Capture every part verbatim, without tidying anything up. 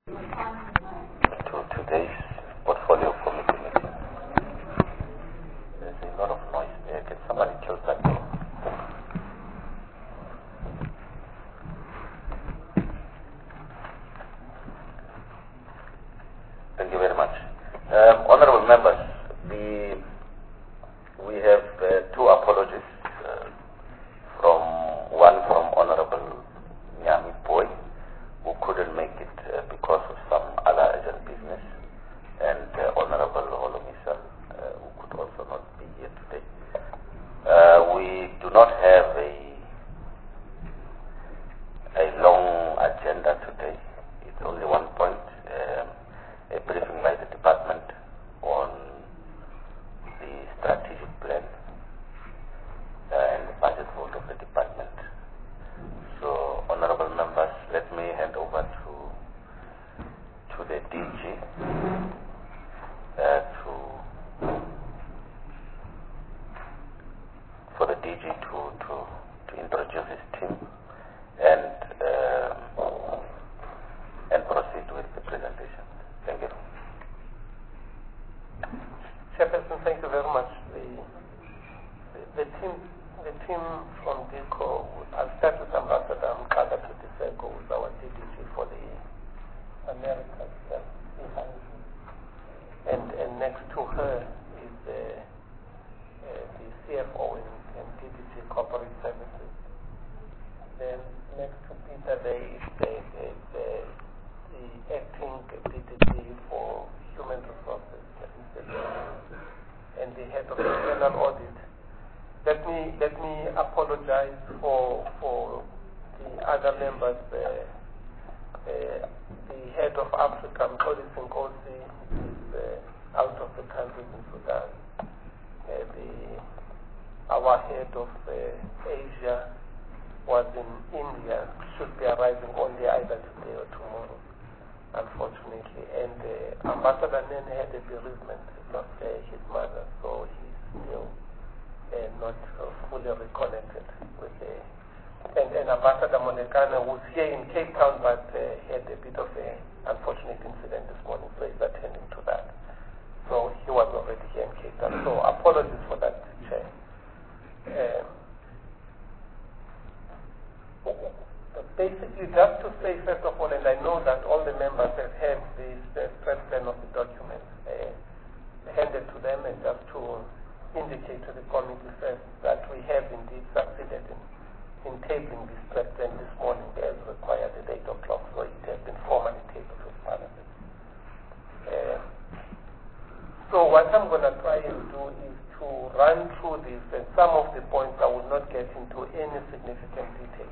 To today's portfolio committee meeting. There's a lot of noise there. Can somebody close that door? Thank you very much. Um, honorable members, the, we have uh, two apologies. Uh, from one from Honorable Nyami Boy, who couldn't make it uh, because of some other urgent business, and uh, Honorable Holomisa, uh, who could also not be here today. Uh, we do not have a a long agenda today. It's only one point, um, a briefing by the department on the strategic plan uh, and the budget vote of the department. So, honorable members, let me hand over to to the D G uh, to for the D G to to to introduce his team and um, and proceed with the presentation. Thank you. Chairperson, thank you very much. The, the, the team the team from DIRCO, I'll start with Ambassador Mkada Tutiseko, who's our D D G for the Americas, that's behind me. And, and next to her is the, uh, the C F O in, in D D G Corporate Services. Then next to Peter there is the, the, the, the acting D D G for Human Resources, and the head of the internal audit. Let me let me apologize for for the other members. Uh, uh, the head of Africa, Mkholi Sinkosi, is uh, out of the country in Sudan. Uh, the our head of uh, Asia was in India. Should be arriving only either today or tomorrow, unfortunately. And uh, Ambassador Nene had a bereavement, lost uh, his mother, so he's still Uh, not uh, fully reconnected with the and, and Ambassador Monekana was here in Cape Town, but uh, had a bit of an unfortunate incident this morning, so he's attending to that. So he was already here in Cape Town. So apologies for that, Chair. Um, basically, just to say first of all, and I know that all the members have had this uh, stress plan of the document uh, handed to them, and just to indicate to the committee first that we have indeed succeeded in, in tabling this stress plan this morning as required at eight o'clock, so it has been formally tabled with Parliament. Uh, so what I'm going to try and do is to run through this, and some of the points I will not get into any significant detail.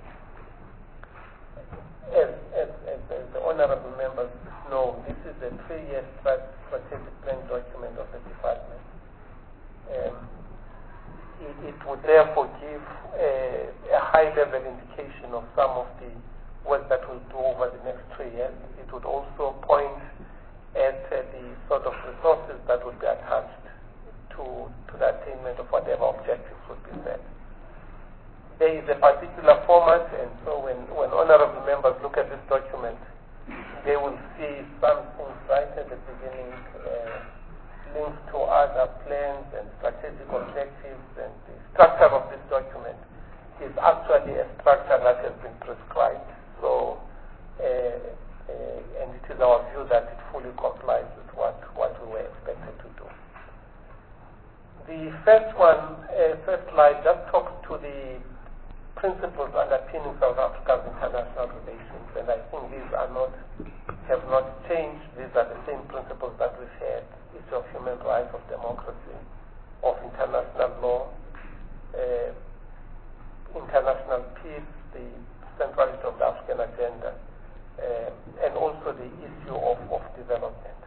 As, as, as, as the honorable members know, this is a three-year strategic plan document of the department. Um, it, it would therefore give a, a high-level indication of some of the work that we'll do over the next three years. It would also point at uh, the sort of resources that would be attached to, to the attainment of whatever objectives would be set. There is a particular format, and so when, when honorable members look at this document, they will see some things right at the beginning, uh, links to other plans and strategic objectives, and the structure of this document is actually a structure that has been prescribed. So, uh, uh, and it is our view that it fully complies with what, what we were expected to do. The first one, uh, first slide, just talks to the principles underpinning South Africa's international relations, and I think these are not, have not changed. These are the same principles that we've had: issue of human rights, of democracy, of international law, uh, international peace, the centrality of the African agenda, uh, and also the issue of, of development.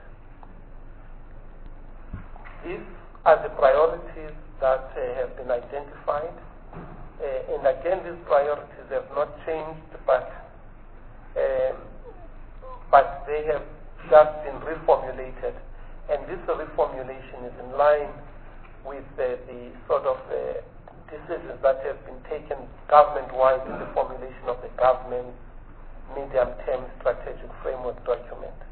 These are the priorities that uh, have been identified. Uh, and again, these priorities have not changed, but um, but they have just been reformulated, and this reformulation is in line with uh, the sort of uh, decisions that have been taken government-wide in the formulation of the government medium-term strategic framework document.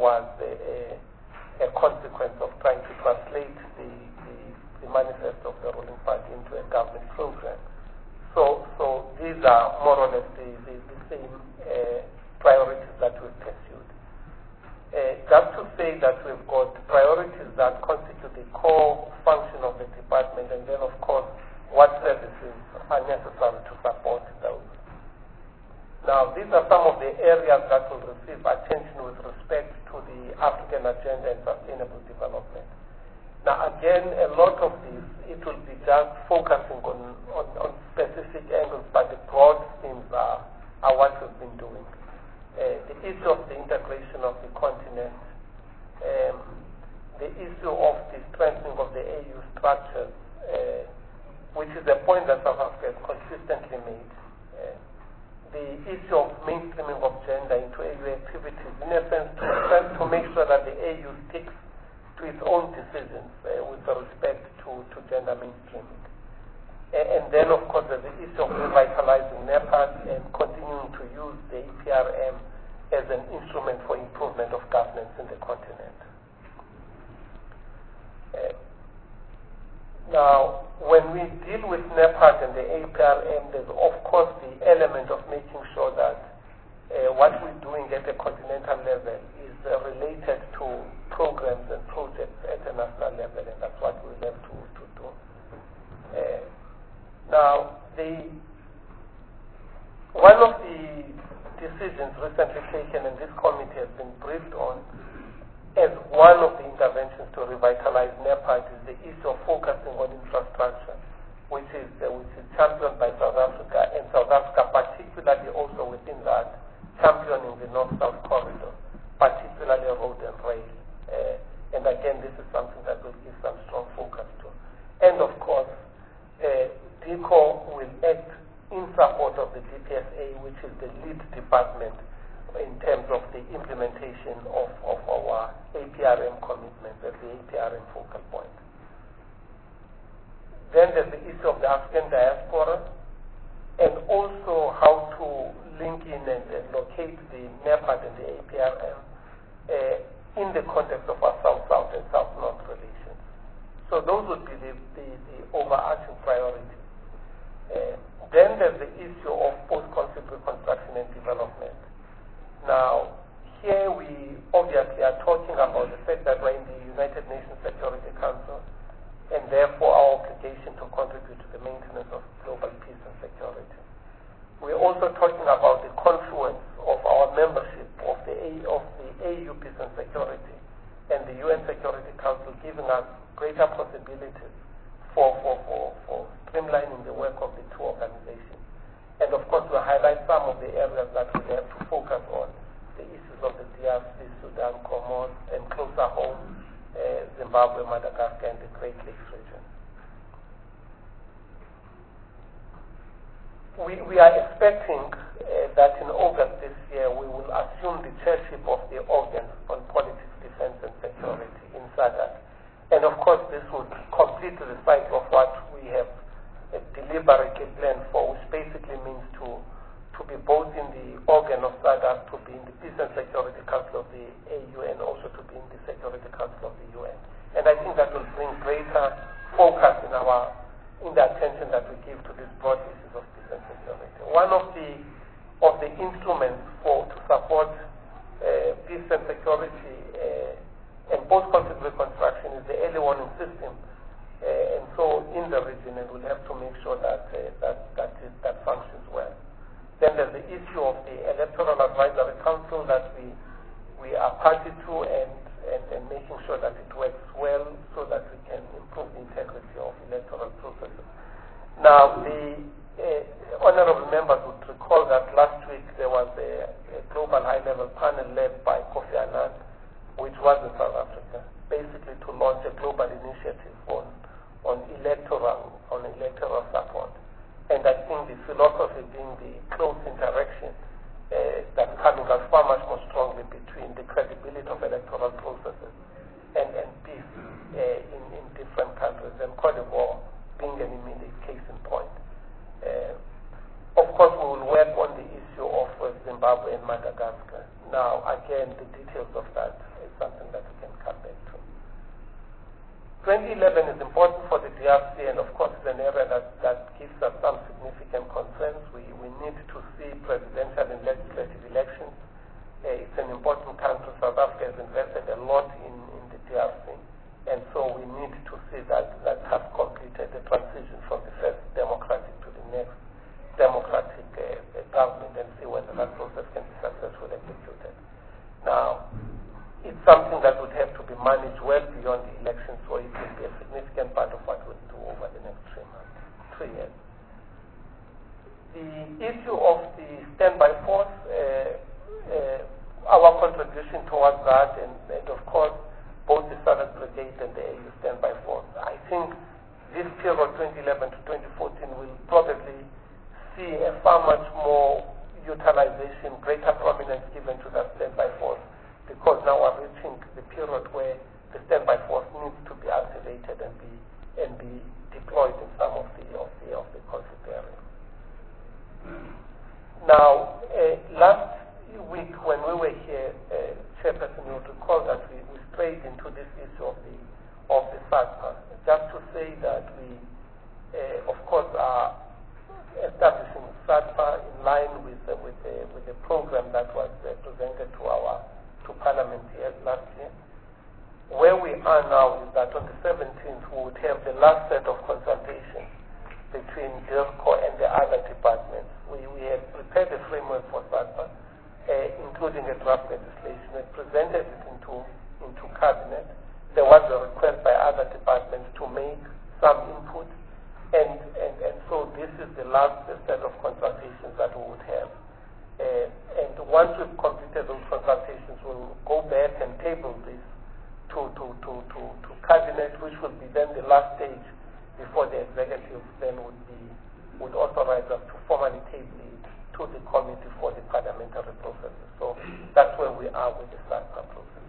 was a, a, a consequence of trying to translate the, the, the manifesto of the ruling party into a government program. So, so these are more or less the, the, the same uh, priorities that we've pursued. Uh, just to say that we've got priorities that constitute the core function of the department, and then, of course, what services are necessary to support those. Now, these are some of the areas that will receive attention with respect to the African agenda and sustainable development. Now, again, a lot of this, it will be just focusing on, on, on specific angles, but the broad themes are, are what we've been doing. Uh, the issue of the integration of the continent, um, the issue of the strengthening of the A U structures, uh, which is a point that South Africa has consistently made. Uh, the issue of mainstreaming of gender into A U activities, in a sense, to, to make sure that the A U sticks to its own decisions uh, with respect to, to gender mainstreaming. Uh, and then, of course, there's the issue of revitalizing NEPAD and continuing to use the E P R M as an instrument for improvement of governance in the continent. Uh, Now, when we deal with NEPAD and the A P R M, there's of course the element of making sure that uh, what we're doing at the continental level is uh, related to programs and projects at the national level, and that's what we have to, to do. Uh, now, the one of the decisions recently taken, and this committee has been briefed on, as one of the interventions to revitalize NEPAD is the issue of focusing on infrastructure, which is uh, which is championed by South Africa, and South Africa particularly also within that, championing the North-South corridor, particularly road and rail. Uh, and again, this is something that will give some strong focus to. And of course, uh, DICO will act in support of the D P S A, which is the lead department in terms of the implementation of, of our A P R M commitments at the A P R M focal point. Then there's the issue of the African diaspora, and also how to link in and, and locate the NEPAD and the A P R M uh, in the context of our South-South and South-North relations. So those would be the, the, the overarching priorities. Uh, then there's the issue of post-conflict reconstruction and development. Now, here we obviously are talking about the fact that we're in the United Nations Security Council, and therefore our obligation to contribute to the maintenance of global peace and security. We're also talking about the confluence of our membership of the, A, of the A U Peace and Security and the U N Security Council, giving us greater possibilities for, for, for, for streamlining the work of the two organizations. And of course, we'll highlight some of the areas that we have to focus on, the issues of the D R C, Sudan, Comoros, and closer home, uh, Zimbabwe, Madagascar, and the Great Lakes region. We, we are expecting uh, that in August this year, we will assume the chairship of the organ on politics, defense, and security in SADC. And of course, this would complete the cycle of what we have a deliberately planned for, which basically means to to be both in the organ of SADC, to be in the Peace and Security Council of the A U, and also to be in the Security Council of the U N. And I think that will bring greater focus in our in the attention that we give to these broad issues of peace and security. One of the of the instruments for to support uh, peace and security uh, and post-conflict reconstruction is the early warning system. Uh, and so in the region, and we'll have to make sure that uh, that that, is, that functions well. Then there's the issue of the Electoral Advisory Council that we we are party to, and, and, and making sure that it works well so that we can improve the integrity of electoral processes. Now, the uh, honorable members would recall that last week there was a, a global high-level panel led by Kofi Annan, which was in South Africa, basically to launch a global initiative on on electoral on electoral support. And I think the philosophy being the close interaction uh, that's coming out far much more strongly between the credibility of electoral processes and, and peace uh, in, in different countries, and Cote d'Ivoire being an immediate case in point. Uh, of course, we will work on the issue of uh, Zimbabwe and Madagascar. Now, Now, again, the details of that is something that we can come back to. twenty eleven is important for the D R C, and of course it's an area that, that gives us some significant concerns. We, we need to see presidential and legislative elections. Uh, it's an important country. South Africa has invested a lot in, in the D R C, and so we need to see that that has completed the transition from the first democratic to the next democratic uh, uh, government, and see whether that process can be successfully executed. Now, it's something that would have to be managed well beyond the elections, so it will be a significant part of what we'll do over the next three months, three years. The issue of the standby force, uh, uh, our contribution towards that, and, and of course, both the Southern Brigade and the A U standby force. I think this period, twenty eleven to twenty fourteen, will probably see a far much more utilization, greater prominence given to that standby force, because now we're reaching the period where the standby force needs to be activated and be and be deployed in some of the of the of the conflict areas. Now, uh, last week when we were here, uh, Chairperson, you would recall that we, we strayed into this issue of the of the SADPA. Just to say that we, uh, of course, are establishing SADPA in line with the, with the with the program that was uh, presented to our to Parliament here last year. Where we are now is that on the seventeenth we would have the last set of consultations between DIRCO and the other departments. We, we had prepared a framework for SADPA, uh, including a draft legislation. We presented it into, into Cabinet. There was a request by other departments to make some input, and, and, and so this is the last set of consultations that we would have. Uh, and once we've completed those consultations, we'll go back and table this to, to, to, to, to Cabinet, which will be then the last stage before the executive then would be would authorize us to formally table it to the committee for the parliamentary processes. So that's where we are with the SADPA process.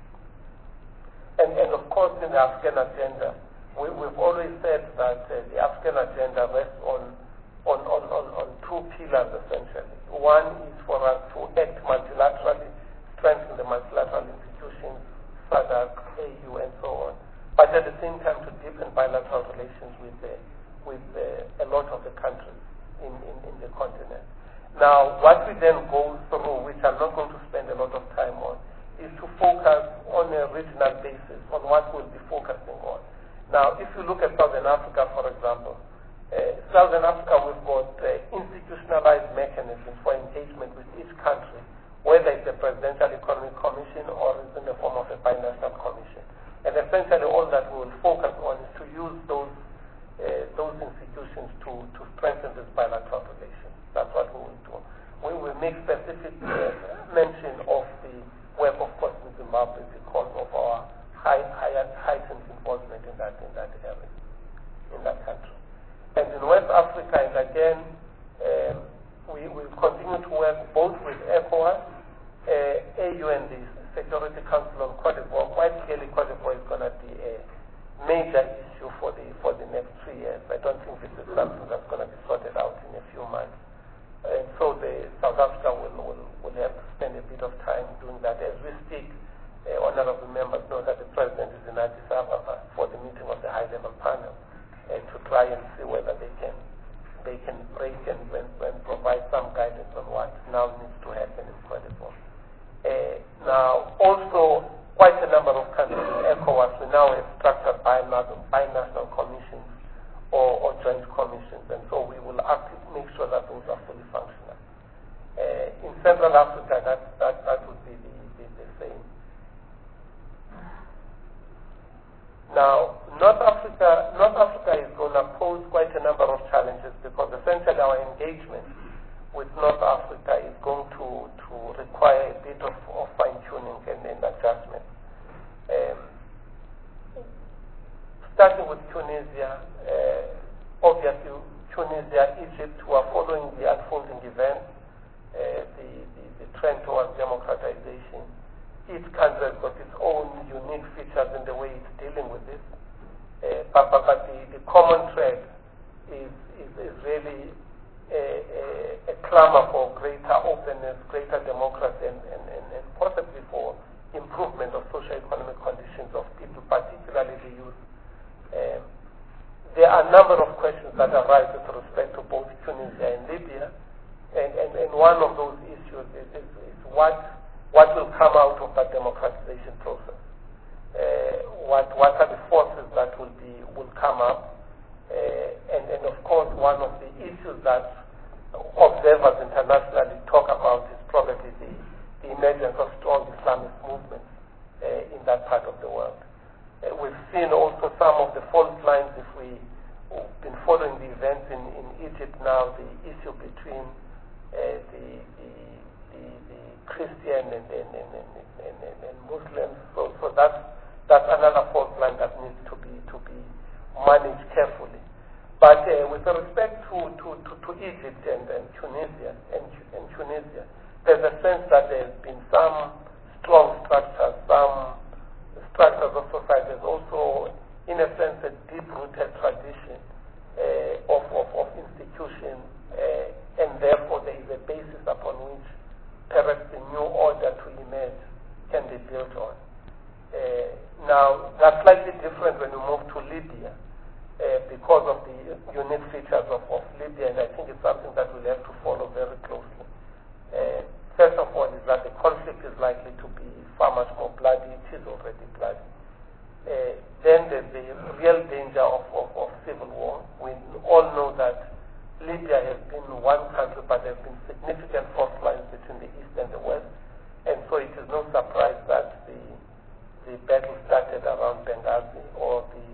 And, and of course, in the African agenda, we, we've always said that uh, the African agenda rests on On, on, on, on two pillars, essentially. One is for us to act multilaterally, strengthen the multilateral institutions, SADC, A U, and so on, but at the same time to deepen bilateral relations with, uh, with uh, a lot of the countries in, in, in the continent. Now, what we then go through, which I'm not going to spend a lot of time on, is to focus on a regional basis on what we'll be focusing on. Now, if you look at Southern Africa, for example, Uh, Southern Africa, we've got uh, institutionalized mechanisms for engagement with each country, whether it's a Presidential Economic Commission or it's in the form of a binational commission. And essentially all that we will focus on is to use those uh, those institutions to, to strengthen this bilateral relations. That's what we will do. We will make specific uh, mention of the work, of course, in Zimbabwe because of our high, high, heightened involvement in that, in that area, in that country. And in West Africa, and again, um, we will continue to work both with ECOWAS, uh, A U, and the Security Council on Cote d'Ivoire. Quite clearly, Cote d'Ivoire is going to be a major issue for the for the next three years. I don't think this is something that's going to be sorted out in a few months. And so the South Africa will, will, will have to spend a bit of time doing that. As we speak, uh, honorable members know that the President is in Addis Ababa for the meeting of the high-level panel. Uh, to try and see whether they can they can break and, and, and provide some guidance on what now needs to happen in Cote d'Ivoire. Uh, now, also, quite a number of countries in ECOWAS we now have structured binational, binational commissions or, or joint commissions, and so we will actively make sure that those are fully functional. Uh, in Central Africa, that that, that would be the, the, the same. Now, North Africa, North Africa is going to pose quite a number of challenges because essentially our engagement with North Africa is going to, to require a bit of, of fine-tuning and, and adjustment. Um, starting with Tunisia, uh, obviously Tunisia, Egypt, who are following the unfolding events, uh, the, the, the trend towards democratization. Each country has got its own unique features in the way it's dealing with this. Uh, but but, but the, the common thread is, is, is really a, a clamor for greater openness, greater democracy, and, and, and, and possibly for improvement of socio-economic conditions of people, particularly the youth. Um, there are a number of questions that arise with respect to both Tunisia and Libya, and, and, and one of those issues is, is, is what, what will come out of that democratization process. Uh, what, what are the forces that will, be, will come up? Uh, and, and of course, one of the issues that observers internationally talk about is probably the, the emergence of strong Islamist movements uh, in that part of the world. Uh, we've seen also some of the fault lines, if we've been following the events in, in Egypt now, the issue between uh, the, the, the, the Christian and, and, and, and, and, and Muslims. So, so that's, that's another fault line that needs to be, to be managed carefully. But uh, with respect to, to, to, to Egypt and, and Tunisia, and, and Tunisia, there's a sense that there's been some strong structures, some structures of society. There's also, in a sense, a deep-rooted tradition uh, of, of, of institutions, uh, and therefore there is a basis upon which perhaps the new order to emerge can be built on. Uh, now, that's slightly different when you move to Libya, Uh, because of the unique features of, of Libya, and I think it's something that we'll have to follow very closely. Uh, first of all is that the conflict is likely to be far much more bloody. It is already bloody. Uh, then there's the real danger of, of, of civil war. We all know that Libya has been one country, but there have been significant fault lines between the East and the West, and so it is no surprise that the, the battle started around Benghazi, or the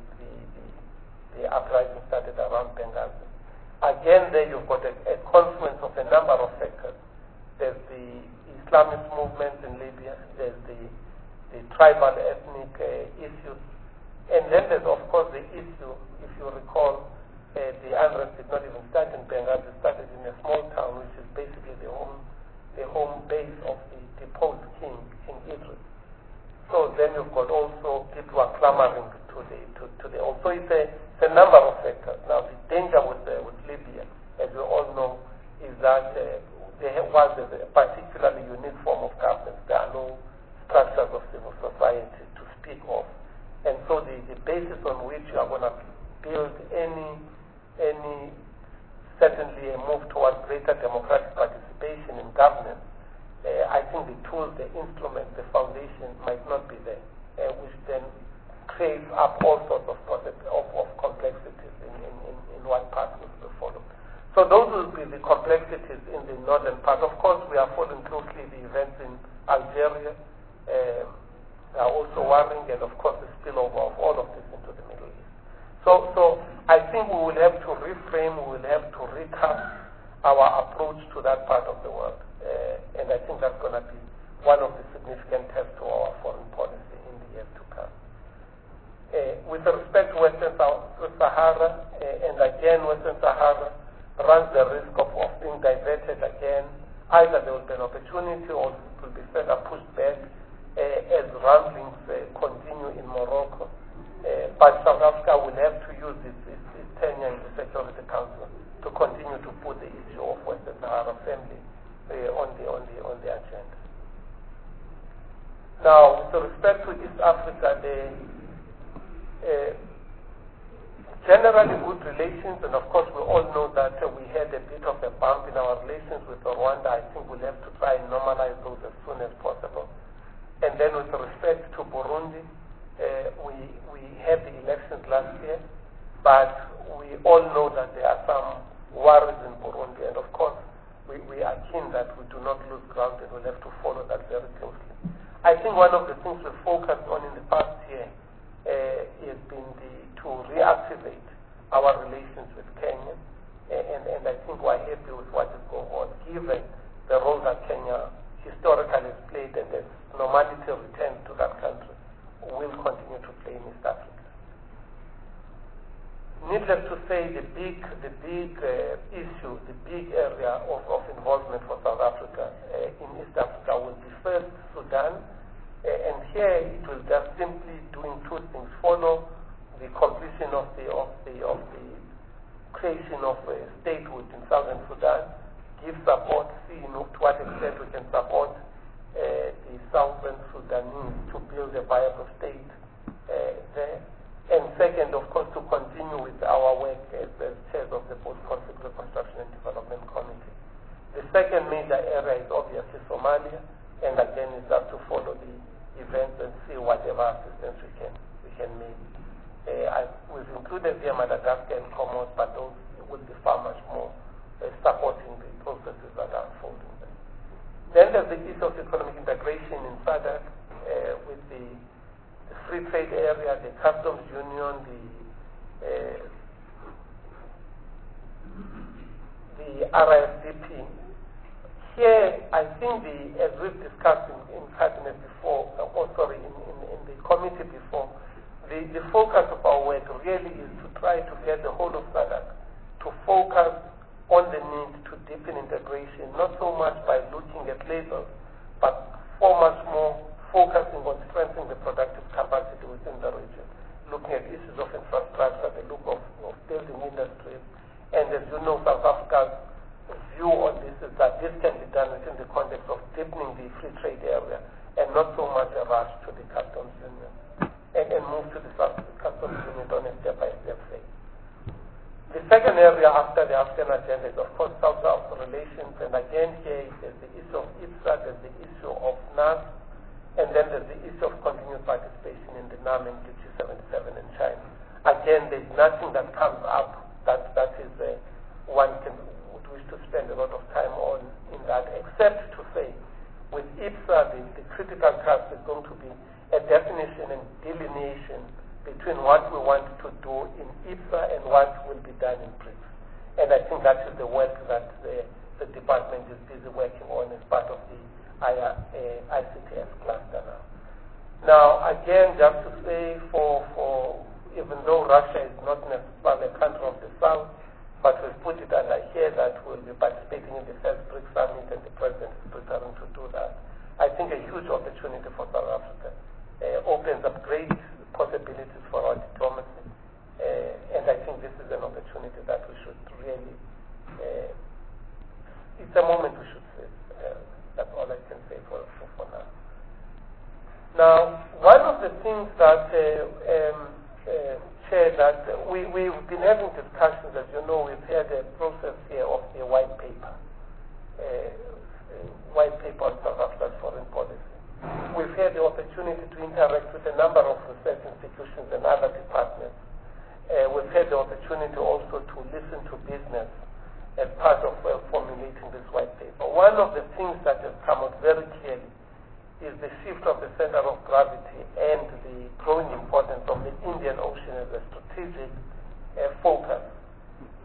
the uprising started around Benghazi. Again, there you've got a, a confluence of a number of factors. There's the Islamist movement in Libya, there's the, the tribal ethnic uh, issues, and then there's of course the issue, if you recall, uh, the unrest did not even start in Benghazi, it started in a small town which is basically the home, the home base of the deposed king, King Idris. So then you've got also people are clamoring to the to, to the also it's a, it's a number of factors. Now the danger with uh, with Libya, as we all know, is that uh, there was a particularly unique form of government. There are no structures of civil society to speak of, and so the, the basis on which you are going to build any any certainly a move towards greater democratic participation in governance. Uh, I think the tools, the instruments, the foundation might not be there, uh, which then creates up all sorts of, of, of complexities in, in, in, in what path will be followed. So those will be the complexities in the northern part. Of course, we are following closely the events in Algeria. Um, they are also worrying, and of course the spillover of all of this into the Middle East. So, so I think we will have to reframe, we will have to recast our approach to that part of the world. Uh, and I think that's going to be one of the significant tests to our foreign policy in the years to come. Uh, with respect to Western Sahara, uh, and again, Western Sahara runs the risk of, of being diverted again. Either there will be an opportunity or it will be further pushed back uh, as rumblings uh, continue in Morocco. Uh, but South Africa will have to use its, its, its tenure in the Security Council to continue to put the issue of Western Sahara firmly Uh, on the on the on the agenda. Now, with respect to East Africa, the uh, generally good relations, and of course we all know that uh, we had a bit of a bump in our relations with Rwanda. I think we'll have to try and normalize those as soon as possible. And then with respect to Burundi, uh, we we had the elections last year, but we all know that there are some worries in Burundi, and of course We, we are keen that we do not lose ground, and we'll have to follow that very closely. I think one of the things we focused on in the past year uh, has been the, to reactivate our relations with Kenya, uh, and, and I think we're happy with what is going on, given the role that Kenya historically has played, and as normality returns to that country, will continue to play in East Africa. Needless to say, the big, the big uh, issue, the big area of, of involvement for South Africa uh, in East Africa will be first Sudan, uh, and here it will just simply doing two things: follow the completion of the of the of the creation of a statehood in Southern Sudan, give support, see you know, to what extent we can support uh, the Southern Sudanese to build a viable state uh, there. And second, of course, to continue with our work as, as chairs of the Post-Conflict Reconstruction and Development Committee. The second major area is obviously Somalia, and again, it's up to follow the events and see whatever assistance we can we can make. Uh, I, we've included here Madagascar and Comoros, but those will be far much more uh, supporting the processes that are unfolding there. Then there's the issue of economic integration in SADC uh, with the the free trade area, the customs union, the uh, the R I S D P. Here, I think the, as we've discussed in, in cabinet before, or sorry, in, in, in the committee before, the, the focus of our work really is to try to get the whole of SADC to focus on the need to deepen integration, not so much by looking at labels, but so much more focusing on strengthening the productive capacity within the region, looking at issues of infrastructure, the look of, of building industries. And as you know, South Africa's view on this is that this can be done within the context of deepening the free trade area and not so much a rush to the customs union and, and move to the customs union on a step-by-step phase. The second area after the African agenda is, of course, South-South relations. And again, here there's the issue of I P S A, there's the issue of N A S, and then there's the issue of continued participation in the NAM and G seventy-seven in China. Again, there's nothing that comes up that, that is uh, one can would wish to spend a lot of time on in that, except to say, with I P S A, the, the critical task is going to be a definition and delineation between what we want to do in I P S A and what will be done in BRICS. And I think that is the work that the, the department is busy working on as part of the I, uh, I C T S cluster now. Now, again, just to say, for, for even though Russia is not necessarily a country of the South, but we've put it under here that we'll be participating in the first BRICS summit, and the president is preparing to do that. I think a huge opportunity for South Africa uh, opens up great possibilities for our diplomacy, uh, and I think this is an opportunity that we should really, uh, it's a moment we should seize. Uh, that's all I can say for, for, for now. Now, one of the things that, uh, um, uh, Chair, that uh, we, we've been having discussions, as you know, we've had a process here of the white paper, uh, uh, white paper on South Africa's foreign policy. We've had the opportunity to interact with a number of research institutions and other departments. Uh, we've had the opportunity also to listen to business as part of uh, formulating this white paper. One of the things that has come out very clearly is the shift of the center of gravity and the growing importance of the Indian Ocean as a strategic uh, focus. Uh,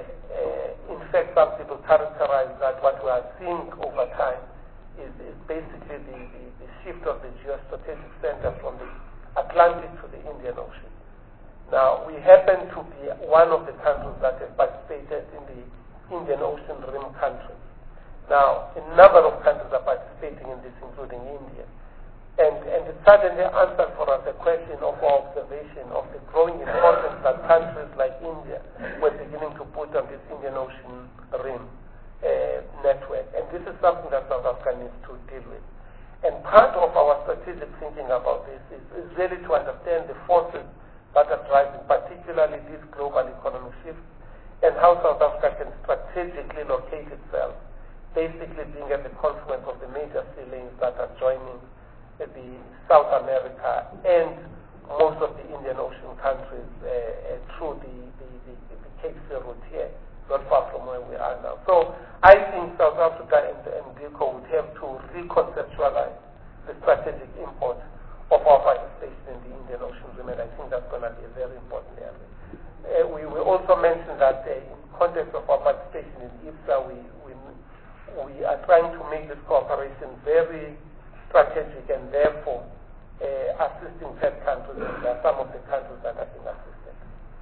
uh, in fact, some people characterize that what we are seeing over time is, is basically the, the, the shift of the geostrategic center from the Atlantic to the Indian Ocean. Now, we happen to be one of the countries that have participated in the Indian Ocean rim countries. Now, a number of countries are participating in this, including India. And, and it certainly answered for us a question of our observation of the growing importance that countries like India were beginning to put on this Indian Ocean rim uh, network. And this is something that South Africa needs to deal with. And part of our strategic thinking about this is, is really to understand the forces that are driving, particularly this global economic shift, and how South Africa can strategically locate itself, basically being at the confluence of the major sea lanes that are joining uh, the South America and most of the Indian Ocean countries uh, uh, through the, the, the, the Cape Sea route here, not far from where we are now. So I think South Africa and, and DIRCO would have to reconceptualize the strategic import of our participation in the Indian Ocean rim, and I think that's going to be a very important area. Uh, we will also mention that uh, in context of our participation in I P S A, we, we we are trying to make this cooperation very strategic and therefore uh, assisting third countries, and there are some of the countries that are being assisted.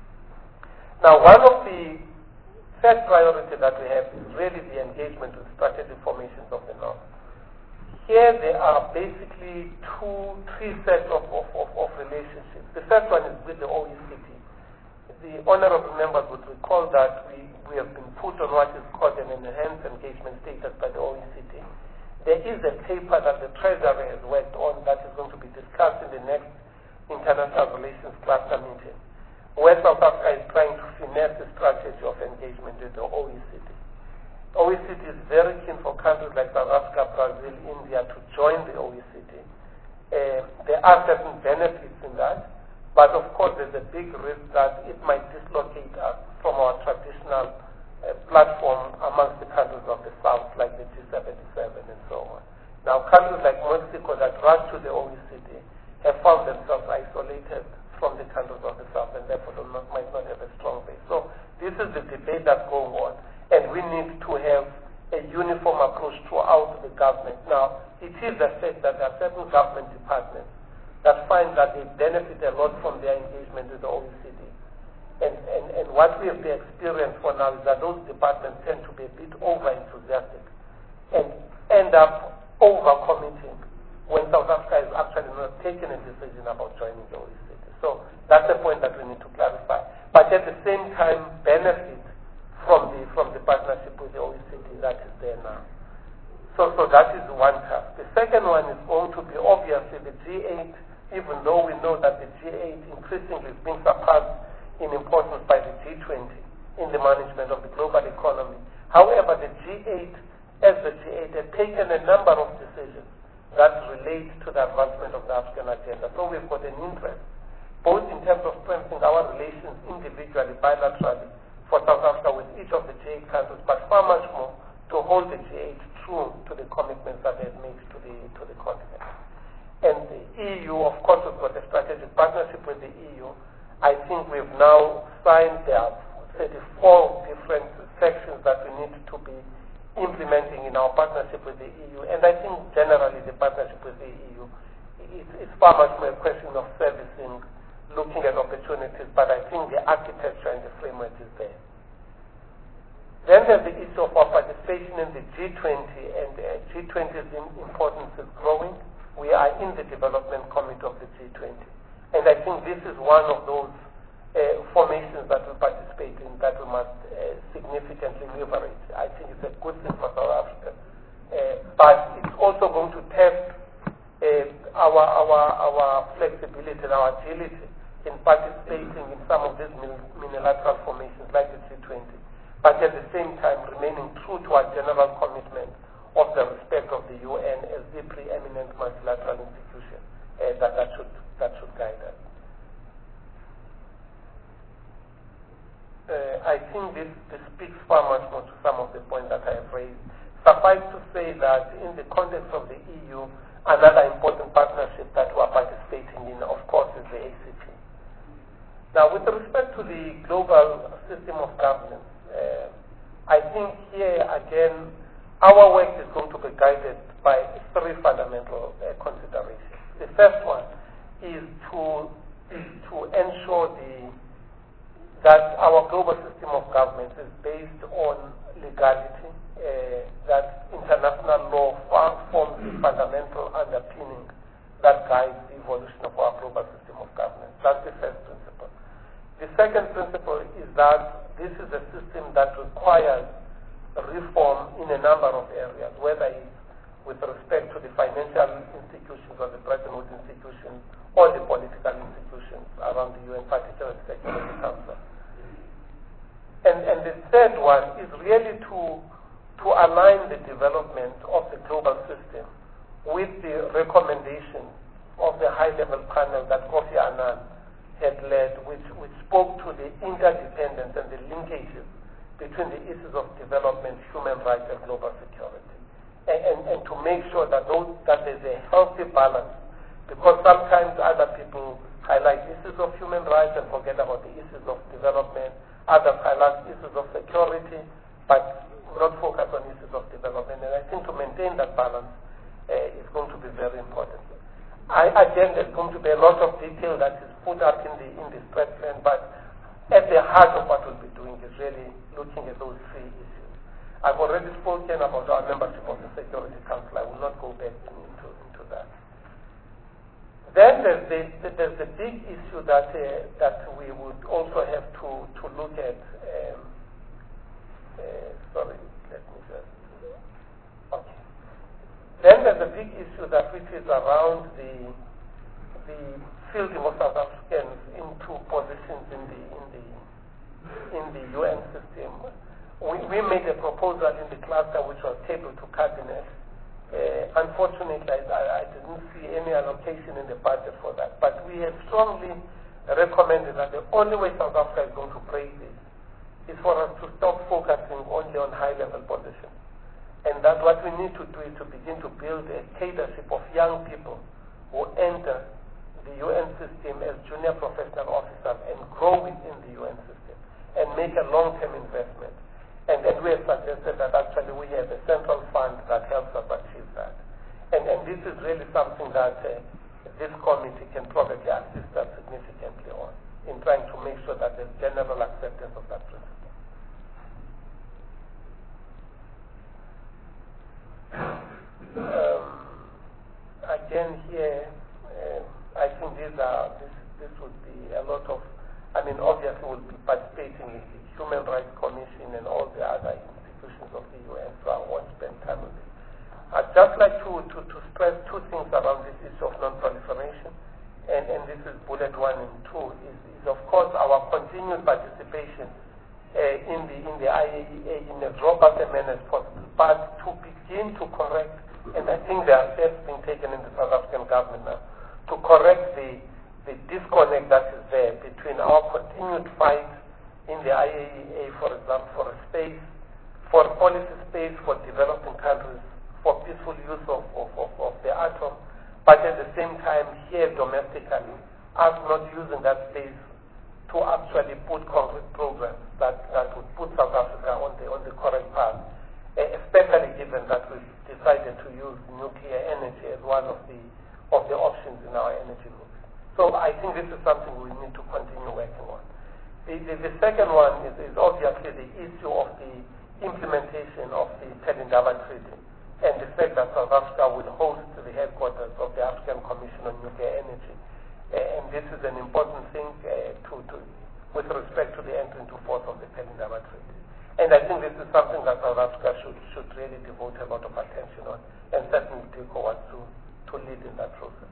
Now, one of the third priority that we have is really the engagement with strategic formations of the North. Here there are basically two, three sets of, of, of, of relationships. The first one is with the O E C D. the honorable members would recall that we, we have been put on what is called an enhanced engagement status by the O E C D. There is a paper that the Treasury has worked on that is going to be discussed in the next International Relations Cluster meeting, where South Africa is trying to finesse the strategy of engagement with the O E C D. O E C D is very keen for countries like South Africa, Brazil, India to join the O E C D. Uh, there are certain benefits in that, but of course there's a big risk that it might dislocate us from our traditional uh, platform amongst the countries of the South, like the G seventy-seven and so on. Now, countries like Mexico that rush to the O E C D have found themselves isolated from the countries of the South, and therefore do not, might not have a strong base. So this is the debate that's going on, and we need to have a uniform approach throughout the government. Now, it is a fact that there are certain government departments that find that they benefit a lot from their engagement with the O E C D. And, and, and what we have the experience for now is that those departments tend to be a bit over-enthusiastic and end up over-committing when South Africa is actually not taking a decision about joining the O E C D. So that's the point that we need to clarify. But at the same time, benefit from the from the partnership with the O E C D that is there now. So so that is one task. The second one is going to be obviously the G eight, even though we know that the G eight increasingly is being surpassed in importance by the G twenty in the management of the global economy. However, the G eight, as the G eight, has taken a number of decisions that relate to the advancement of the African agenda. So we've got an interest, both in terms of strengthening our relations individually, bilaterally, for South Africa with each of the G eight countries, but far much more to hold the G eight true to the commitments that they have made to the to the continent. And the E U, of course, we've got a strategic partnership with the E U. I think we've now signed there are thirty-four different sections that we need to be implementing in our partnership with the E U. And I think generally the partnership with the E U is, is far much more a question of servicing, looking at opportunities, but I think the architecture and the framework is there. Then there's the issue of our participation in the G twenty, and uh, G twenty's importance is growing. We are in the development committee of the G twenty. And I think this is one of those uh, formations that we participate in that we must uh, significantly leverage. I think it's a good thing for South Africa. Uh, but it's also going to test uh, our, our, our flexibility and our agility in participating in some of these unilateral formations like the G twenty, but at the same time remaining true to our general commitment of the respect of the U N as the preeminent multilateral institution uh, that, that, should, that should guide us. Uh, I think this, this speaks far much more to some of the points that I have raised. Suffice to say that in the context of the E U, another important partnership that we are participating in, of course, is the A C P. Now, with respect to the global system of governance, uh, I think here again, our work is going to be guided by three fundamental uh, considerations. The first one is to, is to ensure the, that our global system of government is based on legality, uh, that international law forms the fundamental underpinning that guides the evolution of our global system of governance. That's the first principle. The second principle is that this is a system that requires reform in a number of areas, whether it's with respect to the financial institutions or the Bretton Woods institutions or the political institutions around the U N, particularly the Security Council. And, and the third one is really to, to align the development of the global system with the recommendations of the high-level panel that Kofi Annan had led, which, which spoke to the interdependence and the linkages between the issues of development, human rights, and global security. And, and, and to make sure that, those, that there's a healthy balance, because sometimes other people highlight issues of human rights and forget about the issues of development. Others highlight issues of security, but not focus on issues of development. And I think to maintain that balance uh, is going to be very important. I, again, there's going to be a lot of detail that is put up in the in the stress plan, but at the heart of what we'll be doing is really looking at those three issues. I've already spoken about our membership of the Security Council. I will not go back into, into that. Then there's the, there's the big issue that uh, that we would also have to, to look at. Um, uh, sorry, let me just. Okay. Then there's a big issue that which is around the the fielding of South Africans into positions in the in the in the U N system. We, we made a proposal in the cluster which was tabled to cabinet. Uh, unfortunately, I, I didn't see any allocation in the budget for that. But we have strongly recommended that the only way South Africa is going to break this is for us to stop focusing only on high-level positions. And that what we need to do is to begin to build a cadreship of young people who enter the U N system as junior professional officers and grow within the U N system and make a long-term investment. And then we have suggested that actually we have a central fund that helps us achieve that. And, and this is really something that uh, this committee can probably assist us significantly on in trying to make sure that there's general acceptance of that principle. Um, again here, uh, I think these are, this, this would be a lot of, I mean, obviously we'll be participating in the Human Rights Commission and all the other institutions of the U N, so I won't spend time on this. I'd just like to, to, to stress two things around this issue of non-proliferation, and, and this is bullet one and two, is, is of course our continued participation uh, in the in the I A E A in as robust a manner as possible, but to begin to correct, and I think there are steps being taken in the South African government now, to correct the, the disconnect that is there between our continued fight in the I A E A, for example, for a space, for a policy space for developing countries, for peaceful use of, of, of, of the atom, but at the same time here domestically, us not using that space to actually put concrete programs that, that would put South Africa on the on the correct path, especially given that we've decided to use nuclear energy as one of the of the options in our energy mix. So I think this is something we need to continue working on. The, the, the second one is, is obviously the issue of the implementation of the Pelindaba Treaty and the fact that South Africa will host the headquarters of the African Commission on Nuclear Energy. Uh, and this is an important thing uh, to, to, with respect to the entry into force of the Pelindaba Treaty. And I think this is something that South Africa should, should really devote a lot of attention on, and certainly TECO wants to, to lead in that process.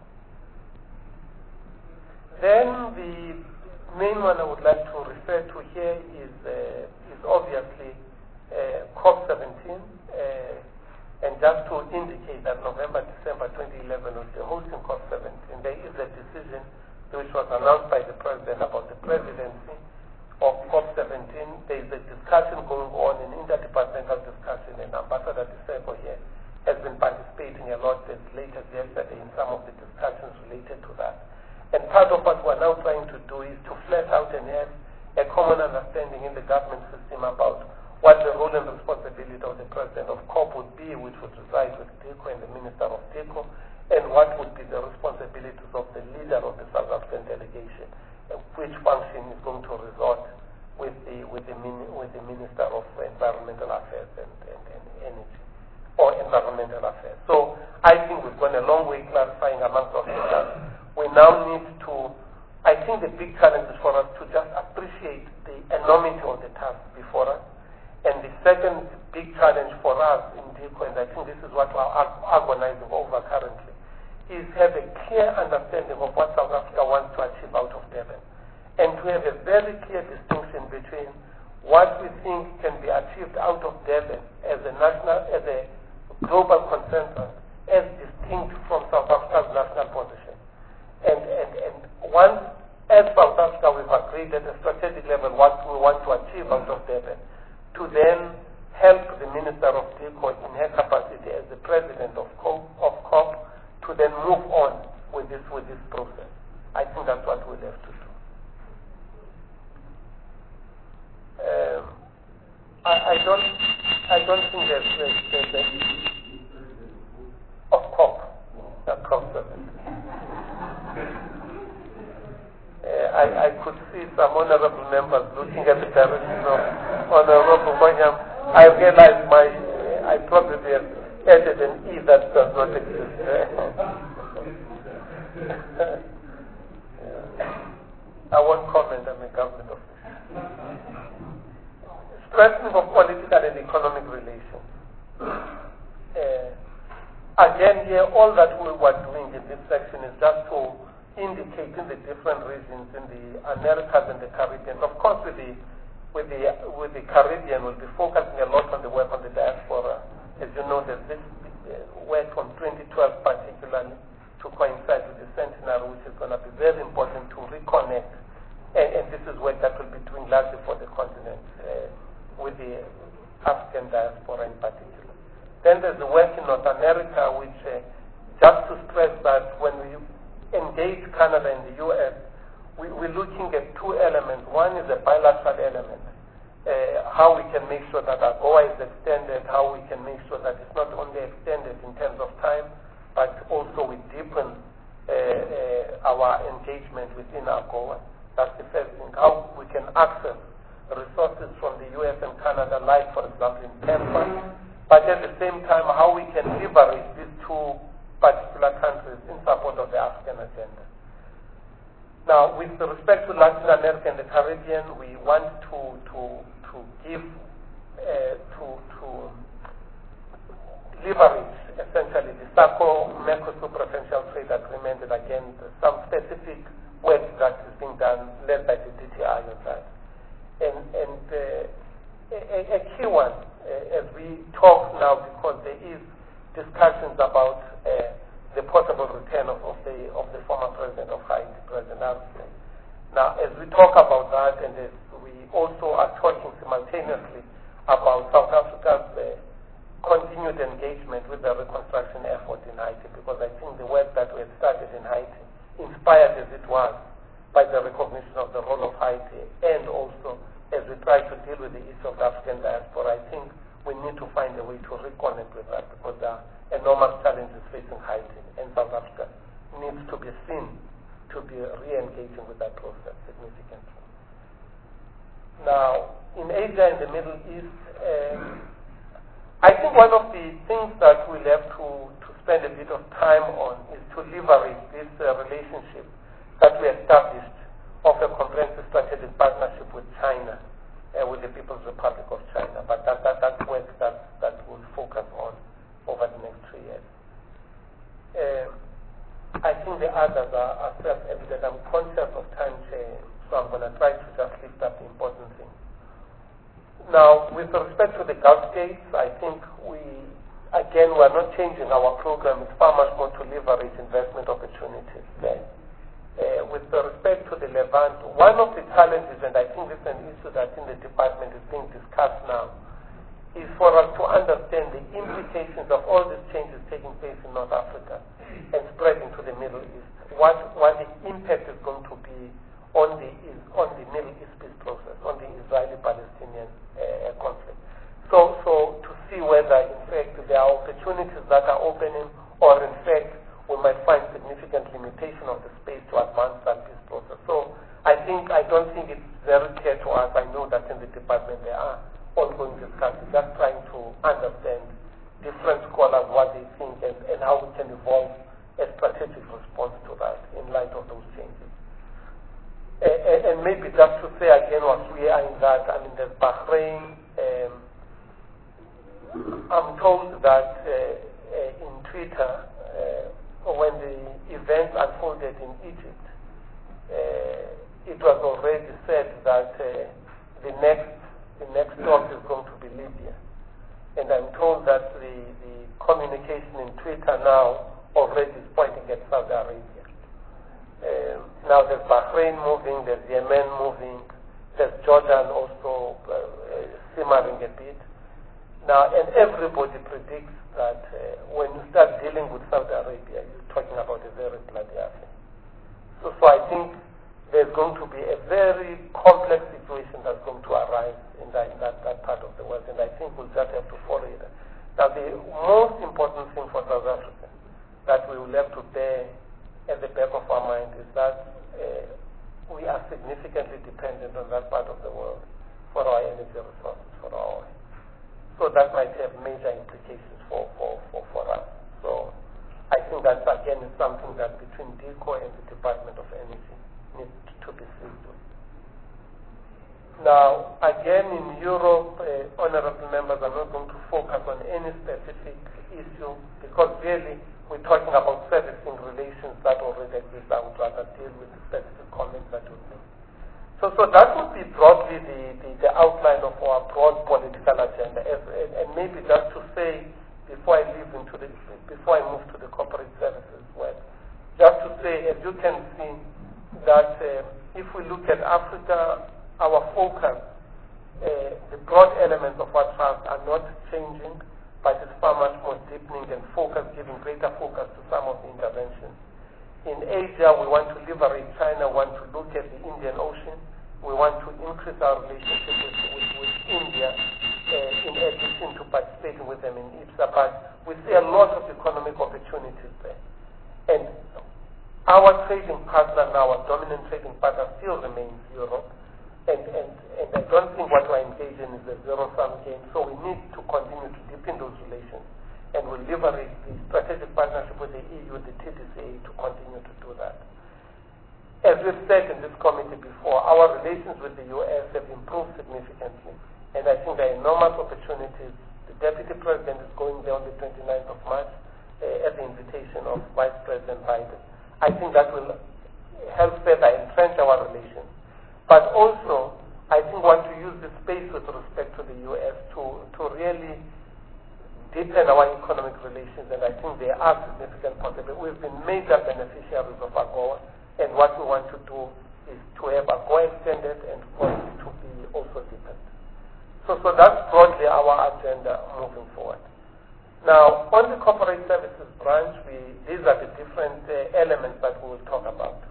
Then the main one I would like to refer to here is uh, is obviously uh, COP seventeen, uh, and just to indicate that November, December twenty eleven will be hosting COP seventeen. There is a decision which was announced by the President about the presidency of COP seventeen. There is a discussion going on, an interdepartmental discussion, and Ambassador Diseko here has been participating a lot as late as yesterday in some of the discussions related to that. And part of what we're now trying to do is to flesh out and have a common understanding in the government system about what the role and responsibility of the President of COP would be, which would reside with TECO and the Minister of TECO, and what would be the responsibilities of the leader of the South African delegation, and which function is going to resort with the with the, with the Minister of Environmental Affairs and, and, and Energy, or Environmental Affairs. So I think we've gone a long way clarifying amongst ourselves. We now need to, I think the big challenge is for us to just appreciate the enormity of the task before us. And the second big challenge for us in TECO, and I think this is what we're agonizing over currently, is have a clear understanding of what South Africa wants to achieve out of Durban. And to have a very clear distinction between what we think can be achieved out of Durban as a national, as a global consensus, as distinct from South Africa's national position. And, and, and once, as South Africa, we've agreed at a strategic level what we want to achieve out of Durban, to then help the Minister of TECO in her capacity as the President of COP, of COP to then move on with this with this process. I think that's what we'll have to do. Um, I, I don't I don't think there's there's, there's, there's of COP, not COP seven. Uh, I, I could see some honorable members looking at the direction of Honorable Manyam. I realized my, uh, I probably have added an E that does not exist. I won't comment on the government official. Strengthening of political and economic relations. Uh, again, here, all that we were doing in this section is just to indicate in the different regions in the Americas and the Caribbean. Of course, with the with the with the Caribbean, we'll be focusing a lot on the work on the diaspora. As you know, there's this work from twenty twelve particularly to coincide with the centenary, which is going to be very important to reconnect. And, and this is work that we'll be doing largely for the continent, uh, with the African diaspora in particular. Then there's the work in North America, which, uh, just to stress that when we engage Canada and the U S, we, we're looking at two elements. One is a bilateral element, uh, how we can make sure that AGOA is extended, how we can make sure that it's not only extended in terms of time, but also we deepen uh, uh, our engagement within AGOA. That's the first thing. How we can access resources from the U S and Canada, like, for example, in Tampa, but at the same time, how we can leverage these two particular countries in support of the African agenda. Now, with respect to Latin America and the Caribbean, we want to to to give uh, to to leverage essentially the SACO-Mercosur Preferential Trade Agreement, and again, some specific work that is being done, led by the D T I on that. And, and uh, a, a key one, uh, as we talk now, because there is discussions about uh, the possible return of, of the of the former president of Haiti, President Arsenet. Now, as we talk about that, and as we also are talking simultaneously about South Africa's uh, continued engagement with the reconstruction effort in Haiti, because I think the work that we had started in Haiti, inspired as it was by the recognition of the role of Haiti, and also as we try to deal with the issue of the African diaspora, I think we need to find a way to reconnect with that, because there are enormous challenges facing Haiti, and South Africa needs to be seen to be re-engaging with that process significantly. Now, in Asia and the Middle East, um, I think one of the things that we'll have to, to spend a bit of time on is to leverage this uh, relationship that we established of a comprehensive strategic partnership with China, uh, with the People's Republic of China. But that, that, that's work that, that we'll focus on over the next three years. Uh, I think the others are, are self-evident. I'm conscious of time, Chair, so I'm going to try to just lift up the important things. Now, with respect to the Gulf states, I think we, again, we're not changing our program. It's far much more to leverage investment opportunities there. Uh, with respect to the Levant, one of the challenges, and I think this is an issue that in the department is being discussed now, is for us to understand the implications of all these changes taking place in North Africa and spreading to the Middle East. What, what the impact is going to be on the on the Middle East peace process, on the Israeli-Palestinian uh, conflict. So, so to see whether, in fact, there are opportunities that are opening, or in fact, we might find significant limitation of the space to advance that peace process. So, I think I don't think it's very clear to us. I know that in the department there are ongoing discussions, just trying to understand different scholars what they think and, and how we can evolve a strategic response to that in light of those changes. And, and maybe just to say again, once we are in that, I mean, there's Bahrain. Um, I'm told that uh, uh, in Twitter, uh, when the events unfolded in Egypt, uh, it was already said that uh, the next the next stop is going to be Libya. And I'm told that the, the communication in Twitter now already is pointing at Saudi Arabia. Um, now there's Bahrain moving, there's Yemen moving, there's Jordan also uh, uh, simmering a bit. Now, and everybody predicts that uh, when you start dealing with Saudi Arabia, you're talking about a very bloody affair. So, so I think there's going to be a very complex situation that's going to arise in that, in that, that part of the world, and I think we'll just have to follow it. Now, the most important thing for South Africa that we will have to bear at the back of our mind is that uh, we are significantly dependent on that part of the world for our energy resources, for our oil. So that might have major implications for, for, for, for us. So I think that, again, is something that between DECO and the Department of Energy needs to be seen to. Now, again, in Europe, uh, honorable members, I'm not going to focus on any specific issue because really we're talking about servicing relations that already exist. I would rather deal with the specific comments that we make. So, so that would be broadly the, the, the outline of our broad political agenda. As, and, and maybe just to say, before I leave into the, before I move to the corporate services work, just to say, as you can see, that uh, if we look at Africa, our focus, uh, the broad elements of our trust are not changing, but it's far much more deepening and focus, giving greater focus to some of the interventions. In Asia, we want to liberate China, we want to look at the Indian Ocean, we want to increase our relationship with, with, with India, uh, in addition to participating with them in I P S A, but we see a lot of economic opportunities there. And our trading partner now, our dominant trading partner still remains Europe. And, and, and I don't think what we're engaged in is a zero-sum game, so we need to continue to deepen those relations, and we'll leverage the strategic partnership with the E U, the T D C A, to continue to do that. As we've said in this committee before, our relations with the U S have improved significantly, and I think there are enormous opportunities. The Deputy President is going there on the twenty-ninth of March uh, at the invitation of Vice President Biden. I think that will help further entrench our relations. But also, I think we want to use the space with respect to the U S to, to really deepen our economic relations, and I think there are significant possibilities. We've been major beneficiaries of AGOA, and what we want to do is to have AGOA extended and for it to be also deepened. So, so that's broadly our agenda moving forward. Now, on the corporate services branch, we, these are the different uh, elements that we will talk about.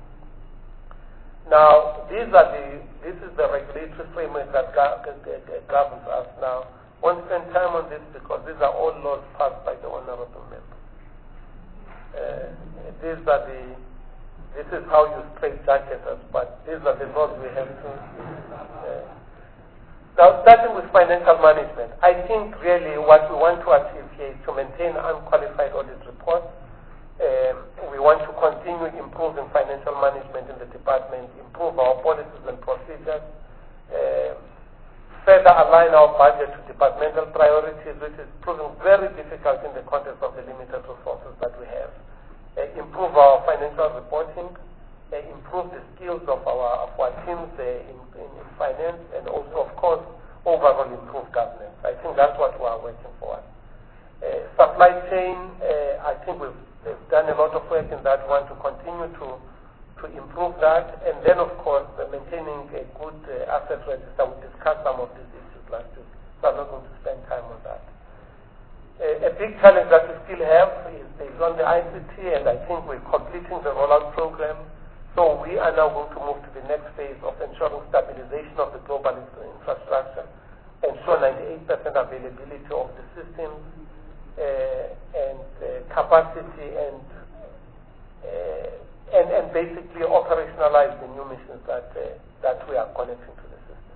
Now, these are the, this is the regulatory framework that governs us now. I won't spend time on this because these are all laws passed by the honorable member. Uh, these are the, this is how you straight jacket us, but these are the laws we have to. Uh, now, starting with financial management, I think really what we want to achieve here is to maintain unqualified audit reports. Um, we want to continue improving financial management in the department, improve our policies and procedures, uh, further align our budget to departmental priorities, which is proving very difficult in the context of the limited resources that we have, uh, improve our financial reporting, uh, improve the skills of our, of our teams uh, in, in, in finance, and also, of course, overall improve governance. I think that's what we are working for. Uh, supply chain, uh, I think we've They've done a lot of work in that. We want to continue to, to improve that. And then, of course, uh, maintaining a good uh, asset register. We discussed some of these issues last week, so I'm not going to spend time on that. Uh, a big challenge that we still have is, is on the I C T, and I think we're completing the rollout program. So we are now going to move to the next phase of ensuring stabilization of the global infrastructure, ensure ninety-eight percent availability of the systems, Uh, and uh, capacity and, uh, and and basically operationalize the new missions that uh, that we are connecting to the system.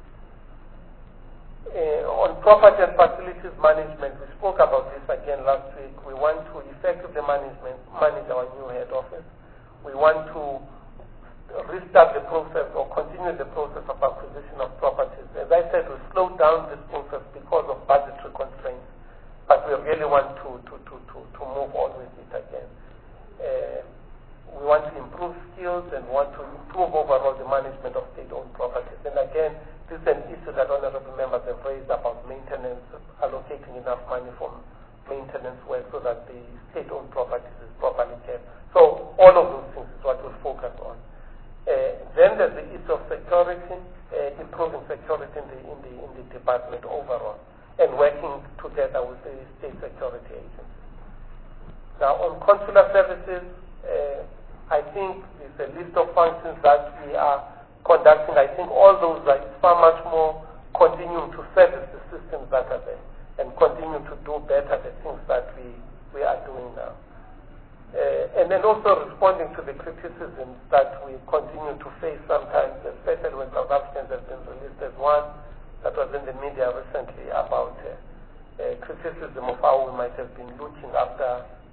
Uh, on property and facilities management, we spoke about this again last week. We want to effectively management manage our new head office. We want to restart the process or continue the process of acquisition of properties. As I said, we slowed down this process because of budgetary constraints, but we really want to, to, to, to, to move on with it again. Uh, we want to improve skills and want to improve overall the management of state-owned properties. And again, this is an issue that honorable members have raised about maintenance, allocating enough money for maintenance work so that the state-owned properties is properly kept. So all of those things is what we'll focus on. Uh, then there's the issue of security, uh, improving security in the, in, the, in the department overall, and working together with the state security agencies. Now, on consular services, uh, I think there's a list of functions that we are conducting. I think all those are far much more continuing to service the systems that are there and continue to do better the things that we, we are doing now. Uh, and then also responding to the criticisms that we continue to face sometimes, especially when South Africans have been released as one that was in the media recently about uh, uh, criticism of how we might have been looking after the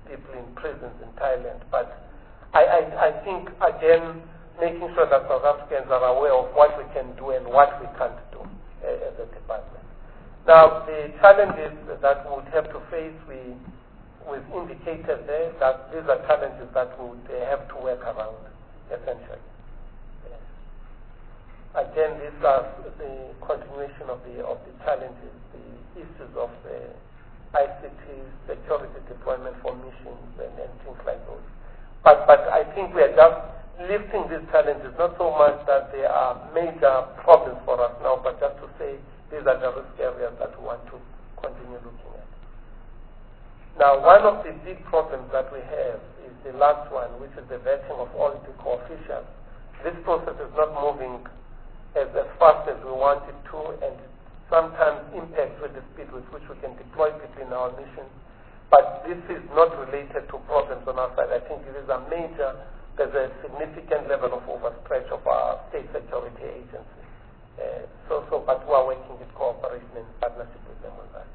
deeply in prisons in Thailand. But I, I, I think, again, making sure that South Africans are aware of what we can do and what we can't do uh, as a department. Now, the challenges that we would have to face, we, we've indicated there that these are challenges that we would uh, have to work around, essentially. Yes. Again, these are the continuation of the, of the challenges, the issues of the I C T, security deployment for missions, and, and things like those. But, but I think we are just lifting these challenges, not so much that they are major problems for us now, but just to say these are the risk areas that we want to continue looking at. Now, one of the big problems that we have is the last one, which is the vetting of all the co-officials. This process is not moving as, as fast as we want it to, and sometimes impacts with the speed with which we can deploy people in our missions. But this is not related to problems on our side. I think it is a major, there's a significant level of overstretch of our state security agency. Uh, so, so, but we are working in cooperation and partnership with them on that.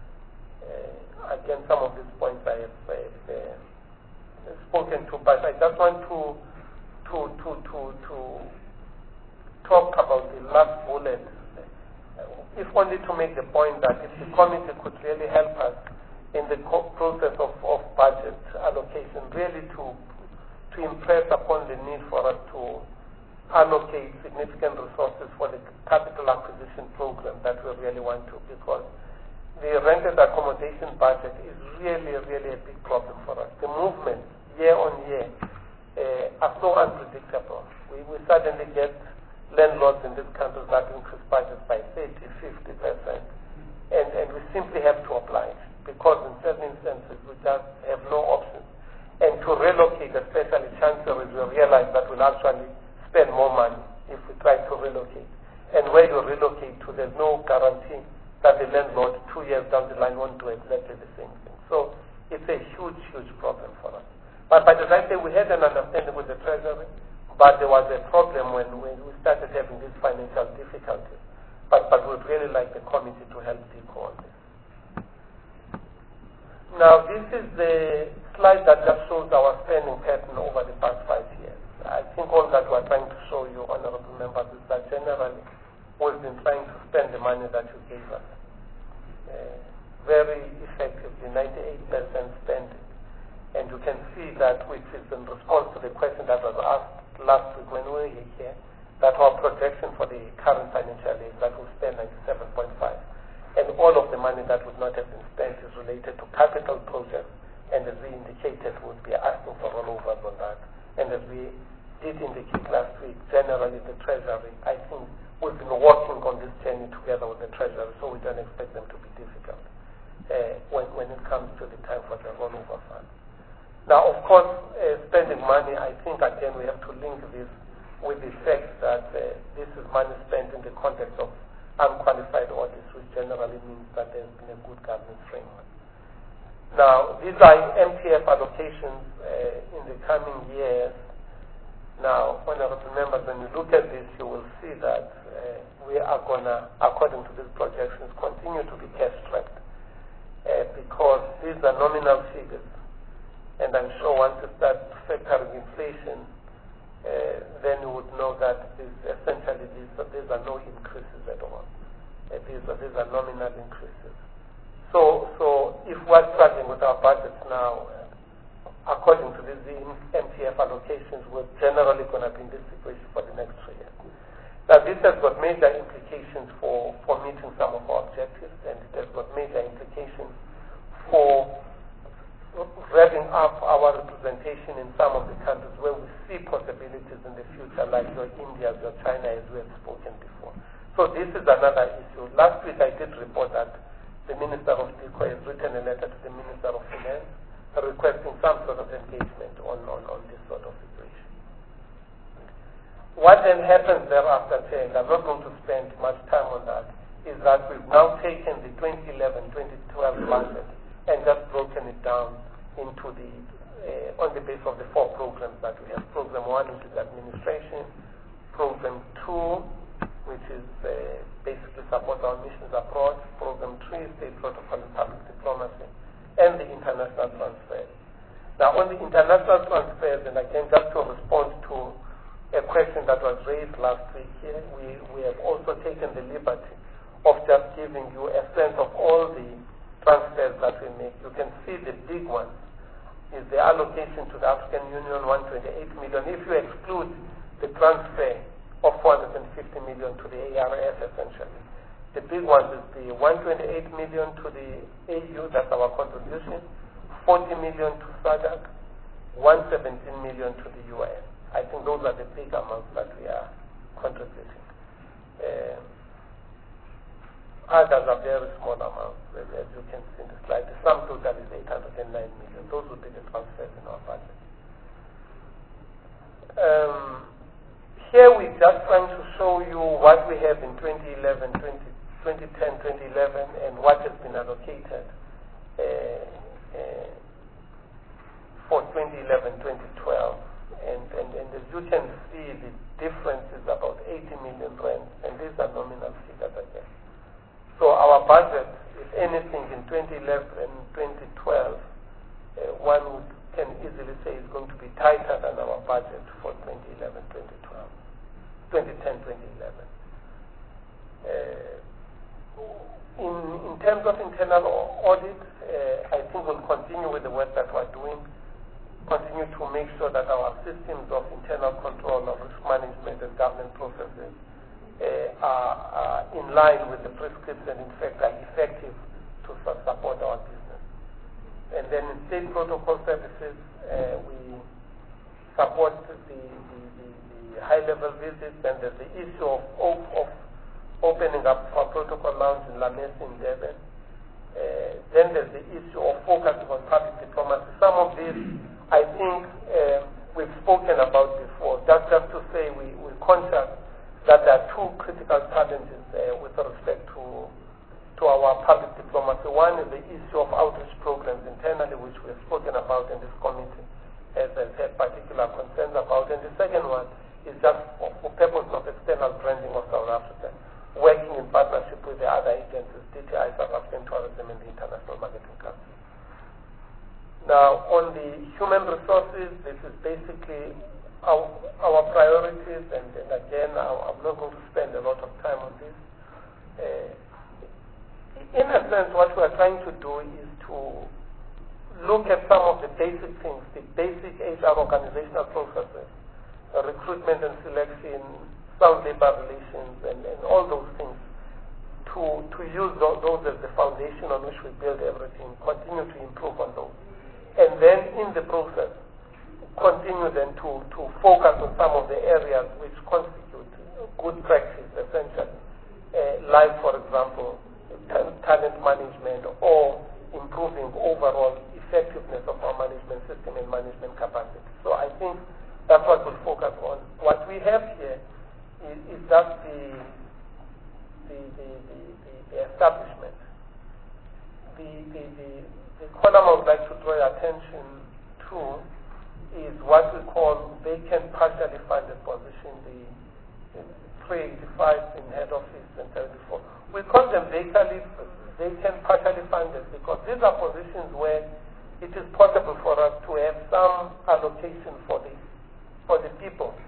Uh, again, some of these points I have uh, uh, spoken to, but I just want to, to, to, to, to talk about the last bullet, if only to make the point that if the committee could really help us in the co process of, of budget allocation, really to, to impress upon the need for us to allocate significant resources for the capital acquisition program that we really want to, because the rented accommodation budget is really, really a big problem for us. The movement year on year uh, are so unpredictable. We, we suddenly get landlords in this country that increase budgets by thirty, fifty percent, and, and we simply have to oblige, because in certain instances we just have no options. And to relocate, especially chancelleries, we realize that we'll actually spend more money if we try to relocate. And where you relocate to, there's no guarantee that the landlord two years down the line won't do exactly the same thing. So it's a huge, huge problem for us. But by the right way, we had an understanding with the Treasury, but there was a problem when, when we started having these financial difficulties. But, but we'd really like the committee to help DICO on this. Now, this is the slide that just shows our spending pattern over the past five years. I think all that we're trying to show you, honorable members, is that generally we've been trying to spend the money that you gave us. Uh, very effectively, ninety-eight percent spending. And you can see that, which is in response to the question that was asked last week when we were here, that our projection for the current financial year is that we'll spend ninety-seven point five. And all of the money that would not have been spent is related to capital projects, and as we indicated, we'll be asking for rollovers on that. And as we did indicate last week, generally the Treasury, I think we've been working on this journey together with the Treasury, so we don't expect them to be difficult uh, when, when it comes to the time for the rollover fund. Now, of course, uh, spending money, I think, again, we have to link this with the fact that uh, this is money spent in the context of unqualified audits, which generally means that there's been a good governance framework. Now, these are M T F allocations uh, in the coming years. Now, honorable members, when you look at this, you will see that uh, we are going to, according to these projections, continue to be cash-strapped uh, because these are nominal figures. And I'm sure once you start factoring inflation, uh, then you would know that this, essentially these, these are no increases at all. Uh, these, are, these are nominal increases. So, so if we're struggling with our budgets now, uh, according to these M T F allocations, we're generally going to be in this situation for the next three years. Now, this has got major implications for, for meeting some of our objectives, and it has got major implications for revving up our representation in some of the countries where we see possibilities in the future, like your India, your China, as we have spoken before. So this is another issue. Last week I did report that the Minister of DICO has written a letter to the Minister of Finance requesting some sort of engagement on, on, on this sort of situation. What then happens thereafter, and I'm not going to spend much time on that, is that we've now taken the twenty eleven twenty twelve budget and just broken it down into the, uh, on the basis of the four programs that we have. Program one, which is administration. Program two, which is uh, basically support our missions abroad. Program three, state protocol and public diplomacy, and the international transfer. Now, on the international transfers, and again, just to respond to a question that was raised last week here, we, we have also taken the liberty of just giving you a sense of all the transfers that we make. You can see the big one is the allocation to the African Union, one hundred twenty-eight million. If you exclude the transfer of four hundred fifty million to the A R S, essentially. The big one is the one hundred twenty-eight million to the A U, that's our contribution, forty million to SADC, one hundred seventeen million to the U N. I think those are the big amounts that we are contributing. Uh, others are very small amounts, as you can see in the slide. The sum total is eight hundred nine million. Those would be the transfers in our budget. Um, here we're just trying to show you what we have in twenty eleven, twenty ten, twenty eleven, and what has been allocated uh, uh, for twenty eleven, twenty twelve. And, and, and as you can see, the difference is about eighty million rand, and these are nominal figures again. So our budget, if anything, in twenty eleven, twenty twelve, uh, one would, can easily say is going to be tighter than our budget for twenty eleven, twenty twelve, twenty ten, twenty eleven. Uh, in, in terms of internal audit, uh, I think we'll continue with the work that we're doing. Continue to make sure that our systems of internal control of risk management and governance processes uh, are, are in line with the prescripts and in fact are effective to support our business. And then in state protocol services, uh, we support the, the, the, the high-level visits, and there's the issue of, of, of opening up for protocol lounge in La Mesa in Durban. Uh, then there's the issue of focusing on public diplomacy. Some of these I think uh, we've spoken about before. Just, just to say we, we're conscious that there are two critical challenges uh, with respect to, to our public diplomacy. One is the issue of outreach programs internally, which we have spoken about in this committee, as I said, particular concerns about. And the second one is just for, for purpose of external branding of South Africa, working in partnership with the other agencies, D T I, South African Tourism, and the International Marketing Council. Now, on the human resources, this is basically our, our priorities, and, and again, I'm not going to spend a lot of time on this. Uh, in a sense, what we are trying to do is to look at some of the basic things, the basic H R organizational processes, uh, recruitment and selection, sound labor relations, and, and all those things, to, to use those, those as the foundation on which we build everything, continue to improve on those. And then in the process, continue then to, to focus on some of the areas which constitute good practice, essentially, uh, like, for example, talent management or improving overall effectiveness of our management system and management capacity. So I think that's what we'll focus on. What we have here is, is just the, the, the, the, the, the establishment. The, the, the, The column I would like to draw your attention to is what we call vacant partially funded position, the three eighty-five in head office and thirty-four. We call them vacantly, vacant partially funded because these are positions where it is possible for us to have some allocation for the, for the people,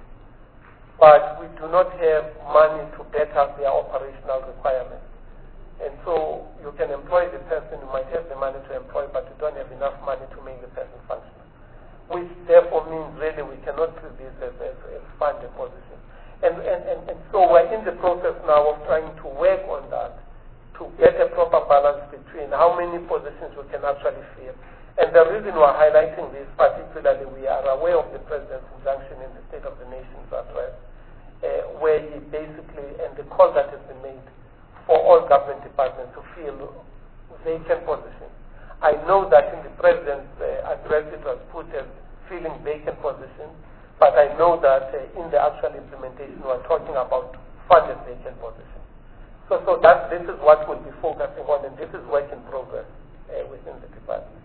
but we do not have money to better their operational requirements. And so you can employ the person, you might have the money to employ, but you don't have enough money to make the person functional. Which therefore means really we cannot treat this as, as, as funded position. And, and, and, and so we're in the process now of trying to work on that to get a proper balance between how many positions we can actually fill. And the reason we're highlighting this, particularly, we are aware of the President's injunction in the State of the Nation's address, uh, where he basically, and the call that has been made, for all government departments to fill vacant positions. I know that in the President's uh, address it was put as filling vacant positions, but I know that uh, in the actual implementation we are talking about funded vacant positions. So, so that this is what we'll be focusing on, and this is work in progress uh, within the department.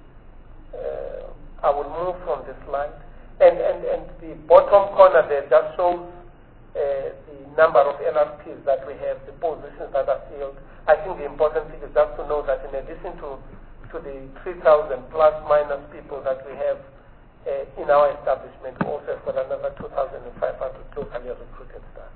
Uh, I will move from this slide, and, and, and the bottom corner there just shows Uh, the number of L R Ps that we have, the positions that are filled. I think the important thing is just to know that in addition to to the three thousand plus minus people that we have uh, in our establishment. We also have got another two thousand five hundred locally recruited staff.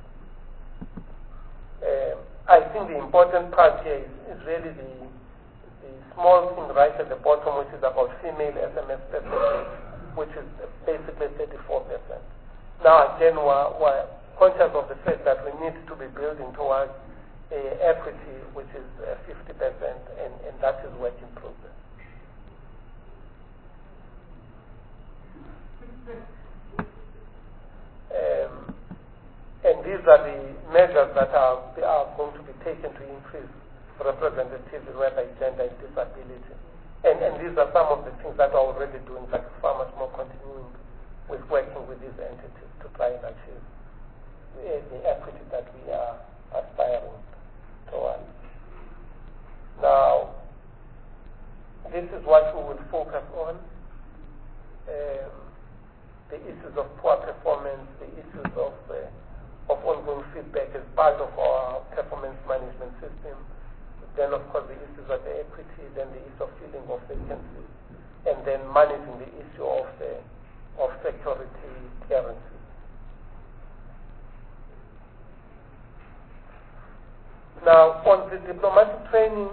Um, I think the important part here is, is really the, the small thing right at the bottom, which is about female S M S percentage, which is basically thirty-four percent. Now again, we're, we're conscious of the fact that we need to be building towards uh, equity, which is uh, fifty percent, and, and that is work in progress. Um, and these are the measures that are, are going to be taken to increase representativity, whether it's gender and disability. And, and these are some of the things that are already doing, like Farmers More continuing with working with these entities to try and achieve uh, the equity that we are aspiring towards. Now, this is what we will focus on. Um, the issues of poor performance, the issues of, uh, of ongoing feedback as part of our performance management system. Then, of course, the issues of the equity, then the issue of filling of vacancies, and then managing the issue of the of security clearances. Now, on the diplomatic training,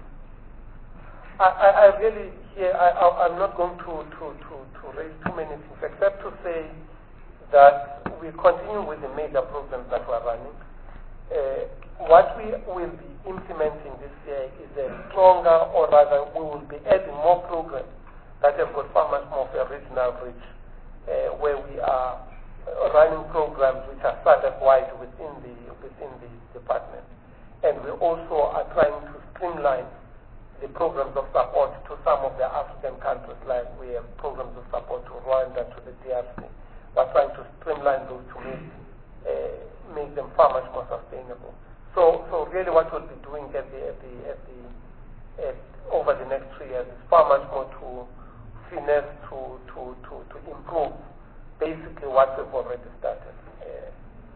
I, I, I really here I, I, I'm not going to, to, to, to raise too many things, except to say that we continue with the major programs that we're running. Uh, what we will be implementing this year is a stronger, or rather, we will be adding more programs that have got far much more of a regional reach, uh, where we are running programs which are SADC-wide within the within the department, and we also are trying to streamline the programs of support to some of the African countries, like we have programs of support to Rwanda, to the D R C. We're trying to streamline those to make uh, make them far much more sustainable. So, so really, what we'll be doing at the at the at the at, over the next three years is far much more to finesse, to to to to improve basically what we've already started. Uh,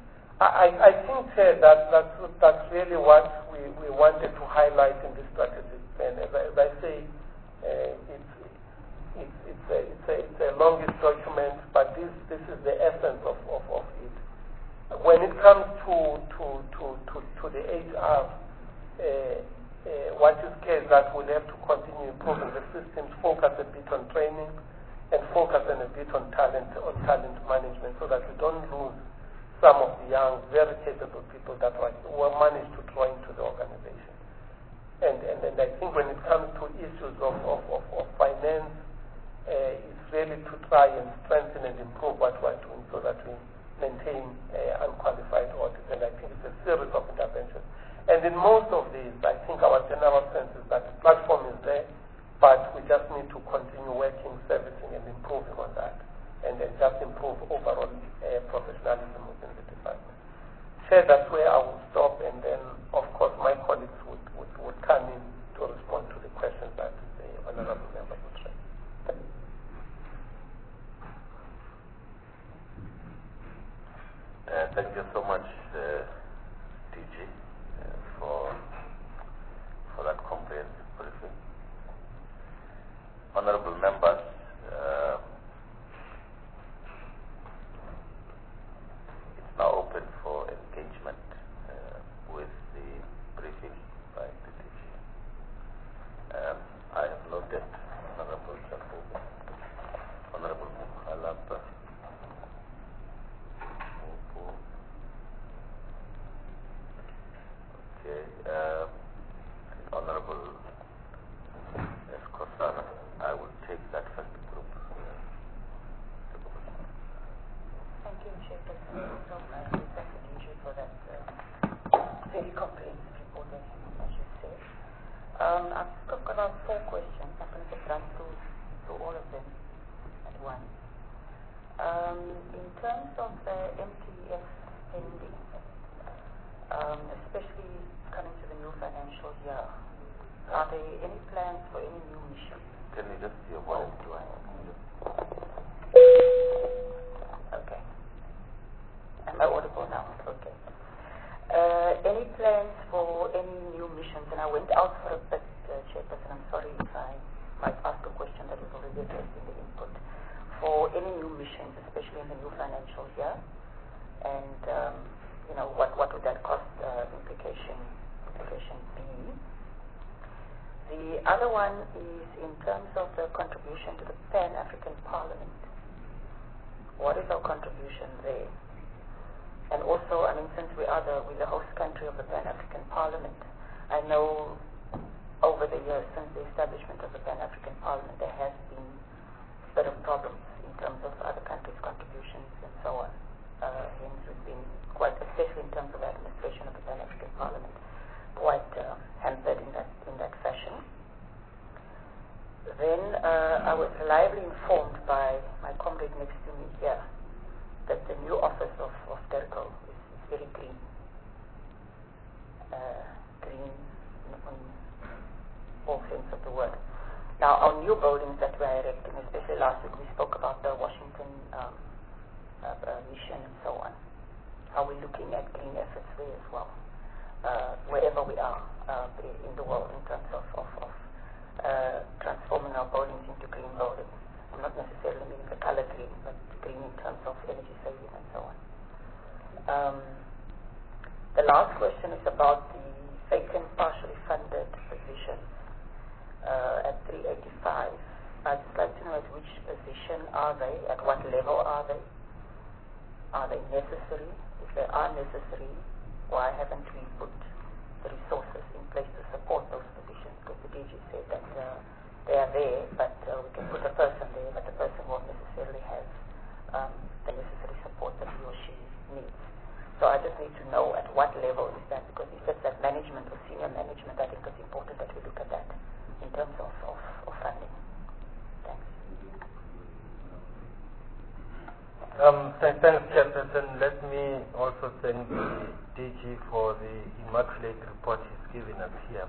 I I think uh, that that's that's really what we, we wanted to highlight in this strategic plan. As I, as I say, uh, it's it's it's a, it's a it's a longest document, but this this is the essence of of, of it. When it comes to to to to, to the H R, uh, uh, what is clear is that we'll have to continue improving the systems, focus a bit on training, and focus a bit on talent on talent management, so that we don't lose some of the young, very capable people that were, were managed to draw into the organization. And and, and I think when it comes to issues of of, of, of finance, uh, it's really to try and strengthen and improve what we're doing, so that we maintain uh, unqualified audit, and I think it's a series of interventions. And in most of these, I think our general sense is that the platform is there, but we just need to continue working, servicing, and improving on that, and then just improve overall uh, professionalism within the department. Chair, that's where I will stop, and then, of course, my colleagues would, would, would come in to respond to the questions that the honorable member would raise. Uh, thank you so much, uh, D G, uh, for for that comprehensive briefing. Honorable members, uh, it's now open for engagement uh, with the briefing by the D G. Um, I have noted Honorable Jacob, Honorable Mukhalapa, Okay, uh, Honorable Escosana, I will take that first group. Thank you, Chairperson. So much. Thank you for that uh, very comprehensive report that you just said. Um, I've got about four questions. I'm going to run through, through all of them at once. Um, in terms of the M T F spending, um, especially coming to the new financial year, are there any plans for any new missions? Can you just see your voice? Oh, do I? Okay. Am I audible now? Okay. Uh, any plans for any new missions? And I went out for a bit, uh, Chairperson. I'm sorry if I the new financial year, and um, you know what what would that cost uh, implication implication be? The other one is in terms of the contribution to the Pan-African Parliament. What is our contribution there? And also, I mean, since we are the, we're the host country of the Pan-African Parliament, I know over the years, since the establishment of the Pan-African Parliament, there has been a bit of problems in terms of other countries' contributions and so on. Uh, hence, we've been quite, especially in terms of administration of the Pan-African Parliament, quite uh, hampered in that in that fashion. Then uh, I was reliably informed by my comrade next to me here that the new office of, of DIRCO is, is very green. Uh, green in, in all sense of the word. Now, our new buildings that we are erecting, especially last week we spoke about the Washington um, uh, uh, mission and so on. How we're looking at green efforts there as well, uh, wherever we are uh, in the world in terms of, of, of uh, transforming our buildings into green buildings. I'm not necessarily meaning the color green, but green in terms of energy saving and so on. Um, the last question is about the vacant, partially funded positions uh, at three eighty-five. I'd just like to know at which position are they, at what level are they? Are they necessary? If they are necessary, why haven't we put the resources in place to support those positions? Because the D G said that uh, they are there, but uh, we can put a person there, but the person won't necessarily have um, the necessary support that he or she needs. So I just need to know at what level is that, because if it's at management or senior management, I think it's important that we look at that in terms of, of, of funding. Thanks. Um, th- thanks, Chairperson. Let me also thank the D G for the immaculate report he's given us here.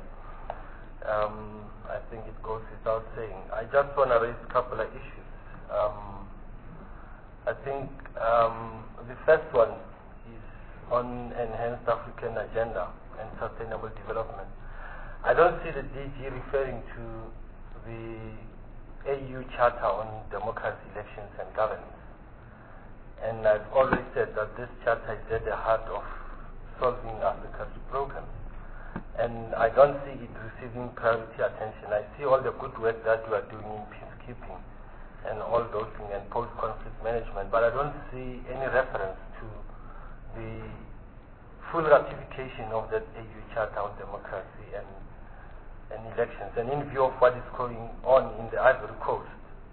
Um, I think it goes without saying. I just want to raise a couple of issues. Um, I think um, the first one is on enhanced African agenda and sustainable development. I don't see the D G referring to the A U Charter on democracy, elections and governance. And I've always said that this charter is at the heart of solving Africa's problems. And I don't see it receiving priority attention. I see all the good work that you are doing in peacekeeping and all those things and post-conflict management, but I don't see any reference to the full ratification of that A U Charter on democracy and, and elections. And in view of what is going on in the Ivory Coast,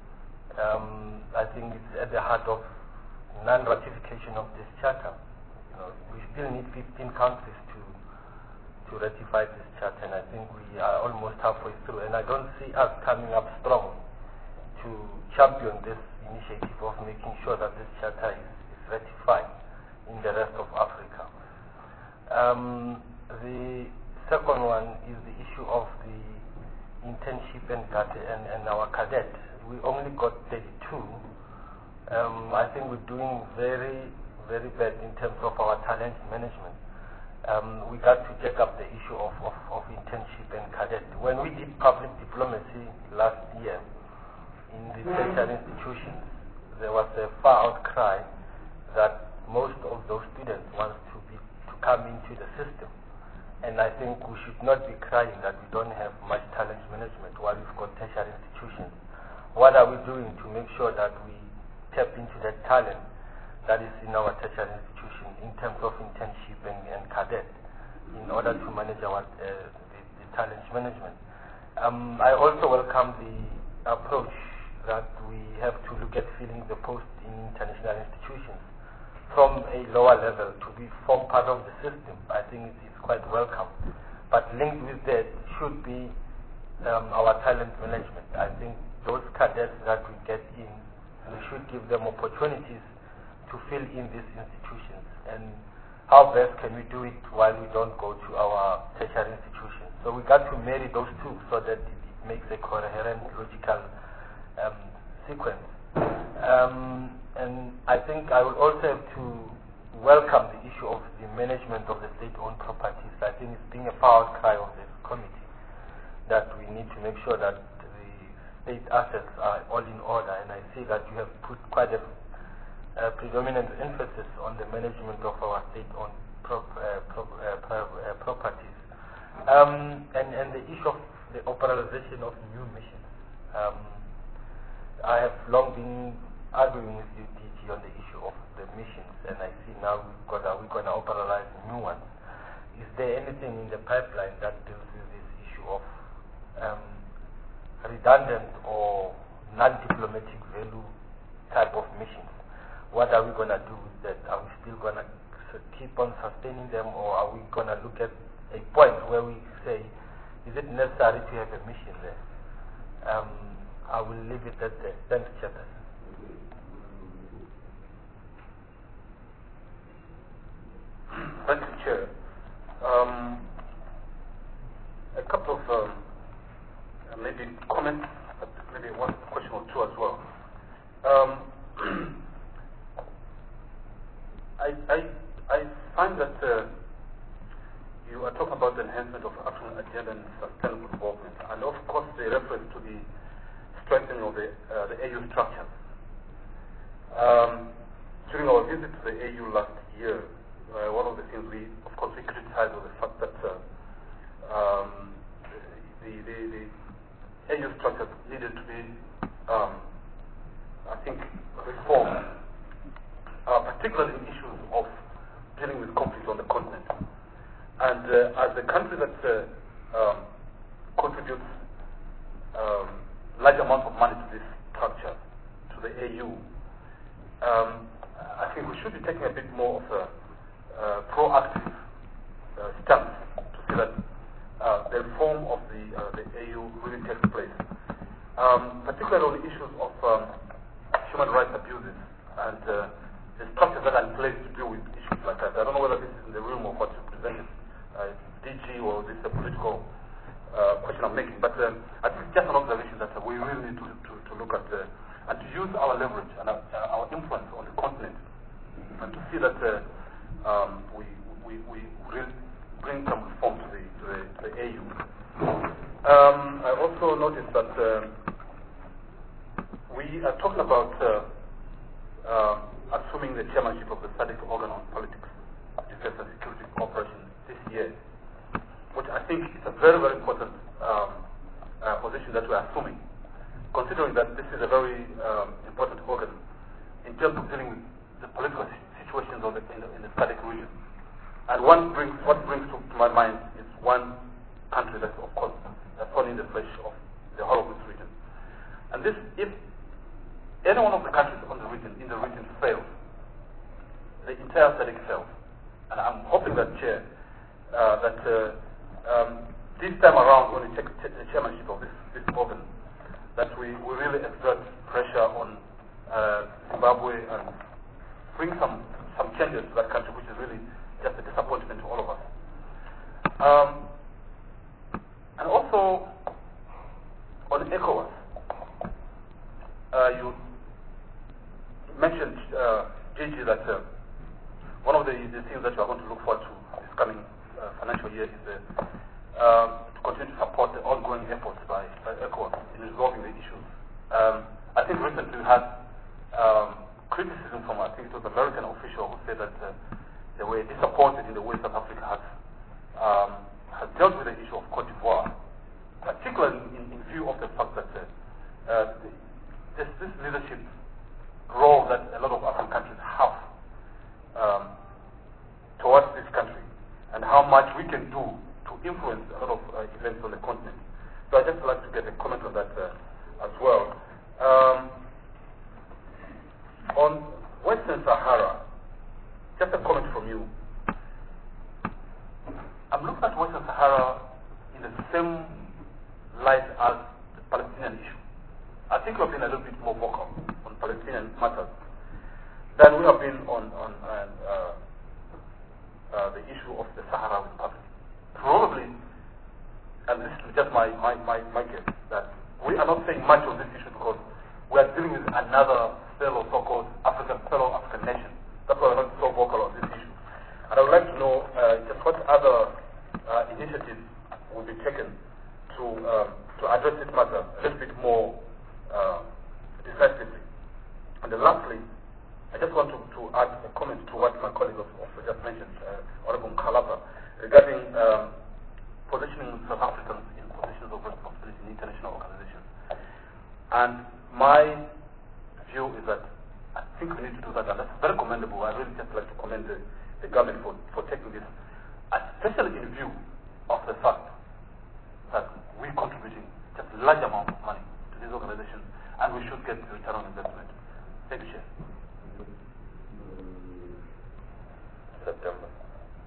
um, I think it's at the heart of non-ratification of this charter. You know, we still need fifteen countries to to ratify this charter, and I think we are almost halfway through, and I don't see us coming up strong to champion this initiative of making sure that this charter is, is ratified in the rest of Africa. Um, the second one is the issue of the internship and, and, and our cadet. We only got thirty-two. Um, I think we're doing very, very bad in terms of our talent management. Um, we got to take up the issue of, of, of internship and cadet. When we did public diplomacy last year in the tertiary institutions, there was a far outcry that most of those students want to be to come into the system. And I think we should not be crying that we don't have much talent management while we've got tertiary institutions. What are we doing to make sure that we tap into that talent that is in our tertiary institution in terms of internship and, and cadet in order to manage our uh, the, the talent management. Um, I also welcome the approach that we have to look at filling the post in international institutions from a lower level to be form part of the system. I think it is quite welcome. But linked with that should be um, our talent management. I think those cadets that we get in, we should give them opportunities to fill in these institutions, and how best can we do it while we don't go to our tertiary institutions. So we got to marry those two so that it, it makes a coherent, logical um, sequence. Um, and I think I would also have to welcome the issue of the management of the state-owned properties. I think it's being a power cry of this committee that we need to make sure that the state assets are all in order, and I see that you have put quite a uh, predominant emphasis on the management of our state-owned prop, uh, prop, uh, pro, uh, properties. Um, and, and the issue of the operationalization of new missions. Um, I have long been arguing with you, D G, on the issue of the missions, and I see now we've got, are we going to operationalize new ones? Is there anything in the pipeline that deals with this issue of um, redundant or non-diplomatic value type of missions? What are we going to do with that? Are we still going to keep on sustaining them, or are we going to look at a point where we say, is it necessary to have a mission there? Um, I will leave it at that. Thanks, Chairman. Thank you, Chair. Um, a couple of um, uh, maybe comments, but maybe one question or two as well. Um, I, I, I find that uh, you are talking about the enhancement of African agenda and sustainable development, and of course the reference to the strengthening of the, uh, the A U structure. Um, during our visit to the A U last year, uh, one of the things we, of course, we criticized was the fact that uh, um, the, the, the A U structure needed to be, um, I think, reformed, uh, particularly in issues of dealing with conflict on the continent. And uh, as a country that uh, um, contributes um, large amounts of money to this structure, to the A U, um, I think we should be taking a bit more of a uh, proactive uh, stance to see that uh, the reform of the, uh, the A U really takes place, um, particularly on the issues of um, human rights abuses and uh, the structures that are in place to deal with issues like that. I don't know whether this is in the realm of what you presented, uh, D G, or this is a political uh, question I'm making, but um, I think it's just an observation that uh, we really need to, to, to look at uh, and to use our leverage and our, uh, our influence on the continent and to see that uh, um, we, we, we really bring some reform to the, to the, to the A U. Um, I also noticed that uh, we are talking about uh, uh, assuming the chairmanship of the SADC organ on politics, defense and security cooperation this year, which I think is a very, very important um, uh, position that we are assuming, considering that this is a very um, important organ in terms of dealing with the political situations of the, in, the, in the SADC region. And one brings, what brings to, to my mind is one country that's, of course, that's thorn in the flesh of the whole of this region. And this, if any one of the countries on the region, in the region fails, the entire SADC fails. And I'm hoping that, Chair, uh, that uh, um, this time around, when we take the chairmanship of this, this organ, that we, we really exert pressure on uh, Zimbabwe and bring some, some changes to that country, which is really just a disappointment to all of us. Um, and also, on ECOWAS, uh, you mentioned, uh, Gigi, that uh, one of the, the things that you are going to look forward to this coming uh, financial year is the, uh, to continue to support the ongoing efforts by, by ECOWAS in resolving the issues. Um, I think recently we had um, criticism from, I think it was an American official who said that uh, they were disappointed in the way South Africa has, um, has dealt with the issue of Cote d'Ivoire, particularly in, in view of the fact that uh, uh, this, this leadership role that a lot of African countries have um, towards this country, and how much we can do to influence a lot of uh, events on the continent. So I'd just like to get a comment on that uh, as well. Um, on Western Sahara, just a comment from you. I'm looking at Western Sahara in the same light as the Palestinian issue. I think we've been a little bit more vocal on Palestinian matters than we have been on, on uh, uh, the issue of the Sahrawi Republic. Probably, and this is just my, my, my, my case, that we are not saying much on this issue because we are dealing with another fellow so-called African, fellow African nation. That's why we're not so vocal on this issue. And I would like to know uh, just what other uh, initiatives will be taken to, um, to address this matter a little bit more uh, decisively. And then lastly, I just want to what my colleague also just mentioned, uh, Honorable Kalapa, regarding um, positioning South Africans in positions of responsibility in international organizations. And my view is that I think we need to do that, and that's very commendable. I really just like to commend the, the government for, for taking this, especially in view of the fact that we're contributing just a large amount of money to these organizations, and we should get the return on investment. Thank you, Chair. September.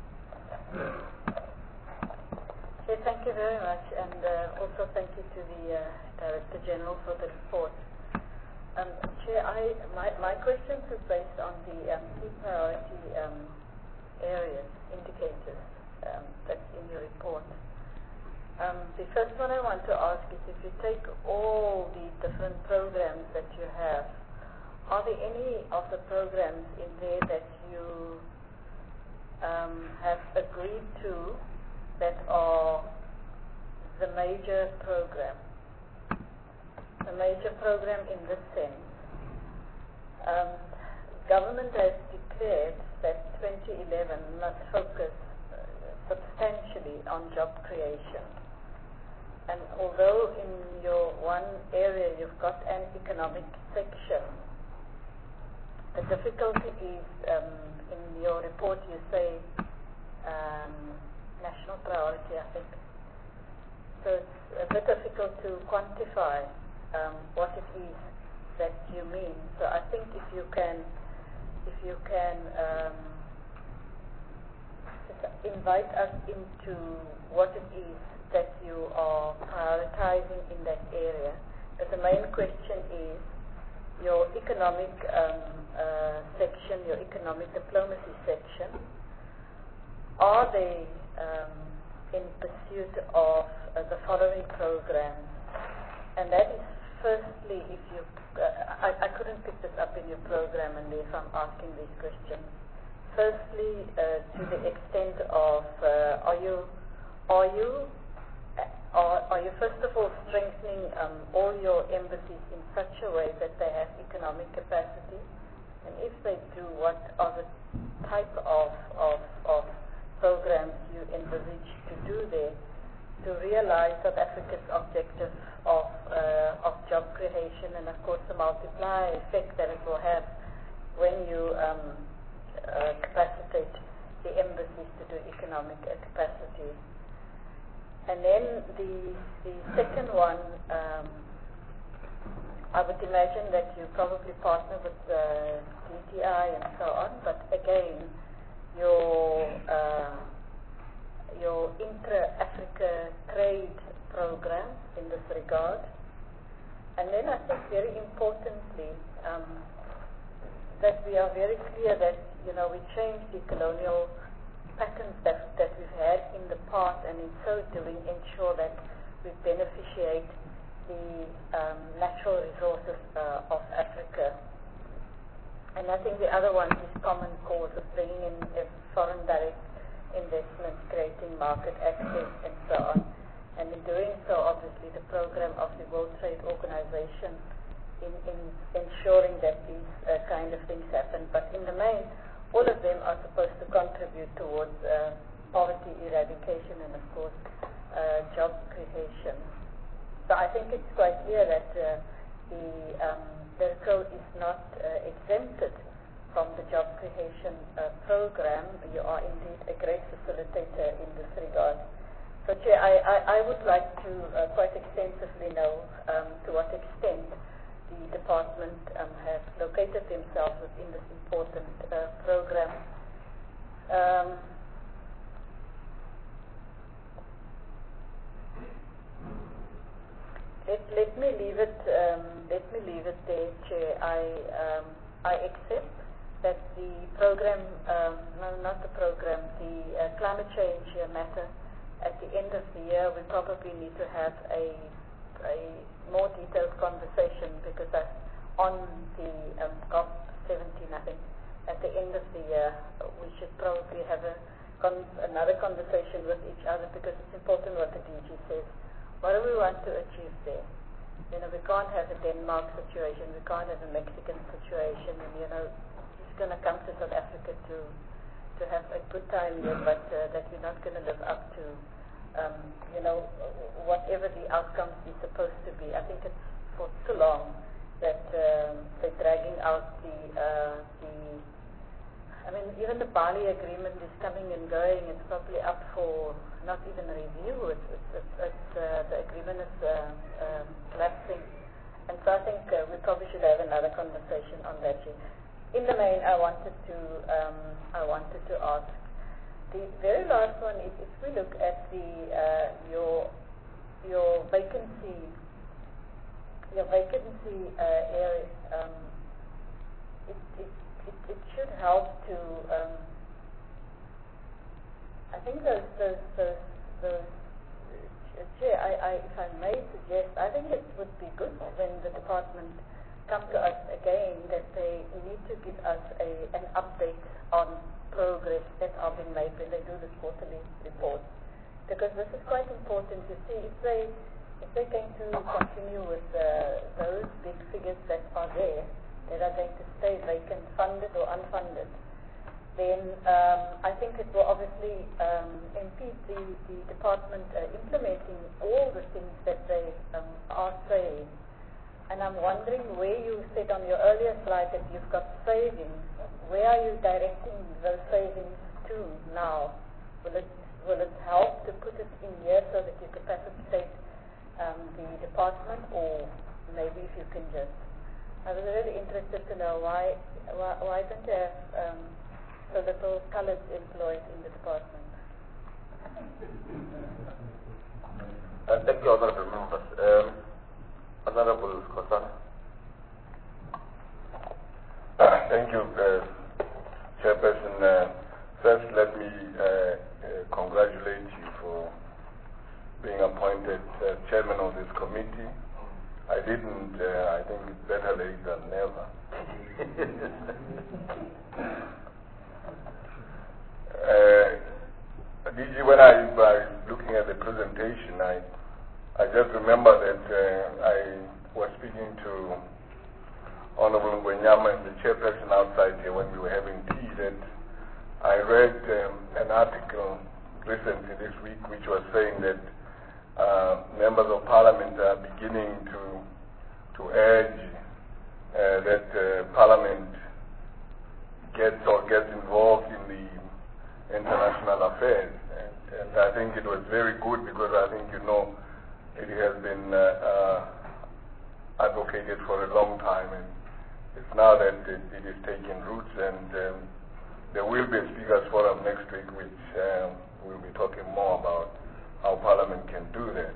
Okay, thank you very much, and uh, also thank you to the uh, Director General for the report. Um, Chair, I, my, my questions is based on the um, key priority um, areas, indicators um, that's in your report. Um, the first one I want to ask is, if you take all the different programs that you have, are there any of the programs in there that you um, have agreed to that are the major program? A major program in this sense. Um, government has declared that twenty eleven must focus uh, substantially on job creation. And although in your one area you've got an economic section, the difficulty is, um, in your report you say um, national priority, I think. So it's a bit difficult to quantify Um, what it is that you mean. So I think if you can, if you can um, invite us into what it is that you are prioritizing in that area. But the main question is your economic um, uh, section, your economic diplomacy section. Are they um, in pursuit of uh, the following programs? And that is, firstly, if you, uh, I, I couldn't pick this up in your program, and therefore I'm asking these questions. Firstly, uh, to the extent of, uh, are you, are you, uh, are, are you first of all strengthening um, all your embassies in such a way that they have economic capacity? And if they do, what are the type of, of, of programs you envisage to do there to realize South Africa's objective of uh, of job creation, and of course the multiplier effect that it will have when you um, uh, capacitate the embassies to do economic uh, capacity. And then the the second one, um, I would imagine that you probably partner with uh, D T I and so on, but again, your uh, your intra-Africa trade program in this regard. And then I think very importantly um, that we are very clear that, you know, we change the colonial patterns that, that we've had in the past, and in so doing ensure that we beneficiate the um, natural resources uh, of Africa. And I think the other one is common cause of bringing in uh, foreign direct investments, creating market access and so on. And in doing so, obviously, the program of the World Trade Organization in, in ensuring that these uh, kind of things happen. But in the main, all of them are supposed to contribute towards uh, poverty eradication and, of course, uh, job creation. So I think it's quite clear that uh, the um, DIRCO is not uh, exempted from the job creation uh, program. You are indeed a great facilitator in this regard. So, Chair, I, I, I would like to uh, quite extensively know um, to what extent the department um, has located themselves within this important uh, program. Um, let, let me leave it. Um, let me leave it there, Chair. I um, I accept that the program, um, no, not the program, the uh, climate change uh, matter. At the end of the year, we probably need to have a, a more detailed conversation, because that's on the um, COP seventeen, I think. At the end of the year, we should probably have a con another conversation with each other, because it's important what the D G says. What do we want to achieve there? You know, we can't have a Denmark situation, we can't have a Mexican situation, and you know, going to come to South Africa to to have a good time here, but uh, that we're not going to live up to, um, you know, whatever the outcomes is supposed to be. I think it's for too long that um, they're dragging out the uh, the. I mean, even the Bali agreement is coming and going. It's probably up for not even a review. It's, it's, it's, it's uh, the agreement is uh, um, lapsing, and so I think uh, we probably should have another conversation on that. In the main, I wanted to um, I wanted to ask the very last one is if we look at the uh, your your vacancy your vacancy uh, area. Um, it, it It, it should help to, um, I think those, those, those, those uh, Chair, I, I, if I may suggest, I think it would be good when the department come to us again that they need to give us a, an update on progress that are being made when they do this quarterly report. Because this is quite important. You see, if, they, if they're going to continue with uh, those big figures that are there, that are going to stay vacant, funded or unfunded, then um, I think it will obviously um, impede the, the department uh, implementing all the things that they um, are saying. And I'm wondering where you said on your earlier slide that you've got savings, where are you directing those savings to now? Will it, will it help to put it in here so that you capacitate um, the department, or maybe if you can just I was really interested to know why why, why don't you have um, so little colored employees in the department? Uh, thank you, Honorable Members. Um, Honorable Khosan. Thank you, uh, Chairperson. Uh, first, let me uh, uh, congratulate you for being appointed uh, Chairman of this committee. I didn't, uh, I think it's better late than never. uh, D G, when I was looking at the presentation, I, I just remember that uh, I was speaking to Honorable Ngwenyama and the chairperson outside here when we were having tea, that I read um, an article recently this week which was saying that Uh, members of parliament are beginning to to urge uh, that uh, parliament gets or gets involved in the international affairs, and, and I think it was very good because I think you know it has been uh, uh, advocated for a long time, and it's now that it, it is taking roots, and um, there will be a speakers forum next week which um, we'll be talking more about how Parliament can do that.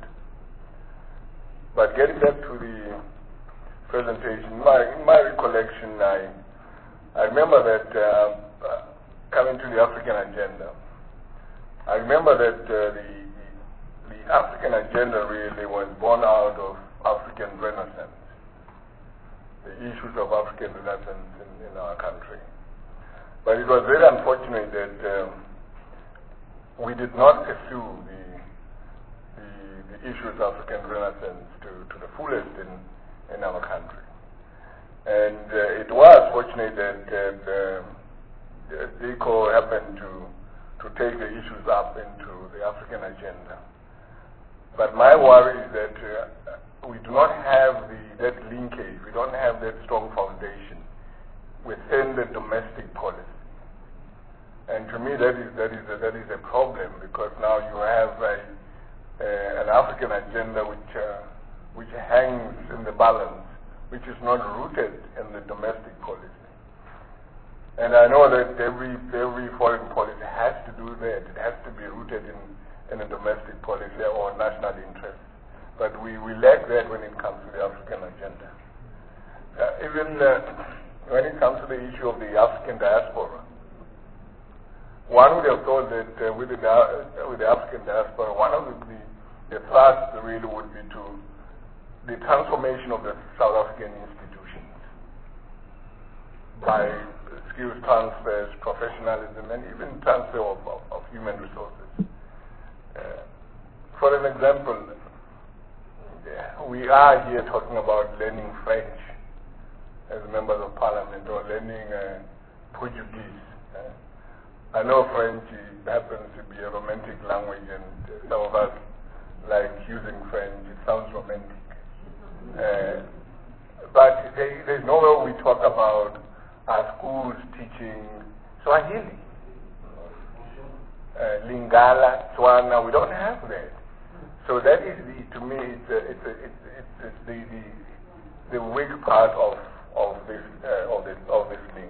But getting back to the presentation, my, in my recollection, I, I remember that uh, uh, coming to the African agenda, I remember that uh, the, the, the African agenda really was born out of African Renaissance, the issues of African Renaissance in, in our country. But it was very unfortunate that um, we did not pursue the the issues of African Renaissance to, to the fullest in, in our country. And uh, it was fortunate that uh, the, the DECO happened to, to take the issues up into the African agenda. But my worry is that uh, we do not have the, that linkage, we don't have that strong foundation within the domestic policy. And to me that is, that is, a, that is a problem, because now you have a Uh, an African agenda which uh, which hangs in the balance, which is not rooted in the domestic policy. And I know that every every foreign policy has to do that. It has to be rooted in, in a domestic policy or national interest. But we, we lack that when it comes to the African agenda. Uh, even uh, when it comes to the issue of the African diaspora, one would have thought that uh, with, the, uh, with the African diaspora, one of the, the, the thrust really would be to the transformation of the South African institutions by skills transfers, professionalism, and even transfer of, of, of human resources. Uh, for an example, we are here talking about learning French as members of parliament, or learning uh, Portuguese. Uh, I know French happens to be a romantic language, and some of us like using French. It sounds romantic. Uh, but there, there's nowhere we talk about our schools teaching Swahili, uh, Lingala, Tswana. We don't have that. So that is the, to me, it's a, it's, a, it's, it's, it's the, the the weak part of of this uh, of this of this link.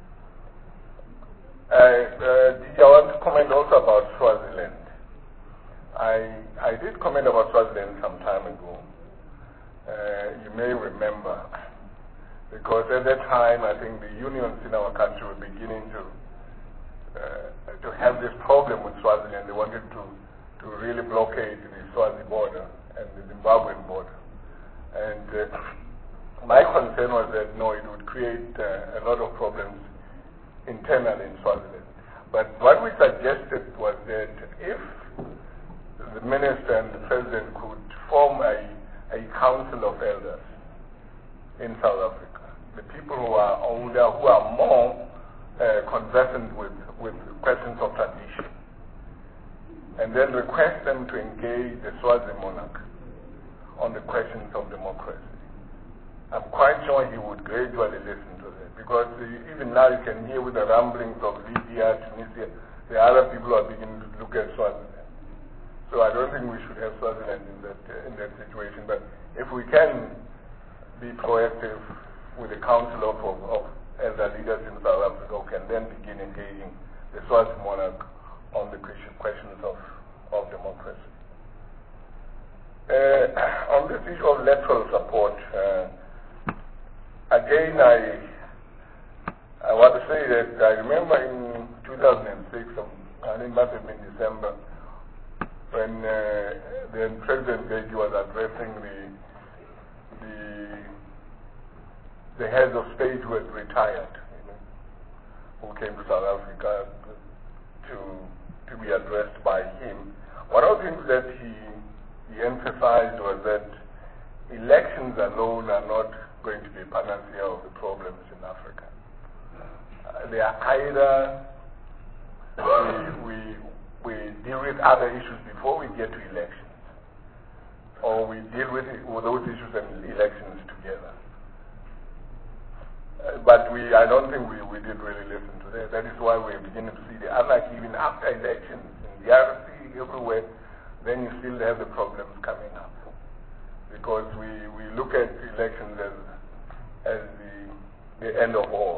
Uh, uh, did I want to comment also about Swaziland? I I did comment about Swaziland some time ago. Uh, you may remember, because at that time I think the unions in our country were beginning to uh, to have this problem with Swaziland. They wanted to to really blockade the Swazi border and the Zimbabwean border. And uh, my concern was that no, it would create uh, a lot of problems internally in Swaziland. But what we suggested was that if the minister and the president could form a, a council of elders in South Africa, the people who are older, who are more uh, conversant with, with questions of tradition, and then request them to engage the Swazi monarch on the questions of democracy. I'm quite sure he would gradually listen to that, because uh, even now you can hear with the rumblings of Libya, Tunisia, the other people are beginning to look at Swaziland. So I don't think we should have Swaziland in that uh, in that situation. But if we can be proactive with the Council of, of, of Elder Leaders in South Africa, we can then begin engaging the Swazi monarch on the questions of, of democracy. Uh, on this issue of electoral support, uh, again, I I want to say that I remember in two thousand six, I think it must have been December, when uh, then President Mbeki was addressing the the the heads of state who had retired, you know, who came to South Africa to to be addressed by him. One of the things that he he emphasized was that elections alone are not going to be a panacea of the problems in Africa. Uh, they are either we, we, we deal with other issues before we get to elections, or we deal with, it, with those issues and elections together. Uh, but we, I don't think we, we did really listen to that. That is why we're beginning to see the anarchy even after elections in the R C, everywhere. Then you still have the problems coming up, because we, we look at elections as as the, the end of all.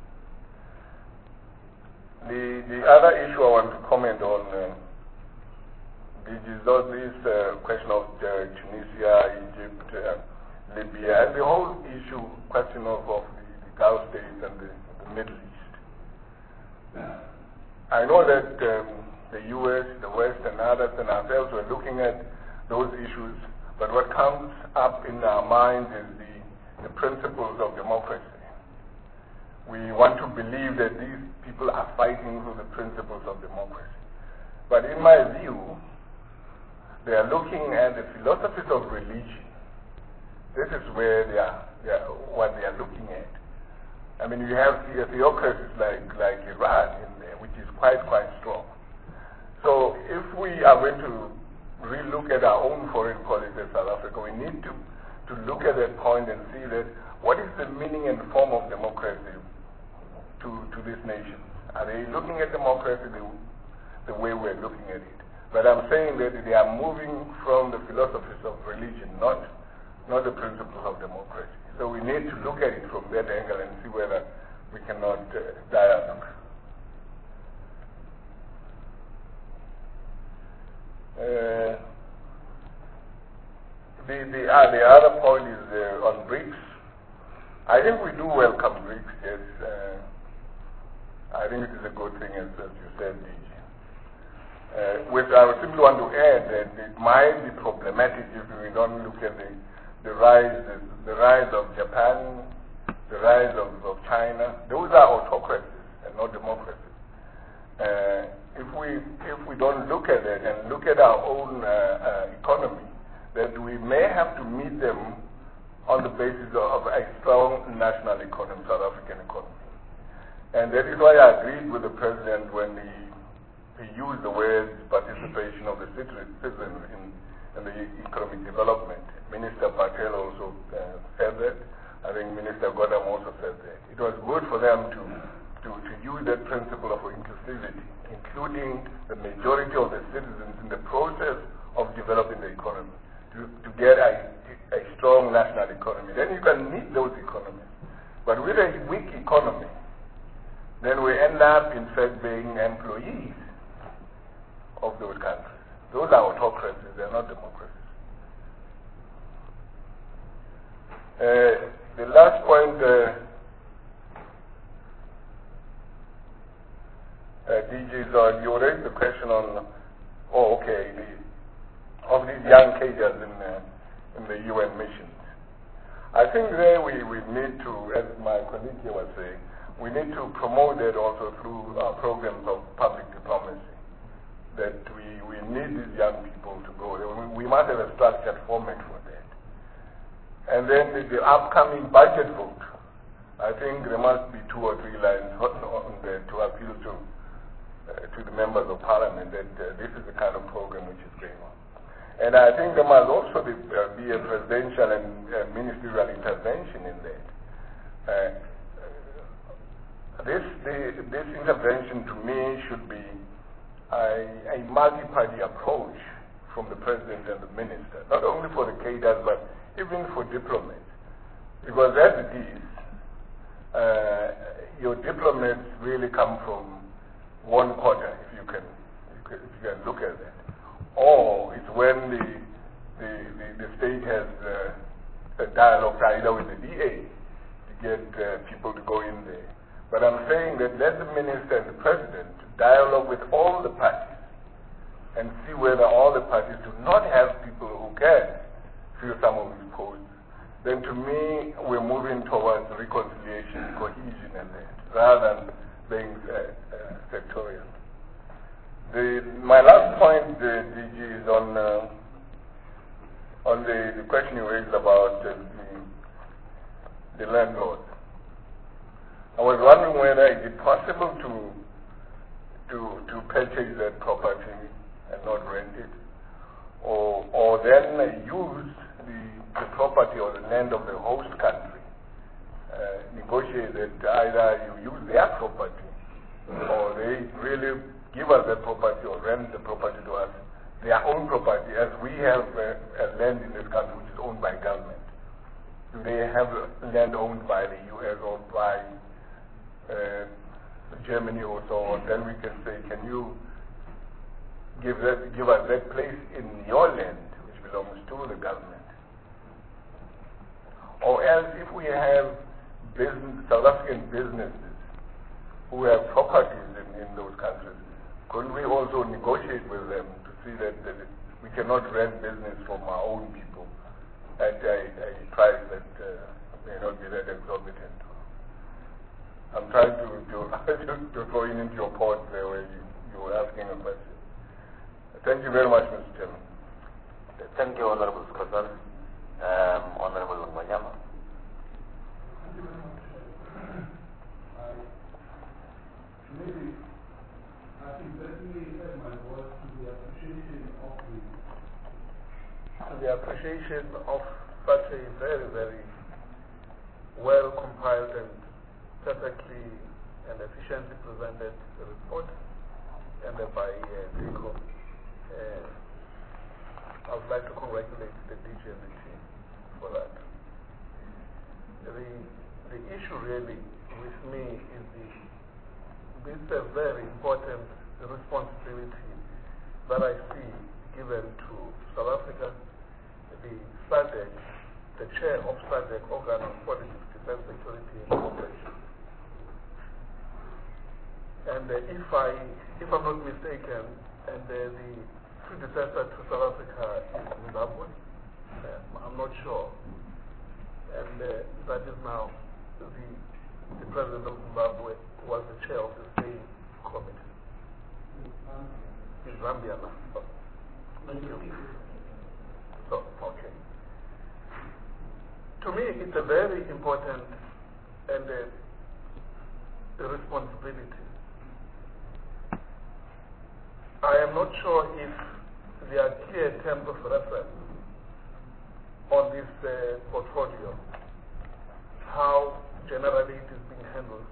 The the other issue I want to comment on uh, is not this uh, question of uh, Tunisia, Egypt, uh, Libya, and the whole issue, question of, of the, the Gulf states and the, the Middle East. I know that um, the U S, the West, and others and ourselves were looking at those issues, but what comes up in our minds is the, the principles of democracy. We want to believe that these people are fighting for the principles of democracy. But in my view, they are looking at the philosophies of religion. This is where they are, they are what they are looking at. I mean, you have the theocracies like, like Iran in there, which is quite, quite strong. So if we are going to relook at our own foreign policy in South Africa, we need to, to look at that point and see that what is the meaning and form of democracy to, to these nations? Are they looking at democracy the, the way we're looking at it? But I'm saying that they are moving from the philosophies of religion, not, not the principles of democracy. So we need to look at it from that angle and see whether we cannot uh, dialogue. Uh, the, the, uh, the other point is uh, on BRICS. I think we do welcome BRICS, yes. Uh, I think it is a good thing, as, as you said, D J. Uh, which I simply want to add that it might be problematic if we don't look at the, the rise the, the rise of Japan, the rise of, of China. Those are autocracies and not democracies. Uh, if we if we don't look at it and look at our own uh, uh, economy, that we may have to meet them on the basis of a strong national economy, South African economy. And that is why I agreed with the President when he, he used the words participation of the citizens in, in the economic development. Minister Patel also uh, said that. I think Minister Godam also said that. It was good for them to, to, to use that principle of inclusivity, including the majority of the citizens in the process of developing the economy, to, to get a, a strong national economy. Then you can meet those economies. But with a weak economy, then we end up, in fact, being employees of those countries. Those are autocracies, they're not democracies. Uh, the last point, uh, uh, D J, so you raised the question on, oh, okay, the, of these young cadres in, uh, in the U N missions. I think there we, we need to, as my colleague here was saying, we need to promote that also through our programs of public diplomacy, that we, we need these young people to go. We, we must have a structured format for that. And then the, the upcoming budget vote, I think there must be two or three lines on, on there to appeal to, uh, to the members of parliament that uh, this is the kind of program which is going on. And I think there must also be, uh, be a presidential and uh, ministerial intervention in that. Uh, this, the, this intervention to me should be a, a multi-party approach from the president and the minister, not only for the cadres, but even for diplomats. Because as it is, uh, your diplomats really come from one quarter, if you can, if you can, if you can look at that. Or it's when the, the, the, the state has uh, a dialogue either with the D A to get uh, people to go in there. But I'm saying that let the minister and the president dialogue with all the parties and see whether all the parties do not have people who can fill some of these posts. Then to me, we're moving towards reconciliation, cohesion and that, rather than being uh, uh, sectorial. The, my last point, uh, D G, is on, uh, on the, the question you raised about uh, the, the landlord. I was wondering whether it is possible to, to, to purchase that property and not rent it, or, or then uh, use the, the property or the land of the host country, uh, negotiate that either you use their property or they really give us that property or rent the property to us, their own property, as we have uh, a land in this country which is owned by government. Do they have land owned by the U S or by uh, Germany or so on? Then we can say, can you give, that, give us that place in your land which belongs to the government? Or else if we have business, South African businesses who have properties in, in those countries, couldn't we also negotiate with them to see that, that it, we cannot rent business from our own people at a, a price that uh, may not be that exorbitant? I'm trying to, to, to throw in into your point there where you, you were asking a question. Thank you very much, Mister Chairman. Thank you, Honorable Skosar. Um, Honorable Wanyama. Thank you very much. I, maybe I think let me add my voice to the appreciation of the to the appreciation of such a very, very well compiled and perfectly and efficiently presented report, and by uh, DICO. Uh, I would like to congratulate the D G and the team for that. The, the issue really with me is the, this is a very important responsibility that I see given to South Africa, the SADC, the chair of SADC, Organ on Politics, Defense, Security and Cooperation. And uh, if, I, if I'm not mistaken, and uh, the predecessor to South Africa is Zimbabwe, uh, I'm not sure. And uh, that is now the, the president of Zimbabwe was the chair of the same committee. In Zambia now. So, thank you. So, okay. To me, it's a very important and uh, responsibility. I am not sure if there are clear terms of reference on this uh, portfolio, how generally it is being handled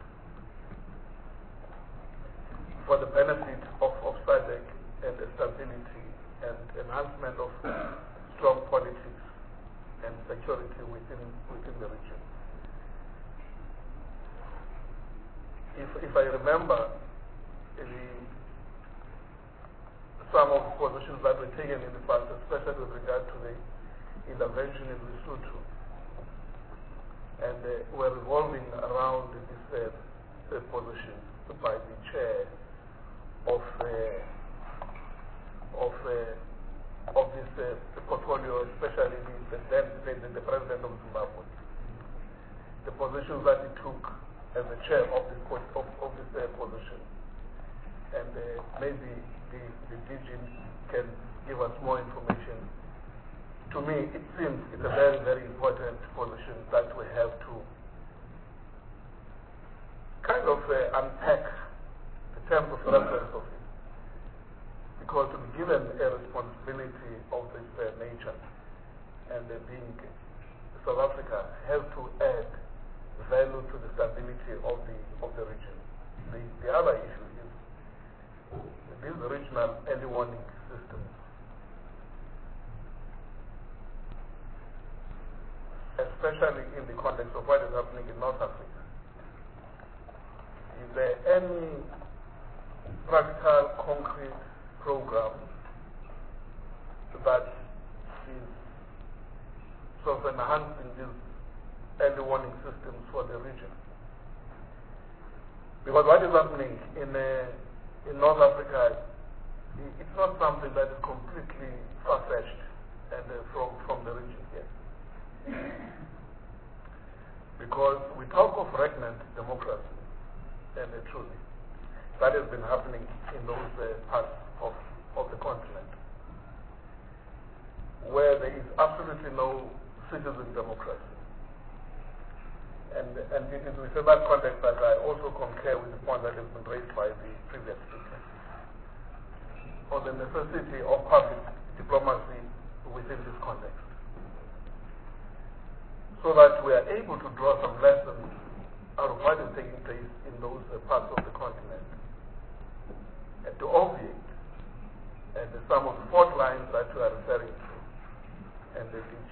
for the benefit of, of SADC and the stability and enhancement of strong politics and security within within the region. If if I remember the some of the positions that were taken in the past, especially with regard to the intervention in Lesotho, and uh, were revolving around this uh, uh, position by the chair of uh, of uh, of this uh, portfolio, especially the, the, the, the president of Zimbabwe. The positions that he took as the chair of this of, of this uh, position, and uh, maybe the the D G can give us more information. To me, it seems it's a very very important position that we have to kind of uh, unpack the terms of reference of it, because to be given a responsibility of this uh, nature and uh, being South Africa has to add value to the stability of the of the region. The, the other issue is these regional early warning systems, especially in the context of what is happening in North Africa. Is there any practical, concrete program that is sort of enhancing these early warning systems for the region? Because what is happening in uh, in North Africa, it's not something that is completely far-fetched and uh, from from the region here. Because we talk of regnant democracy, and uh, truly, that has been happening in those uh, parts of of the continent, where there is absolutely no citizen democracy. And, and it is within that context that I also concur with the point that has been raised by the previous speaker on the necessity of public diplomacy within this context, so that we are able to draw some lessons out of what is taking place in those uh, parts of the continent, and to obviate and uh, some of the fault lines that you are referring to and the teaching.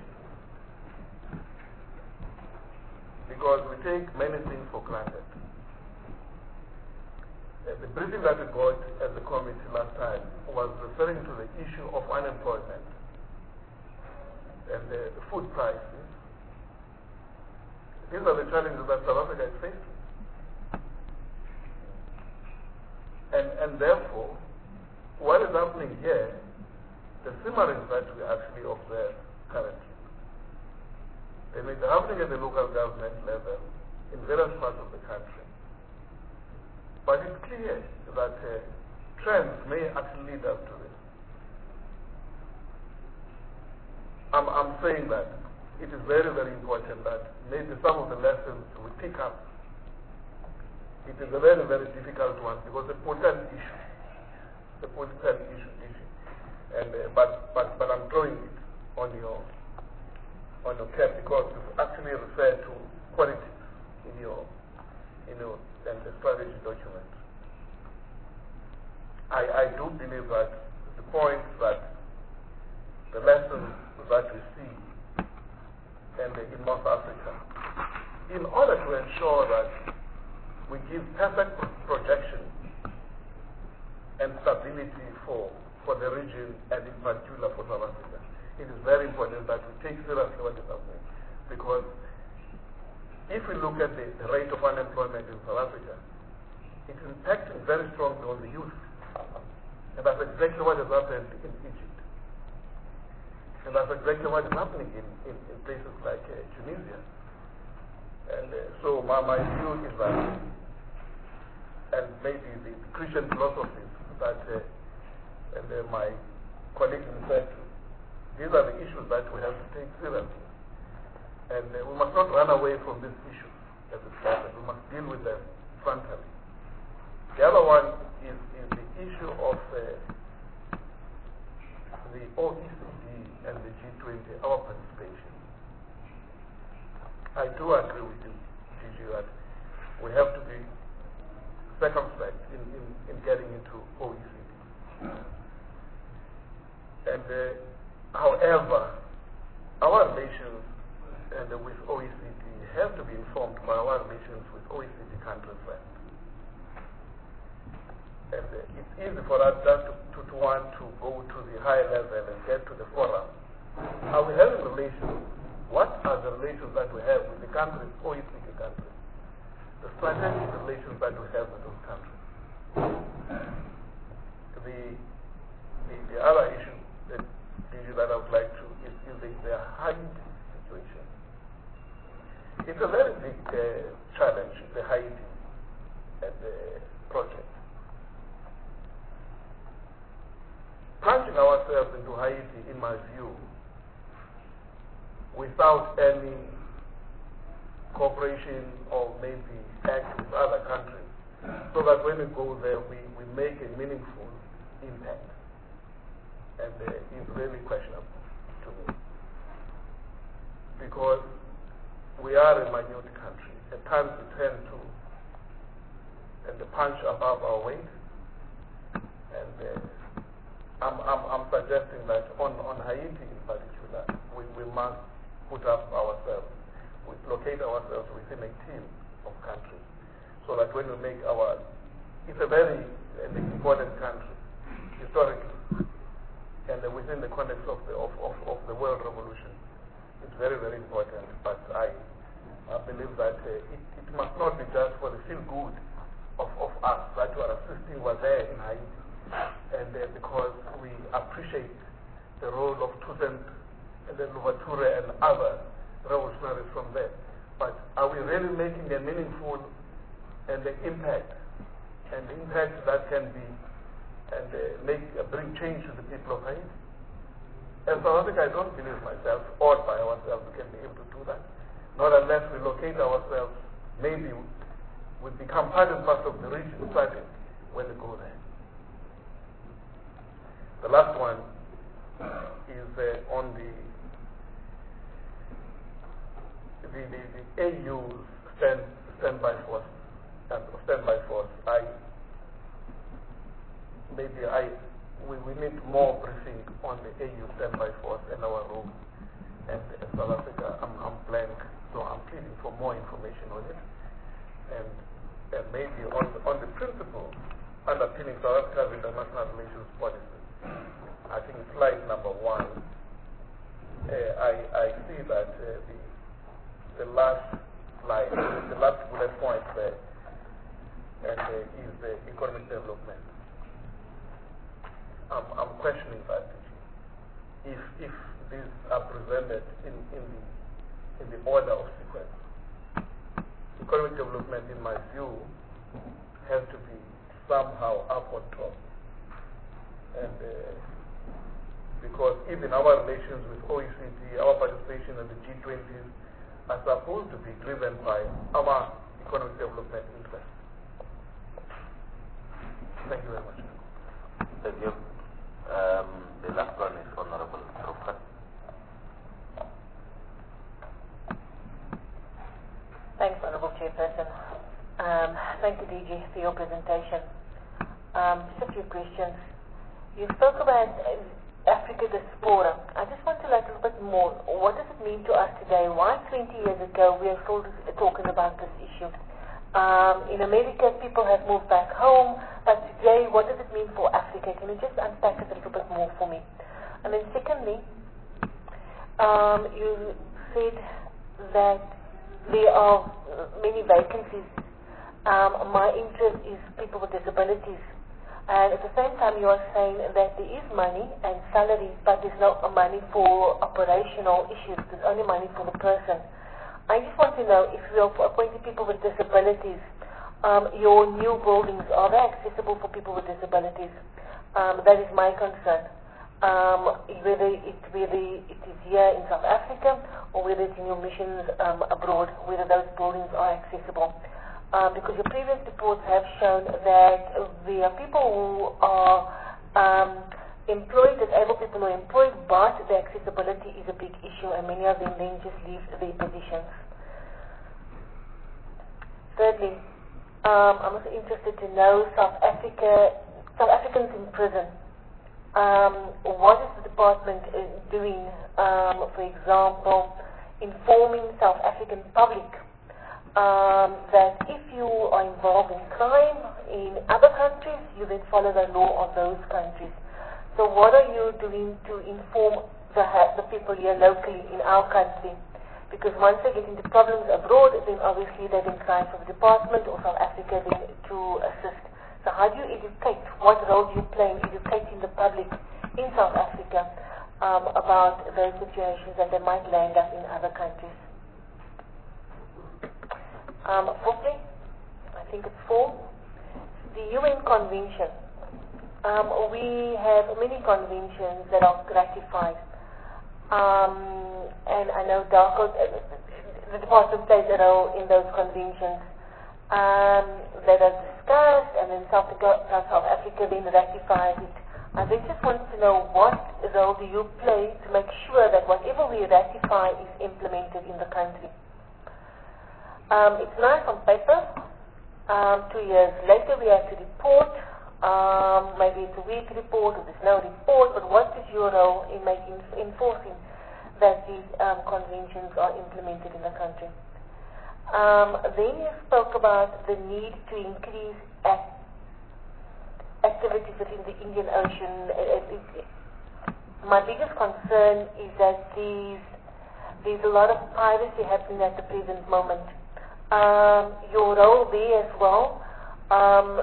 Because we take many things for granted. Uh, the briefing that we got as a committee last time was referring to the issue of unemployment and uh, the food prices. These are the challenges that South Africa is facing. And, and therefore, what is happening here, the simmering that we actually observe currently, they may be happening at the local government level in various parts of the country. But it's clear that uh, trends may actually lead us to this. I'm, I'm saying that it is very, very important that maybe some of the lessons we pick up. It is a very, very difficult one because it's a political issue. The political issue, issue. And, uh, but, but, but I'm drawing it on your on your cap because you actually refer to quality in your in your and the strategy document. I, I do believe that the point that the lessons that we see and in North Africa, in order to ensure that we give perfect projection and stability for for the region and in particular for South Africa, it is very important that we take seriously what is happening. Because if we look at the, the rate of unemployment in South Africa, it's impacting very strongly on the youth. And that's exactly what has happened in Egypt. And that's exactly what is happening in, in, in places like uh, Tunisia. And uh, so my, my view is that, and maybe the, the Christian philosophies that uh, and uh, my colleagues referred to, these are the issues that we have to take seriously. And uh, we must not run away from these issues as it happens. We must deal with them frontally. The other one is, is the issue of uh, the O E C D and the G twenty, our participation. I do agree with you, Gigi, that we have to be circumspect in, in, in getting into O E C D. And uh, however, our relations and, uh, with O E C D have to be informed by our relations with O E C D countries first. And uh, it's easy for us just to, to, to want to go to the high level and get to the forum. Are we having relations? What are the relations that we have with the countries, O E C D countries? The strategic relations that we have with those countries. The, the, the other issue that, that I would like to is, is the, the Haiti situation. It's a very big uh, challenge, the Haiti and the project. Plunging ourselves into Haiti, in my view, without any cooperation or maybe act with other countries, so that when we go there, we, we make a meaningful impact. And uh, it's really questionable to me. Because we are a minute country. At times we tend to and punch above our weight. And uh, I'm, I'm, I'm suggesting that on, on Haiti in particular, we, we must put up ourselves, we locate ourselves within a team of countries, so that when we make our, it's a very an important country, historically, and uh, within the context of the, of, of, of the world revolution, it's very, very important. But I, I believe that uh, it, it must not be just for the feel good of, of us that we are assisting were there in Haiti. And uh, because we appreciate the role of Toussaint and then Louverture and other revolutionaries from there. But are we really making a meaningful and the impact, and the impact that can be and uh, make uh, bring change to the people of Haiti? As South Africa, I don't believe myself, or by ourselves, we can be able to do that. Not unless we locate ourselves, maybe we become part and parcel of the region, starting when we go there. The last one is uh, on the the, the, the A U stand standby force and standby force. I maybe I we, we need more briefing on the A U standby force and our role. And in South Africa, I'm, I'm blank, so I'm pleading for more information on it. And and maybe on the, on the principle underpinning South Africa's international relations policy. I think slide number one, uh, I, I see that uh, the, the last slide, the last bullet point there, and uh, is the economic development. I'm, I'm questioning that. If, if these are presented in, in, the, in the order of sequence, economic development, in my view, has to be somehow up on top. And uh, because even our relations with O E C D, our participation in the G twenty are supposed to be driven by our economic development interests. Thank you very much. Thank you. Um, the last one is Honorable Rufat. Thanks, Honorable Chairperson. Um, thank you, D G, for your presentation. Um, just a few questions. You spoke about uh, Africa diaspora. I just want to learn a little bit more. What does it mean to us today? Why twenty years ago we are still talking about this issue? Um, in America, people have moved back home, but today, what does it mean for Africa? Can you just unpack it a little bit more for me? And then secondly, um, you said that there are many vacancies. Um, my interest is people with disabilities. And at the same time, you are saying that there is money and salaries, but there's no money for operational issues. There's only money for the person. I just want to know if you are appointing people with disabilities, um, your new buildings, are they accessible for people with disabilities? Um, that is my concern. Um, whether, it, whether it is here in South Africa or whether it's in your missions um, abroad, whether those buildings are accessible. Um, because your previous reports have shown that there are people who are um, employed, disabled people who are employed, but the accessibility is a big issue, and many of them then just leave their positions. Thirdly, um, I'm also interested to know South Africa, South Africans in prison. Um, what is the department uh, doing, um, for example, informing South African public um, that if you are involved in crime in other countries, you then follow the law of those countries. So what are you doing to inform the, the people here locally in our country? Because once they get into problems abroad, then obviously they then cry for the department or South Africa then to assist. So how do you educate? What role do you play in educating the public in South Africa um, about those situations that they might land up in other countries? Um, fourthly, I think it's four, the U N Convention. Um, we have many conventions that are ratified. Um, and I know DARCO, uh, the department plays a role in those conventions um, that are discussed, and then South Africa, South Africa then ratifies it. I then just want to know what role do you play to make sure that whatever we ratify is implemented in the country. Um, it's nice on paper. Um, two years later we have to report. Um, maybe it's a week report or there's no report, but what is your role in making, enforcing that these um, conventions are implemented in the country? Um, then you spoke about the need to increase act activities within the Indian Ocean. It, it, it, my biggest concern is that these, there's a lot of piracy happening at the present moment. Um, your role there as well. Um,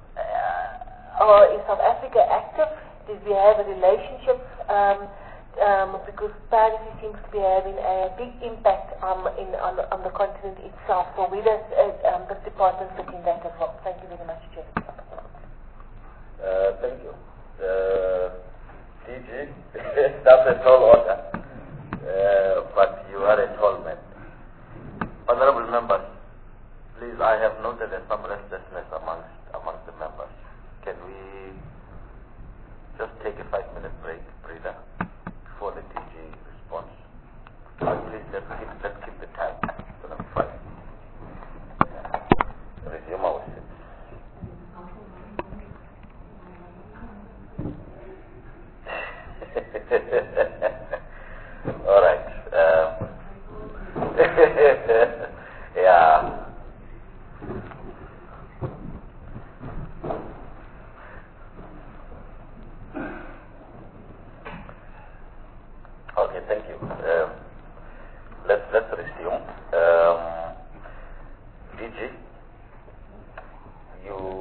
Or is South Africa active? Did we have a relationship? Um, um, because piracy seems to be having a big impact um, in, on, on the continent itself. So we does uh, um, the department look in that as well. Thank you very much, Chair. Uh, thank you. Uh, D G, that's a tall order, uh, but you are a tall man. Honorable members, please, I have noted some restlessness amongst amongst the members. Can we just take a five-minute break, breather, before the D G responds? But please, let's keep, let's keep the time to number five. Resume our seats. All right. Um, yeah. Okay, thank you. Um, let's let's resume. Um, D G, you.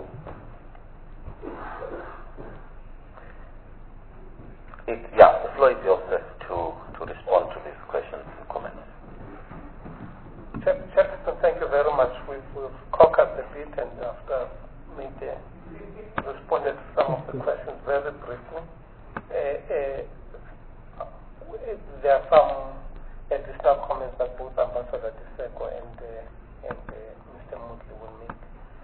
It, yeah, the floor is yours to to respond to these questions and comments. Chairperson, thank you very much. We've, we've conquered the bit, and after me uh, responded to some of the questions very briefly. Uh, uh, There are some additional comments that both Ambassador Diseko and, uh, and uh, Mister Motley will make.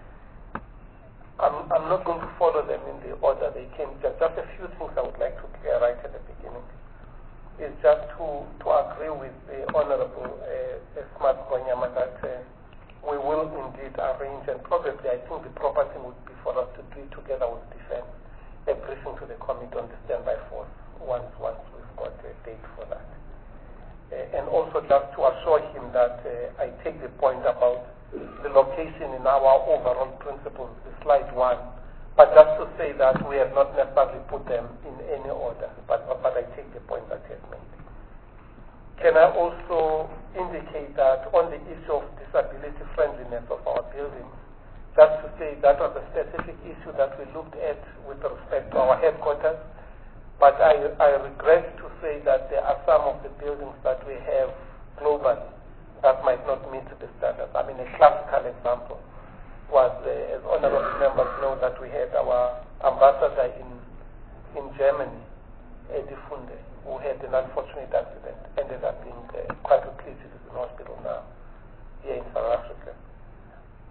I'm, I'm not going to follow them in the order they came. Just, just a few things I would like to clear right at the beginning. Is just to, to agree with the Honorable uh, Smart Gonyama that uh, we will indeed arrange, and probably I think the proper thing would be for us to do it together with defense, a briefing to the committee on the standby force once, once we've got a date for that. Uh, and also just to assure him that uh, I take the point about the location in our overall principles, the slide one, but just to say that we have not necessarily put them in any order, but, but I take the point that he has made. Can I also indicate that on the issue of disability friendliness of our buildings, just to say that was a specific issue that we looked at with respect to our headquarters, but I, I regret to say that there are some of the buildings that we have globally that might not meet the standards. I mean, a classical example was, uh, as honorable members know, that we had our ambassador in in Germany, Eddie Funde, who had an unfortunate accident, ended up being uh, quite quickly in hospital now, here in South Africa.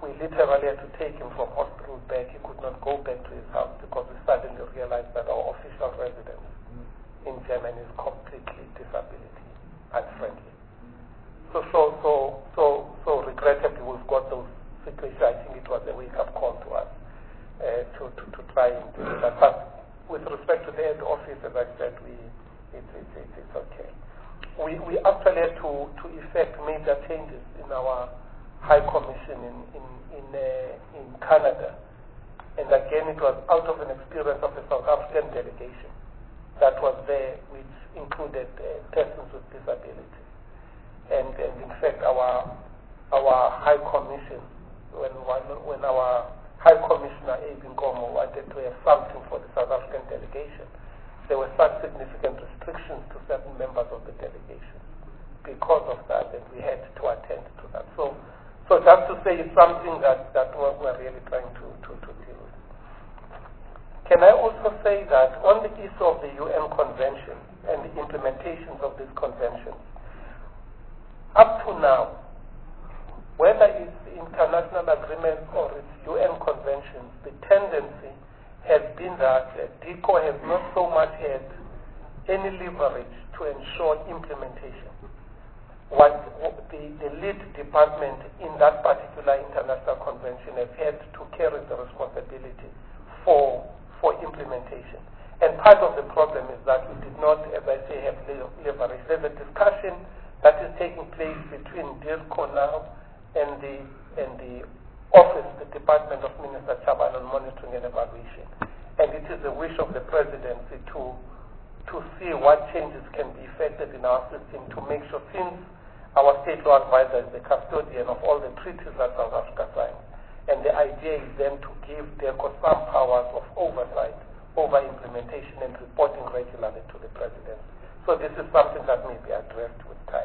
we literally had to take him from hospital back. He could not go back to his house because we suddenly realized that our official residence in Germany is completely disability unfriendly. So, so, so, so, so regrettably, we've got those situations. I think it was a wake-up call to us uh, to, to, to try and do that. But with respect to the head office, as I said, we it's it's it's, it's okay. We we actually had to to effect major changes in our High Commission in in in, uh, in Canada, and again it was out of an experience of the South African delegation that was there, which included uh, persons with disability, and and in fact our our High Commission, when when, when our High Commissioner Abe Nkomo wanted to have something for the South African delegation, there were such significant restrictions to certain members of the delegation because of that, and we had to attend to that. So, so just to say, it's something that, that we're, we're really trying to, to, to deal with. Can I also say that on the issue of the U N Convention and the implementations of these conventions, up to now, whether it's international agreements or it's U N conventions, the tendency has been that uh, DICO has not so much had any leverage to ensure implementation. What the, the lead department in that particular international convention has had to carry the responsibility for, for implementation. And part of the problem is that we did not, as I say, have leverage. There's a discussion that is taking place between DIRCO now and the and the office, the Department of Minister Chaban on monitoring and evaluation. And it is the wish of the presidency to to see what changes can be effected in our system to make sure, since our state law advisor is the custodian of all the treaties that South Africa signed, and the idea is then to give DIRCO some powers of oversight over implementation and reporting regularly to the presidency. So this is something that may be addressed with time.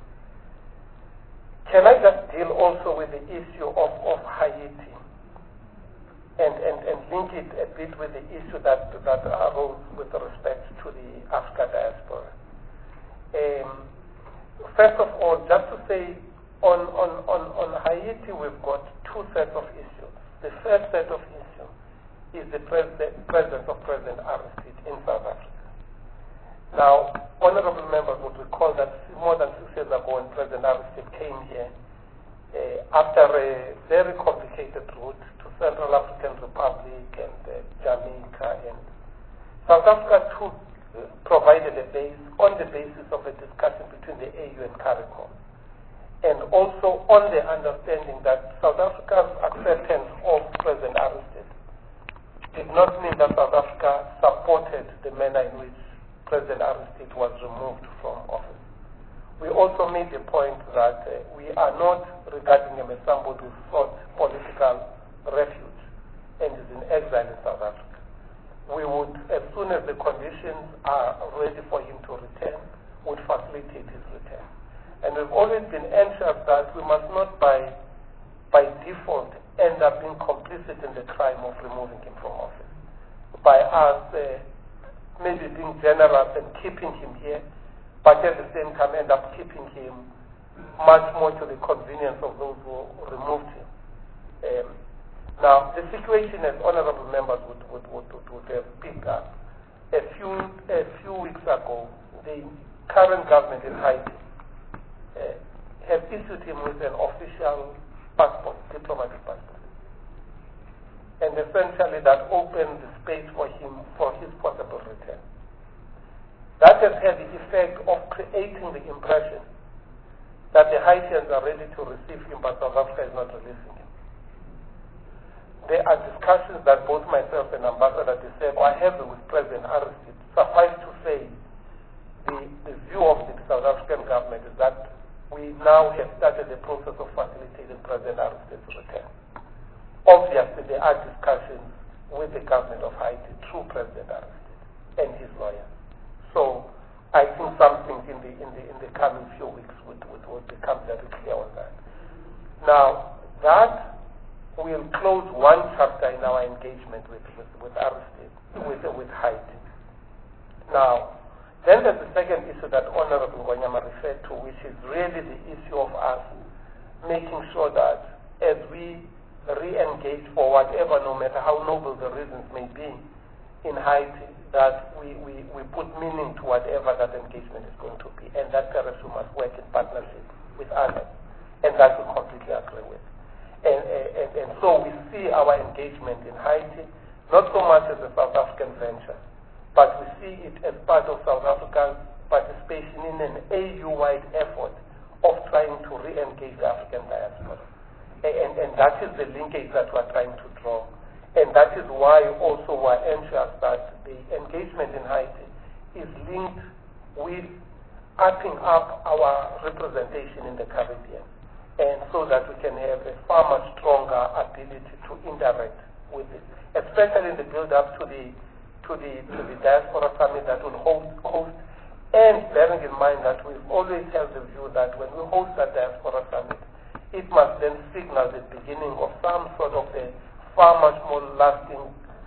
Can I just deal also with the issue of, of Haiti and, and, and link it a bit with the issue that, that arose with respect to the Africa diaspora? Um, first of all, just to say, on, on, on, on Haiti, we've got two sets of issues. The first set of issues is the, pres the presence of President Aristide in South Africa. Now, honorable members would recall that more than six years ago when President Aristide came here, uh, after a very complicated route to Central African Republic and uh, Jamaica, and South Africa took, uh, provided a base on the basis of a discussion between the A U and CARICOM, and also on the understanding that South Africa's acceptance of President Aristide did not mean that South Africa supported the manner in which President Aristide was removed from office. We also made the point that uh, we are not regarding him as somebody who sought political refuge and is in exile in South Africa. We would, as soon as the conditions are ready for him to return, would facilitate his return. And we've always been anxious that we must not by, by default end up being complicit in the crime of removing him from office by us uh, maybe being generous and keeping him here, but at the same time end up keeping him much more to the convenience of those who removed him. Um, now, the situation, as honorable members would, would, would, would have picked up, a few, a few weeks ago, the current government in Haiti uh, has issued him with an official passport, diplomatic passport. And essentially that opened the space for him for his possible return. That has had the effect of creating the impression that the Haitians are ready to receive him, but South Africa is not releasing him. There are discussions that both myself and Ambassador De Sebo are having with President Aristide. Suffice to say, the, the view of the South African government is that we now have started the process of facilitating President Aristide's return. Obviously, there are discussions with the government of Haiti through President Aristide and his lawyers. So, I think something in the in the in the coming few weeks would would, would become very clear on that. Now, that will close one chapter in our engagement with with, with Aristide, with with Haiti. Now, then there's the second issue that Honorable Ngonyama referred to, which is really the issue of us making sure that as we re-engage for whatever, no matter how noble the reasons may be in Haiti, that we, we, we put meaning to whatever that engagement is going to be, and that perhaps we must work in partnership with others, and that we completely agree with. And, and, and so we see our engagement in Haiti not so much as a South African venture, but we see it as part of South Africa's participation in an A U-wide effort of trying to re-engage the African diaspora. And, and that is the linkage that we're trying to draw. And that is why also we're anxious that the engagement in Haiti is linked with upping up our representation in the Caribbean, and so that we can have a far much stronger ability to interact with it, especially in the build-up to the to the to the diaspora summit that will hold, host, and bearing in mind that we've always held the view that when we host that diaspora summit, it must then signal the beginning of some sort of a far much more lasting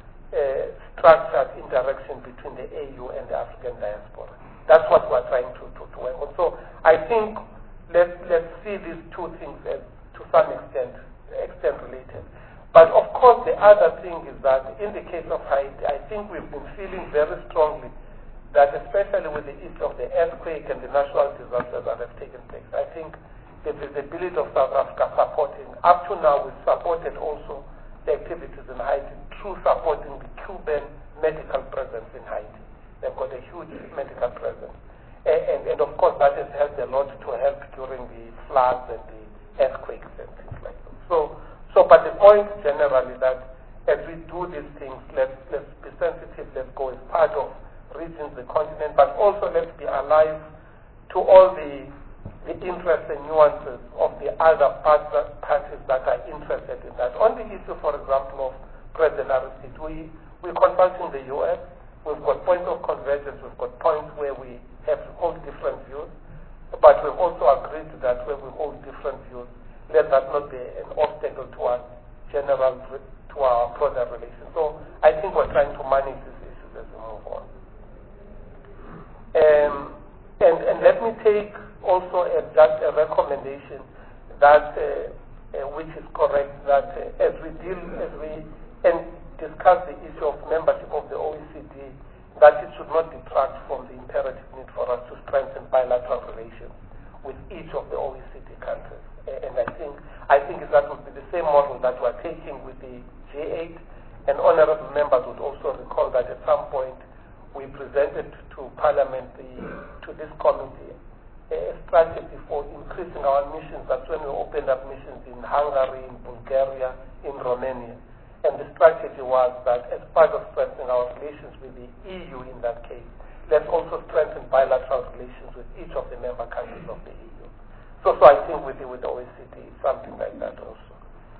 uh, structured interaction between the A U and the African diaspora. That's what we're trying to, to, to work on. So I think let's let's see these two things as to some extent extent related. But of course the other thing is that in the case of Haiti, I think we've been feeling very strongly that especially with the issue of the earthquake and the natural disasters that have taken place, I think the visibility of South Africa supporting, up to now we've supported also the activities in Haiti through supporting the Cuban medical presence in Haiti. They've got a huge medical presence. And, and, and of course that has helped a lot to help during the floods and the earthquakes and things like that. So, so but the point generally that as we do these things, let's, let's be sensitive, let's go as part of regions, the continent, but also let's be alive to all the, the interests and nuances of the other partner, parties that are interested in that. On the issue, for example, of President Aristide, we, we're consulting the U S, we've got points of convergence, we've got points where we have all different views, but we've also agreed that where we hold different views, let that not be an obstacle to our general, to our broader relations. So I think we're trying to manage these issues as we move on. Um, and, and let me take also a, just a recommendation that, uh, uh, which is correct, that uh, as we deal, as we and discuss the issue of membership of the O E C D, that it should not detract from the imperative need for us to strengthen bilateral relations with each of the O E C D countries. And I think I think that would be the same model that we're taking with the G eight. And honorable members would also recall that at some point we presented to Parliament, the, to this committee, a strategy for increasing our missions. That's when we opened up missions in Hungary, in Bulgaria, in Romania. And the strategy was that as part of strengthening our relations with the E U in that case, let's also strengthen bilateral relations with each of the member countries of the E U. So, so I think with the, with the O E C D, something like that also.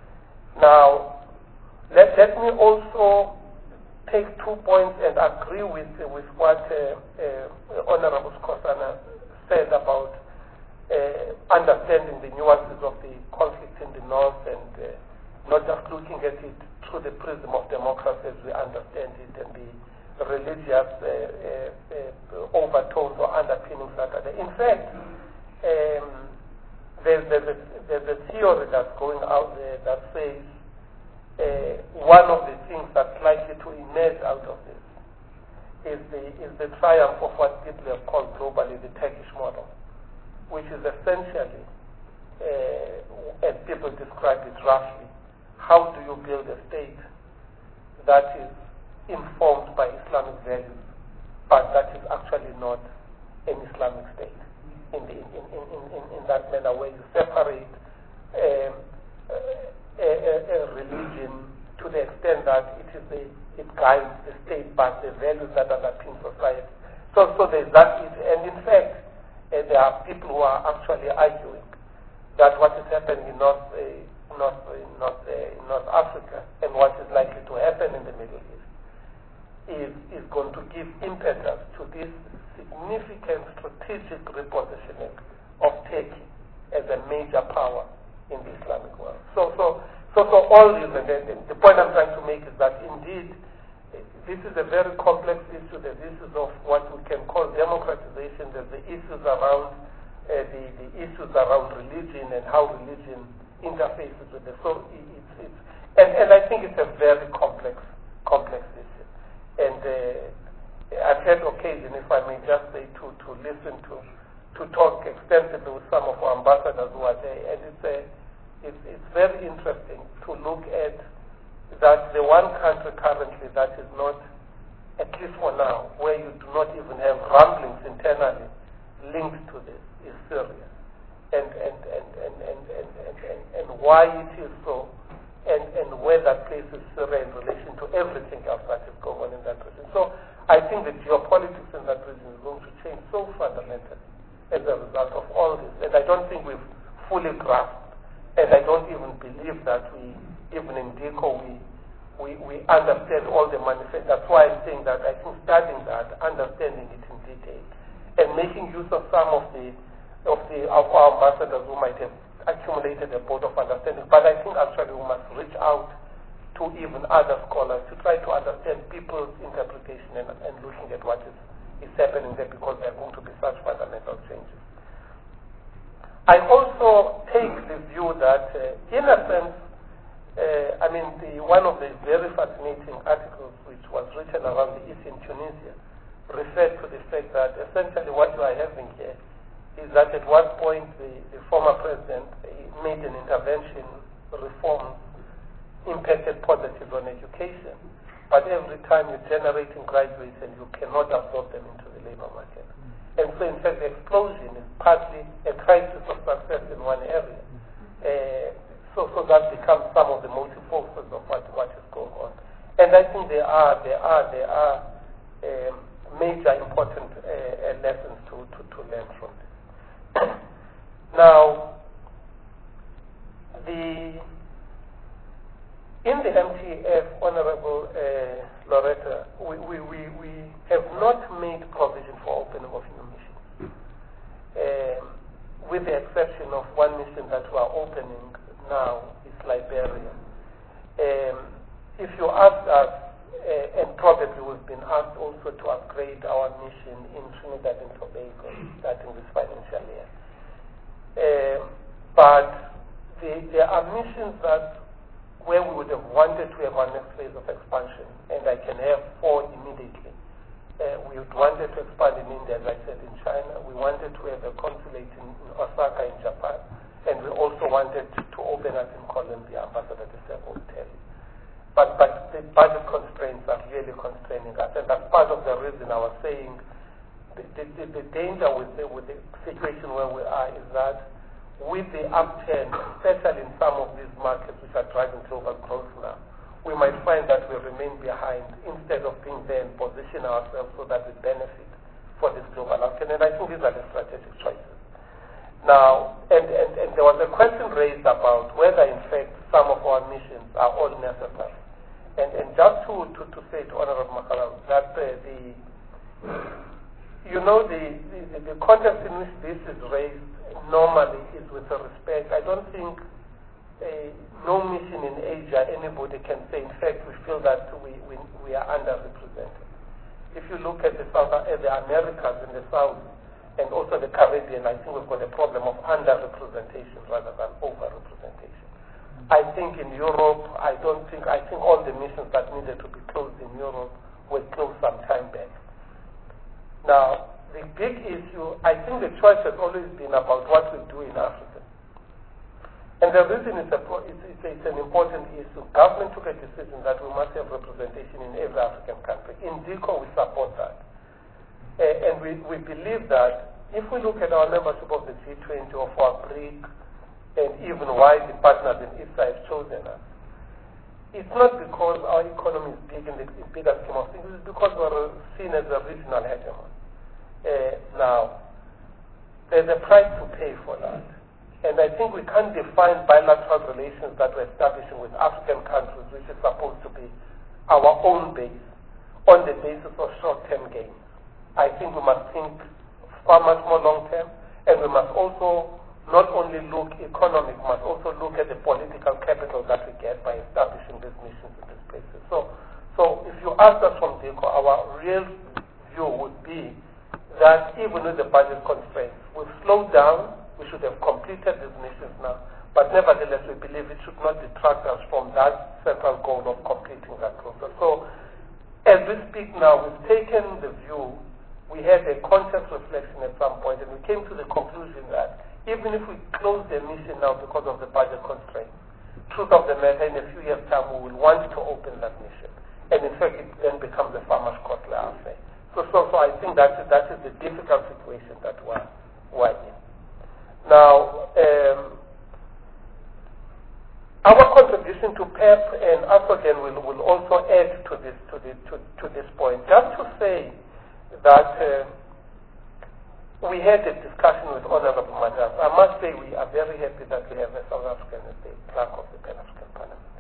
Now, let, let me also take two points and agree with, uh, with what uh, uh, Honorable Skosana said about uh, understanding the nuances of the conflict in the north and uh, not just looking at it through the prism of democracy as we understand it and the religious uh, uh, uh, overtones or underpinnings that are there. In fact, um, there's, there's, a, there's a theory that's going out there that says uh, one of the things that's likely to emerge out of this is the, is the triumph of what people have called globally the Turkish model, which is essentially, uh, as people describe it roughly, how do you build a state that is informed by Islamic values, but that is actually not an Islamic state in, the, in, in, in, in, in that manner where you separate um, a, a, a religion to the extent that it is the, it guides the state, but the values that underpin society. So, so there's that issue. And in fact, uh, there are people who are actually arguing that what is happening in North, uh, North, uh, North, uh, North Africa and what is likely to happen in the Middle East is, is going to give impetus to this significant strategic repositioning of Turkey as a major power in the Islamic world. So, so, so, so all these, and the, the point I'm trying to make is that indeed this is a very complex issue. There's issues of what we can call democratization. There's the issues around uh, the, the issues around religion and how religion interfaces with them. So it's, it's and, and I think it's a very complex, complex issue. And uh, I've had occasion, if I may just say, to, to listen to, to talk extensively with some of our ambassadors who are there, and it's, a, it's, it's very interesting to look at that the one country currently that is not, at least for now, where you do not even have rumblings internally linked to this is Syria. And, and, and, and, and, and, and, and, and why it is so, and, and where that places Syria in relation to everything else that is going on in that region. So I think the geopolitics in that region is going to change so fundamentally as a result of all this. And I don't think we've fully grasped, and I don't even believe that we, even in DECO, we, we, we understand all the manifest. That's why I'm saying that I think studying that, understanding it in detail, and making use of some of the of the of our ambassadors who might have accumulated a boat of understanding. But I think actually we must reach out to even other scholars to try to understand people's interpretation and, and looking at what is, is happening there, because there are going to be such fundamental changes. I also take the view that, uh, in a sense, uh, I mean, the, one of the very fascinating articles which was written around the East in Tunisia referred to the fact that essentially what you are having here is that at one point the, the former president made an intervention, reform impacted positive on education, but every time you're generating graduates and you cannot absorb them into the labor market. And so in fact the explosion is partly a crisis of success in one area. Uh, so, so that becomes some of the motive forces of what, what is going on. And I think there are, there are, there are um, major important uh, lessons to, to, to learn from this. Now, the in the M T F, Honorable uh, Loretta, we, we, we, we have not made provision for opening of new missions, um, with the exception of one mission that we are opening now, is Liberia. Um, if you ask us, uh, and probably we've been asked also to upgrade our mission in Trinidad and Tobago starting this financial year. Uh, but the, there are missions that where we would have wanted to have our next phase of expansion, and I can have four immediately. Uh, we would wanted to expand in India, as I said, in China. We wanted to have a consulate in, in Osaka, in Japan, and we also wanted to open us in Colombia, Ambassador Disebo will tell you. But, but the budget constraints are really constraining us, and that's part of the reason I was saying the, the, the danger with the, with the situation where we are is that with the upturn, especially in some of these markets which are driving global growth now, we might find that we remain behind instead of being there and position ourselves so that we benefit for this global upturn. And I think these are the strategic choices. Now, and, and, and there was a question raised about whether in fact some of our missions are all necessary. And, and just to, to, to say to Honorable Makala that uh, the, you know, the, the, the context in which this is raised normally is with respect. I don't think uh, no mission in Asia, anybody can say, in fact, we feel that we, we, we are underrepresented. If you look at the, South, uh, the Americas in the South, and also the Caribbean, I think we've got a problem of underrepresentation rather than overrepresentation. I think in Europe, I don't think, I think all the missions that needed to be closed in Europe were closed some time back. Now, the big issue, I think the choice has always been about what we do in Africa. And the reason it's, a, it's, it's, it's an important issue. Government took a decision that we must have representation in every African country. In DECO, we support that. Uh, and we, we believe that if we look at our membership of the G twenty, of our BRIC, and even why the partners in I S A have chosen us, it's not because our economy is big in the bigger scheme of things, it's because we're seen as a regional hegemon. Uh, now, there's a price to pay for that. And I think we can't define bilateral relations that we're establishing with African countries, which is supposed to be our own base, on the basis of short-term gains. I think we must think far much more long-term, and we must also not only look economic, we must also look at the political capital that we get by establishing these missions in these places. So, so if you ask us from DECO, our real view would be that even with the budget constraints, we've slowed down. We should have completed these missions now, But nevertheless, we believe it should not detract us from that central goal of completing that process. So, as we speak now, we've taken the view, we had a conscious reflection at some point, and we came to the conclusion that even if we close the mission now because of the budget constraints, truth of the matter, in a few years' time, we will want to open that mission. And in fact, it then becomes a farmer's courtly affair. So, so, so I think that, that is the difficult situation that we're, we're in. Now, um, our contribution to P E P and ASOGEN will, will also add to this, to, this, to, to this point. Just to say that uh, we had a discussion with Honorable Madas. I must say we are very happy that we have a South African as the clerk of the Pan-African Parliament.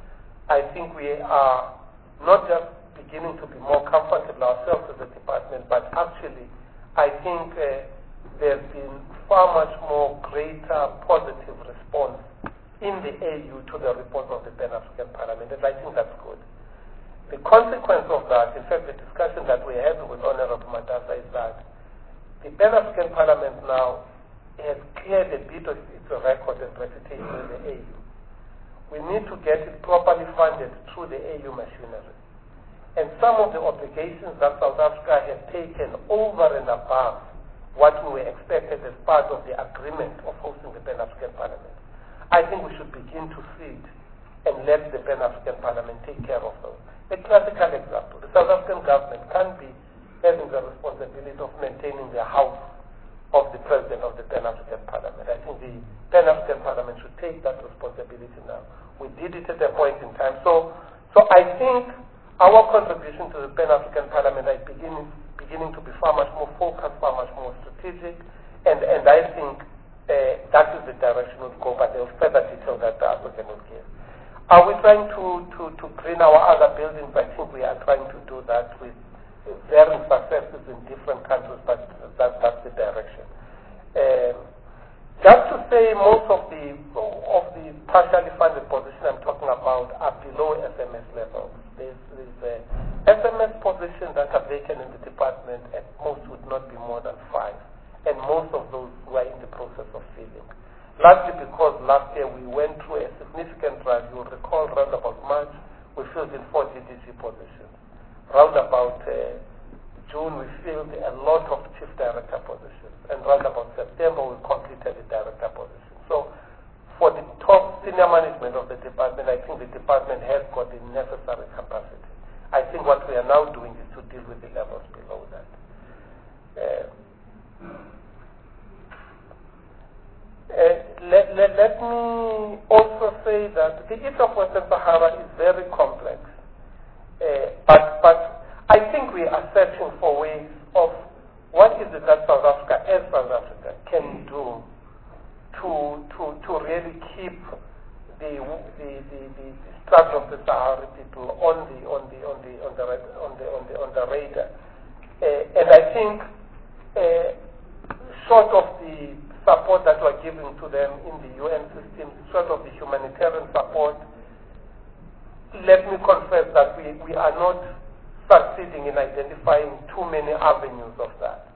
I think we are not just beginning to be more comfortable ourselves as a department, but actually I think uh, there's been far much more greater positive response in the A U to the report of the Pan-African Parliament, and I think that's good. The consequence of that, in fact, the discussion that we're having with Honorable Matasa is that the Pan-African Parliament now has cleared a bit of its record and reputation in the A U. We need to get it properly funded through the A U machinery. And some of the obligations that South Africa has taken over and above what we were expected as part of the agreement of hosting the Pan-African Parliament, I think we should begin to see it and let the Pan-African Parliament take care of those. A classical example, the South African government can be having the responsibility of maintaining the house of the President of the Pan-African Parliament. I think the Pan-African Parliament should take that responsibility now. We did it at a point in time. So, so I think our contribution to the Pan-African Parliament is beginning, beginning to be far much more focused, far much more strategic, and, and I think Uh, that is the direction we'll go, but there will further detail that the ASOGEN will give. Are we trying to, to, to green our other buildings? I think we are trying to do that with varying successes in different countries, but that, that's the direction. Um, just to say, most of the, of the partially funded positions I'm talking about are below S M S levels. There's, there's a S M S position that are vacant in the department, at most would not be more than five. And most of those were in the process of filling. Largely because last year we went through a significant drive. You'll recall round about March, we filled in four D D G positions. Round about uh, June, we filled a lot of chief director positions. And round about September, we completed the director position. So for the top senior management of the department, I think the department has got the necessary capacity. I think what we are now doing is to deal with the levels below that. Uh, Uh, let, let, let me also say that the issue of Western Sahara is very complex. Uh, but, but I think we are searching for ways of what is it that South Africa, as South Africa, can do to, to, to really keep the, the, the, the, the struggle of the Sahara people on the, on the, on the, on the, on the, on the, on the radar. Uh, and I think uh, short of the support that we're giving to them in the U N system, sort of the humanitarian support, let me confess that we, we are not succeeding in identifying too many avenues of that.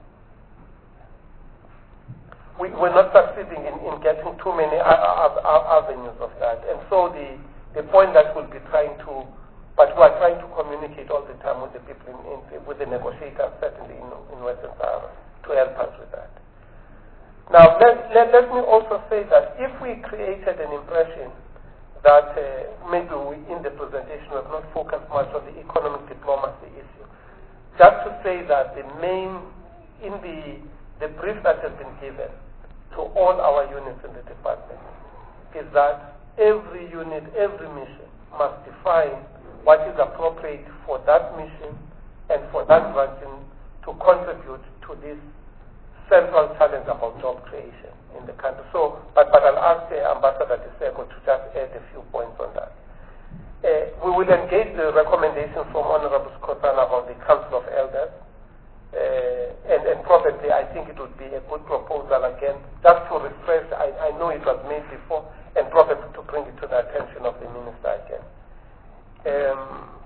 We, we're not succeeding in, in getting too many avenues of that. And so the, the point that we'll be trying to, but we're trying to communicate all the time with the people, in, in, with the negotiators, certainly in, in Western Sahara, to help us with that. Now, let, let, let me also say that if we created an impression that uh, maybe we, in the presentation, we have not focused much on the economic diplomacy issue, just to say that the main, in the, the brief that has been given to all our units in the department, is that every unit, every mission must define what is appropriate for that mission and for that region to contribute to this central challenge about job creation in the country. So, but, but I'll ask uh, Ambassador Diseko to just add a few points on that. Uh, we will engage the recommendations from Honorable Skhosana about the Council of Elders, uh, and, and probably I think it would be a good proposal again, just to refresh. I, I know it was made before, and probably to bring it to the attention of the Minister again. Um,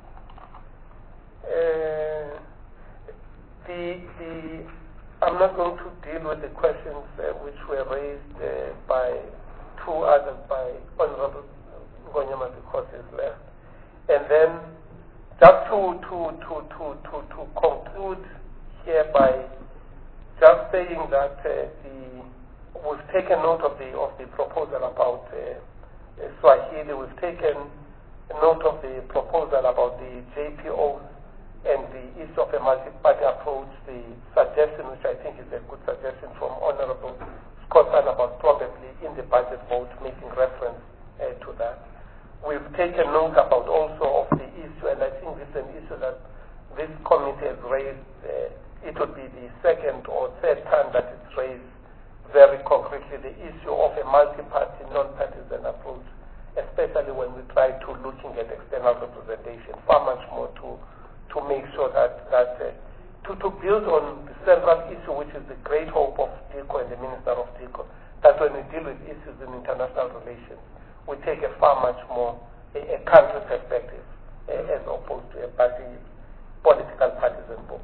uh, the the I'm not going to deal with the questions uh, which were raised uh, by two others by Honorable Ngonyama because he's left. And then just to, to, to, to, to, to conclude here by just saying that uh, the, we've taken note of the, of the proposal about uh, uh, Swahili, we've taken note of the proposal about the J P Os and the issue of a multi-party approach, the suggestion, which I think is a good suggestion from Honorable Scotland about probably in the budget vote making reference uh, to that. We've taken note about also of the issue, and I think this is an issue that this committee has raised. Uh, it would be the second or third time that it's raised very concretely, the issue of a multi-party, non-partisan approach, especially when we try to looking at external representation, far much more to to make sure that, that uh, to, to build on the central issue, which is the great hope of DIRCO and the Minister of DIRCO, that when we deal with issues in international relations, we take a far much more a, a country perspective uh, as opposed to a party, political partisan uh, uh,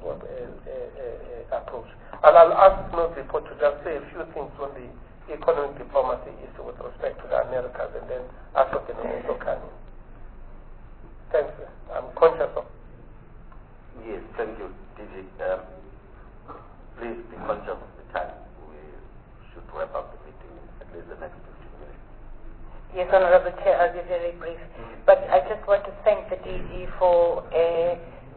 uh, approach. And I'll ask Note Report to just say a few things on the economic diplomacy issue with respect to the Americas, and then African and also Kenya. Thanks. I'm conscious of. Yes, thank you, D G. Um, please be conscious of the time. We should wrap up the meeting in at least the next fifteen minutes. Yes, Honorable Chair, I'll be very brief. Mm-hmm. But I just want to thank the D G for uh,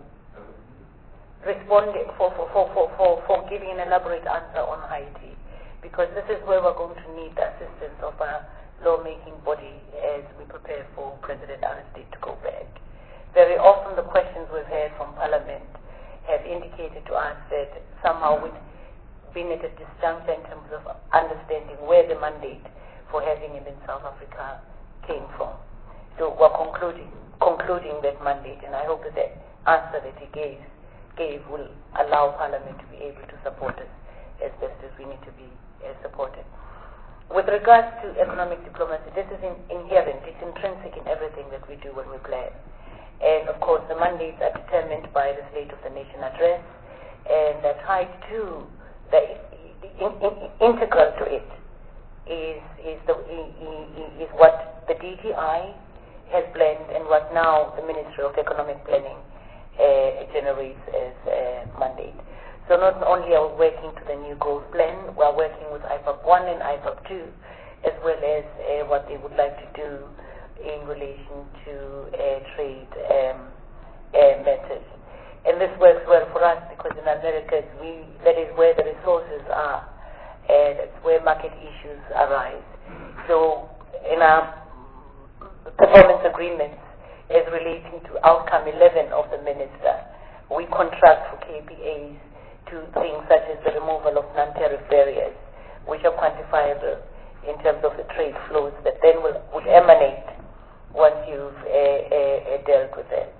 responding, for, for, for, for, for, for giving an elaborate answer on Haiti, because this is where we're going to need the assistance of our lawmaking body as we prepare for President Aristide to go back. Very often the questions we've heard from Parliament have indicated to us that somehow we've been at a disjuncture in terms of understanding where the mandate for having him in South Africa came from. So we're concluding, concluding that mandate, and I hope that the answer that he gave, gave will allow Parliament to be able to support us as best as we need to be uh, supported. With regards to economic diplomacy, this is in, inherent, it's intrinsic in everything that we do when we plan. And of course, the mandates are determined by the State of the Nation address, and that tied to the in, in, integral to it is is the is what the D T I has planned and what now the Ministry of Economic Planning uh, generates as a mandate. So not only are we working to the new growth plan, we are working with I P A B one and I P A B two, as well as uh, what they would like to do in relation to uh, trade um, uh, matters. And this works well for us because in America, we, that is where the resources are, and that's where market issues arise. So in our performance agreements, as relating to outcome eleven of the minister, we contract for K P As to things such as the removal of non-tariff barriers, which are quantifiable in terms of the trade flows that then will, would emanate once you've uh, uh, dealt with that.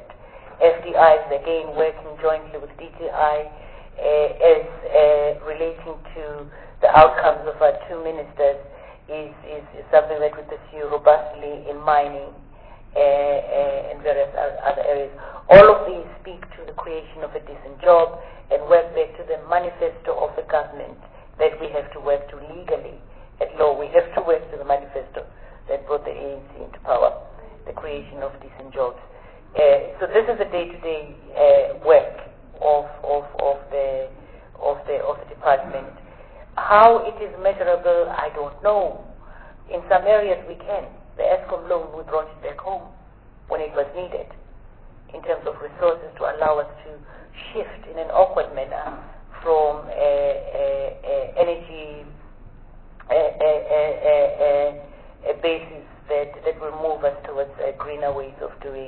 F D Is, again, working jointly with D T I uh, as uh, relating to the outcomes of our two ministers is, is, is something that we pursue robustly in mining uh, uh, and various other areas. All of these speak to the creation of a decent job and work back to the manifesto of the government that we have to work to legally at law. We have to work to the manifesto that brought the A N C into power, the creation of decent jobs. Uh, so this is the day-to-day uh, work of, of, of, the, of, the, of the department. How it is measurable, I don't know. In some areas we can. The ESCOM loan, we brought it back home when it was needed in terms of resources to allow us to shift in an awkward manner from uh, uh, uh, energy uh, uh, uh, uh, uh, basis that, that will move us towards uh, greener ways of doing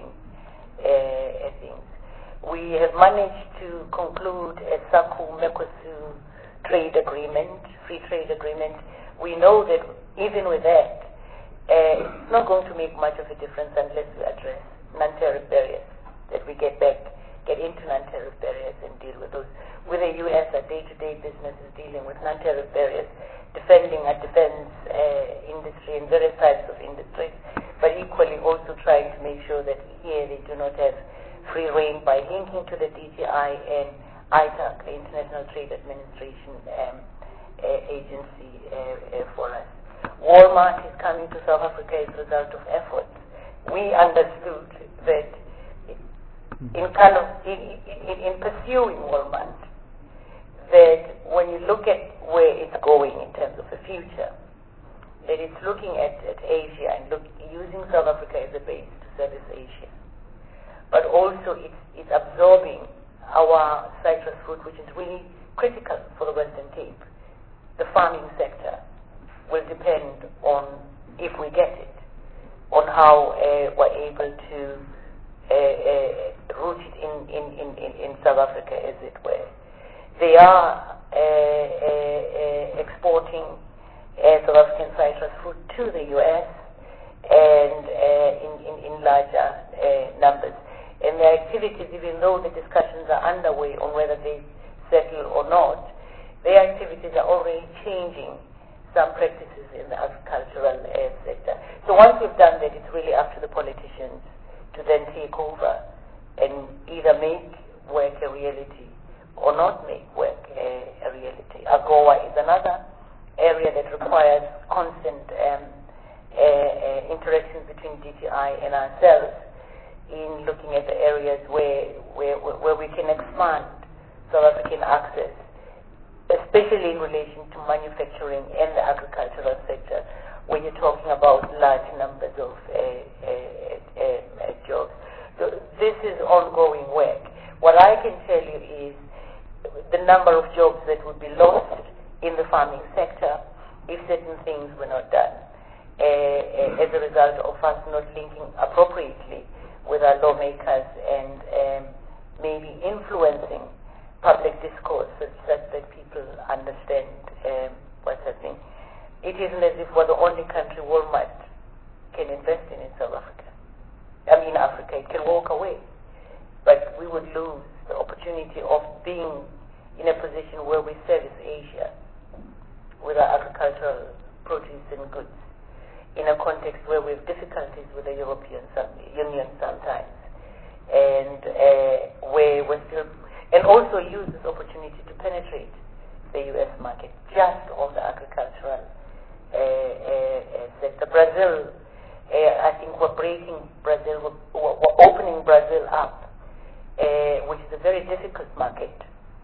uh, things. We have managed to conclude a SACU-Mercosur trade agreement, free trade agreement. We know that even with that, uh, it's not going to make much of a difference unless we address non-tariff barriers, that we get back, get into non-tariff barriers and deal with those. With the U S, our day-to-day business is dealing with non-tariff barriers, defending our defense uh, industry and various types of industries, but equally also trying to make sure that here they do not have free reign by linking to the D T I and I T A C, the International Trade Administration um, uh, agency uh, uh, for us. Walmart is coming to South Africa as a result of efforts. We understood that in kind of in, in, in pursuing Walmart, that when you look at where it's going in terms of the future, that it's looking at, at Asia and look, using South Africa as a base to service Asia. But also it's, it's absorbing our citrus fruit, which is really critical for the Western Cape. The farming sector will depend on, if we get it, on how uh, we're able to uh, uh, root it in, in, in, in, in South Africa, as it were. They are uh, uh, uh, exporting uh, South African citrus fruit to the U S and uh, in, in, in larger uh, numbers. And their activities, even though the discussions are underway on whether they settle or not, their activities are already changing some practices in the agricultural uh, sector. So once we've done that, it's really up to the politicians to then take over and either make work a reality or not make work a, a reality. AGOA is another area that requires constant um, uh, uh, interactions between D T I and ourselves in looking at the areas where, where, where we can expand South African access, especially in relation to manufacturing and the agricultural sector, when you're talking about large numbers of uh, uh, uh, uh, jobs. So this is ongoing work. What I can tell you is the number of jobs that would be lost in the farming sector if certain things were not done uh, uh, as a result of us not linking appropriately with our lawmakers and um, maybe influencing public discourse such that, that people understand um, what's happening. It isn't as if we're the only country Walmart can invest in in South Africa. I mean Africa, it can walk away. But we would lose the opportunity of being in a position where we service Asia with our agricultural produce and goods in a context where we have difficulties with the European Union sometimes, and uh, where we're still, and also use this opportunity to penetrate the U S market just on the agricultural uh, uh, sector. Brazil, uh, I think we're breaking Brazil, we're, we're opening Brazil up, uh, which is a very difficult market,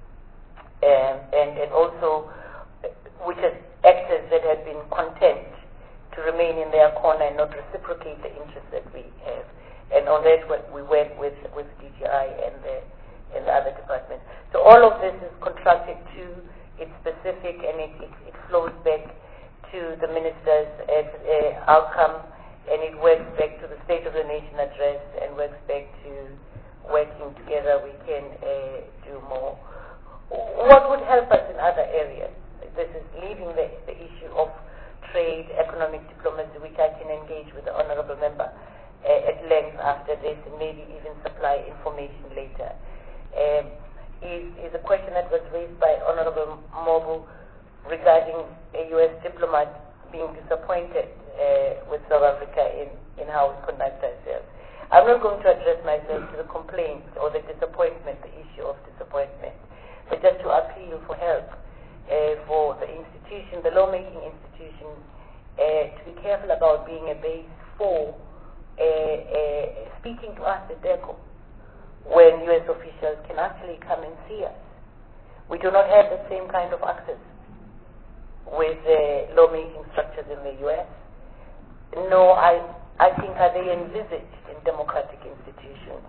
um, and, and also uh, which has actors that have been content to remain in their corner and not reciprocate the interests that we have. And on that we work with, with D T I and the, and the other departments. So all of this is contracted to, it's specific, and it, it, it flows back to the minister's uh, outcome, and it works back to the State of the Nation address, and works back to working together we can uh, do more. What would help us in other areas? This is leaving the, the issue of trade, economic diplomacy, which I can engage with the Honourable Member uh, at length after this, and maybe even supply information later. Um, is, is a question that was raised by Honourable Mobu regarding a U S diplomat being disappointed uh, with South Africa in, in how we conduct ourselves. I'm not going to address myself to the complaint or the disappointment, the issue of disappointment, but just to appeal for help uh, for the institution, the lawmaking institution, uh, to be careful about being a base for uh, uh, speaking to us at DECO when U S officials can actually come and see us. We do not have the same kind of access with uh, lawmaking structures in the U S. No, I, I think are they envisaged in democratic institutions.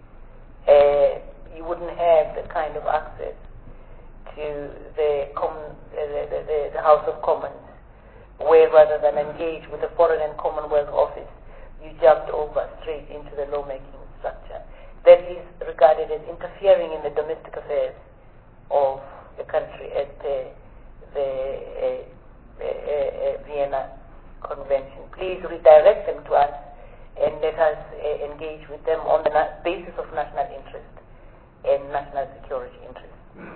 Uh, you wouldn't have the kind of access to the, common, uh, the, the, the House of Commons, where rather than engage with the Foreign and Commonwealth Office, you jumped over straight into the lawmaking structure. That is regarded as interfering in the domestic affairs of the country as per the uh, uh, uh, Vienna Convention. Please redirect them to us and let us uh, engage with them on the na- basis of national interest and national security interest.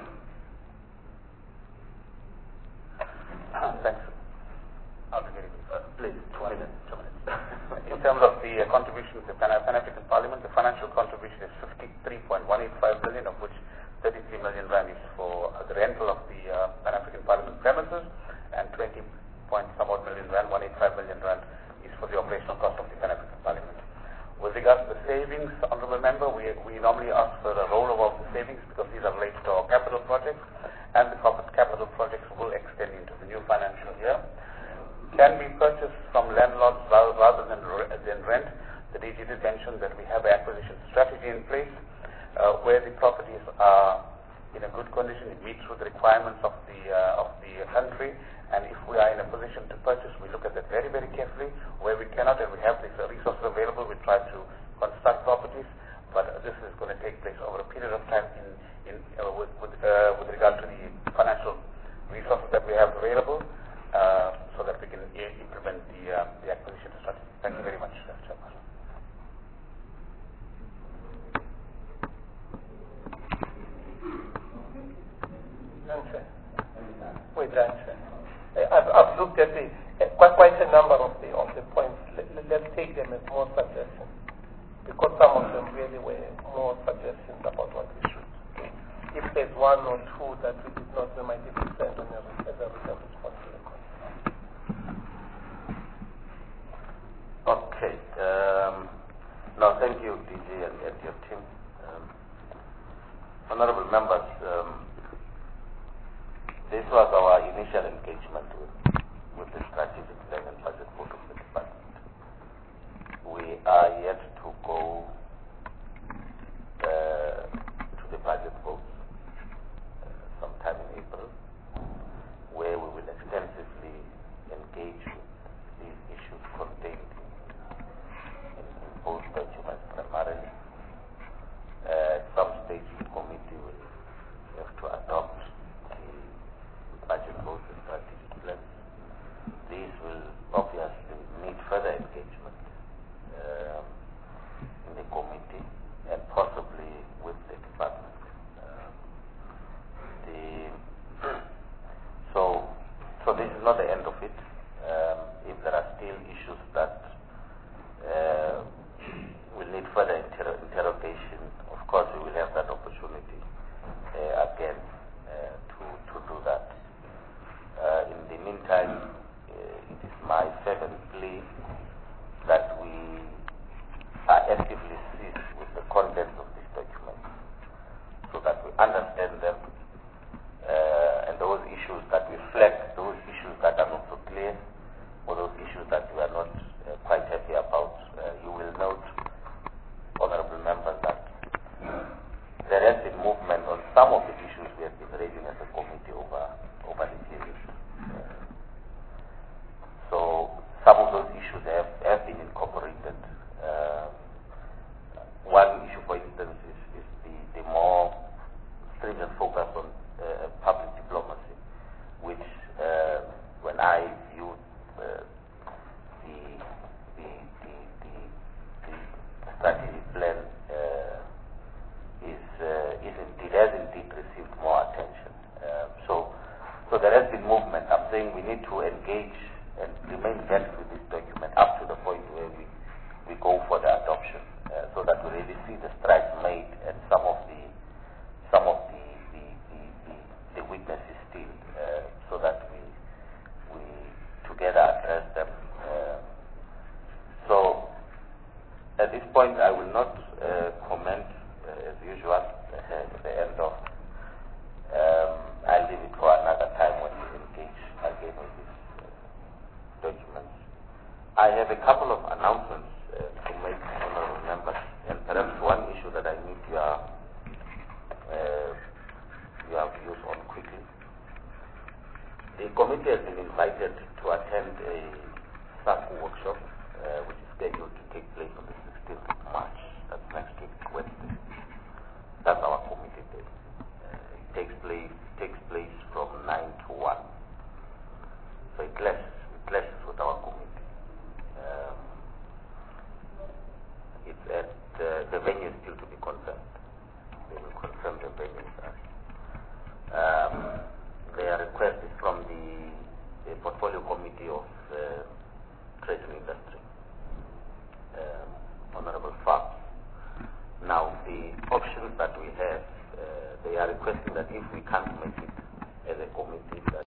Uh, thanks. I'll be very brief. Uh, please, two minutes. Two minutes. In terms of the uh, contributions to the Pan African Parliament, the financial contribution is fifty-three point one eight five billion, of which thirty-three million rand is for uh, the rental of the uh, Pan African Parliament premises, and twenty point some odd million rand, one hundred twenty-five million rand is for the operational cost of the benefits of Parliament. With regards to the savings, Honourable Member, we, we normally ask for a rollover of the savings because these are related to our capital projects, and the corporate capital projects will extend into the new financial year. Can be purchased from landlords rather, rather than, than rent. The D G did mention that we have an acquisition strategy in place uh, where the properties are in a good condition. It meets with the requirements of the, uh, of the country. And if we are in a position to purchase, we look at that very, very carefully. Where we cannot and we have these resources available, we try to construct properties. But this is going to take place over a period of time in, in, uh, with, with, uh, with regard to the financial resources that we have available, uh, so that we can uh, implement the, uh, the acquisition strategy. Thank you very much, Mister Chairman. Wait, I've, I've looked at the, uh, quite, quite a number of the, of the points. Let, let's take them as more suggestions, because some of them really were more suggestions about what we should do. If there's one or two that we did not, we might even send on a, as a written response to the Council. Okay. Um, no, thank you, D G, and, and your team. Um, honorable members, um, this was our initial engagement with, with the strategic plan and budget board of the department. We are yet to go uh, to the budget vote uh, sometime in April, where we will extensively engage with these issues contained in, in both documents primarily. Uh, at some stage, the committee will have to adopt budget vote and strategic plans. These will obviously need further engagement um, in the committee and possibly with the department. Um, the so, so this is not the end of it. Um, if there are still issues that uh, will need further inter interrogation, of course we will have that opportunity uh, again uh, to to do that. Uh, in the meantime, uh, it is my fervent plea that we are actively seized with the contents of these documents so that we understand them, uh, and those issues that we flag, those issues that are not so clear, or those issues that we are not uh, quite happy about. Uh, you will note, honorable members, that there has been movement on some of the issues we have been raising as a committee over, over the period. So some of those issues have, have been incorporated. Uh, one issue, for instance, is, is the, the more stringent focus on uh, public diplomacy, which uh, when I viewed uh, the, the, the, the, the strategic plan uh, is, uh, is indeed, has indeed received more attention. Uh, so, so there has been movement. I'm saying we need to engage and remain vetted with this document up to the point where we, we go for the adoption, uh, so that we really see the strides made and some of the some of the the, the, the, the weaknesses still, uh, so that we we together address them. Uh, so at this point, I will not uh, comment uh, as usual uh, at the end of. Um, I'll leave it for another time when we engage again with this documents. I have a couple of announcements uh, to make, honorable members, and perhaps one issue that I need your uh, your views on quickly. The committee has been invited to attend a S A C U workshop, uh, which is scheduled to take place on the sixteenth of March. That's next week, Wednesday. That's our committee day. Uh, it takes place takes place from nine to one. So it clashes, it clashes with our committee. Um, it's at uh, the venue is still to be confirmed. They will confirm the venue. Um, their request is from the, the portfolio committee of uh, trade and industry, um, honorable farms. Now the options that we have, uh, they are requesting that if we can't make it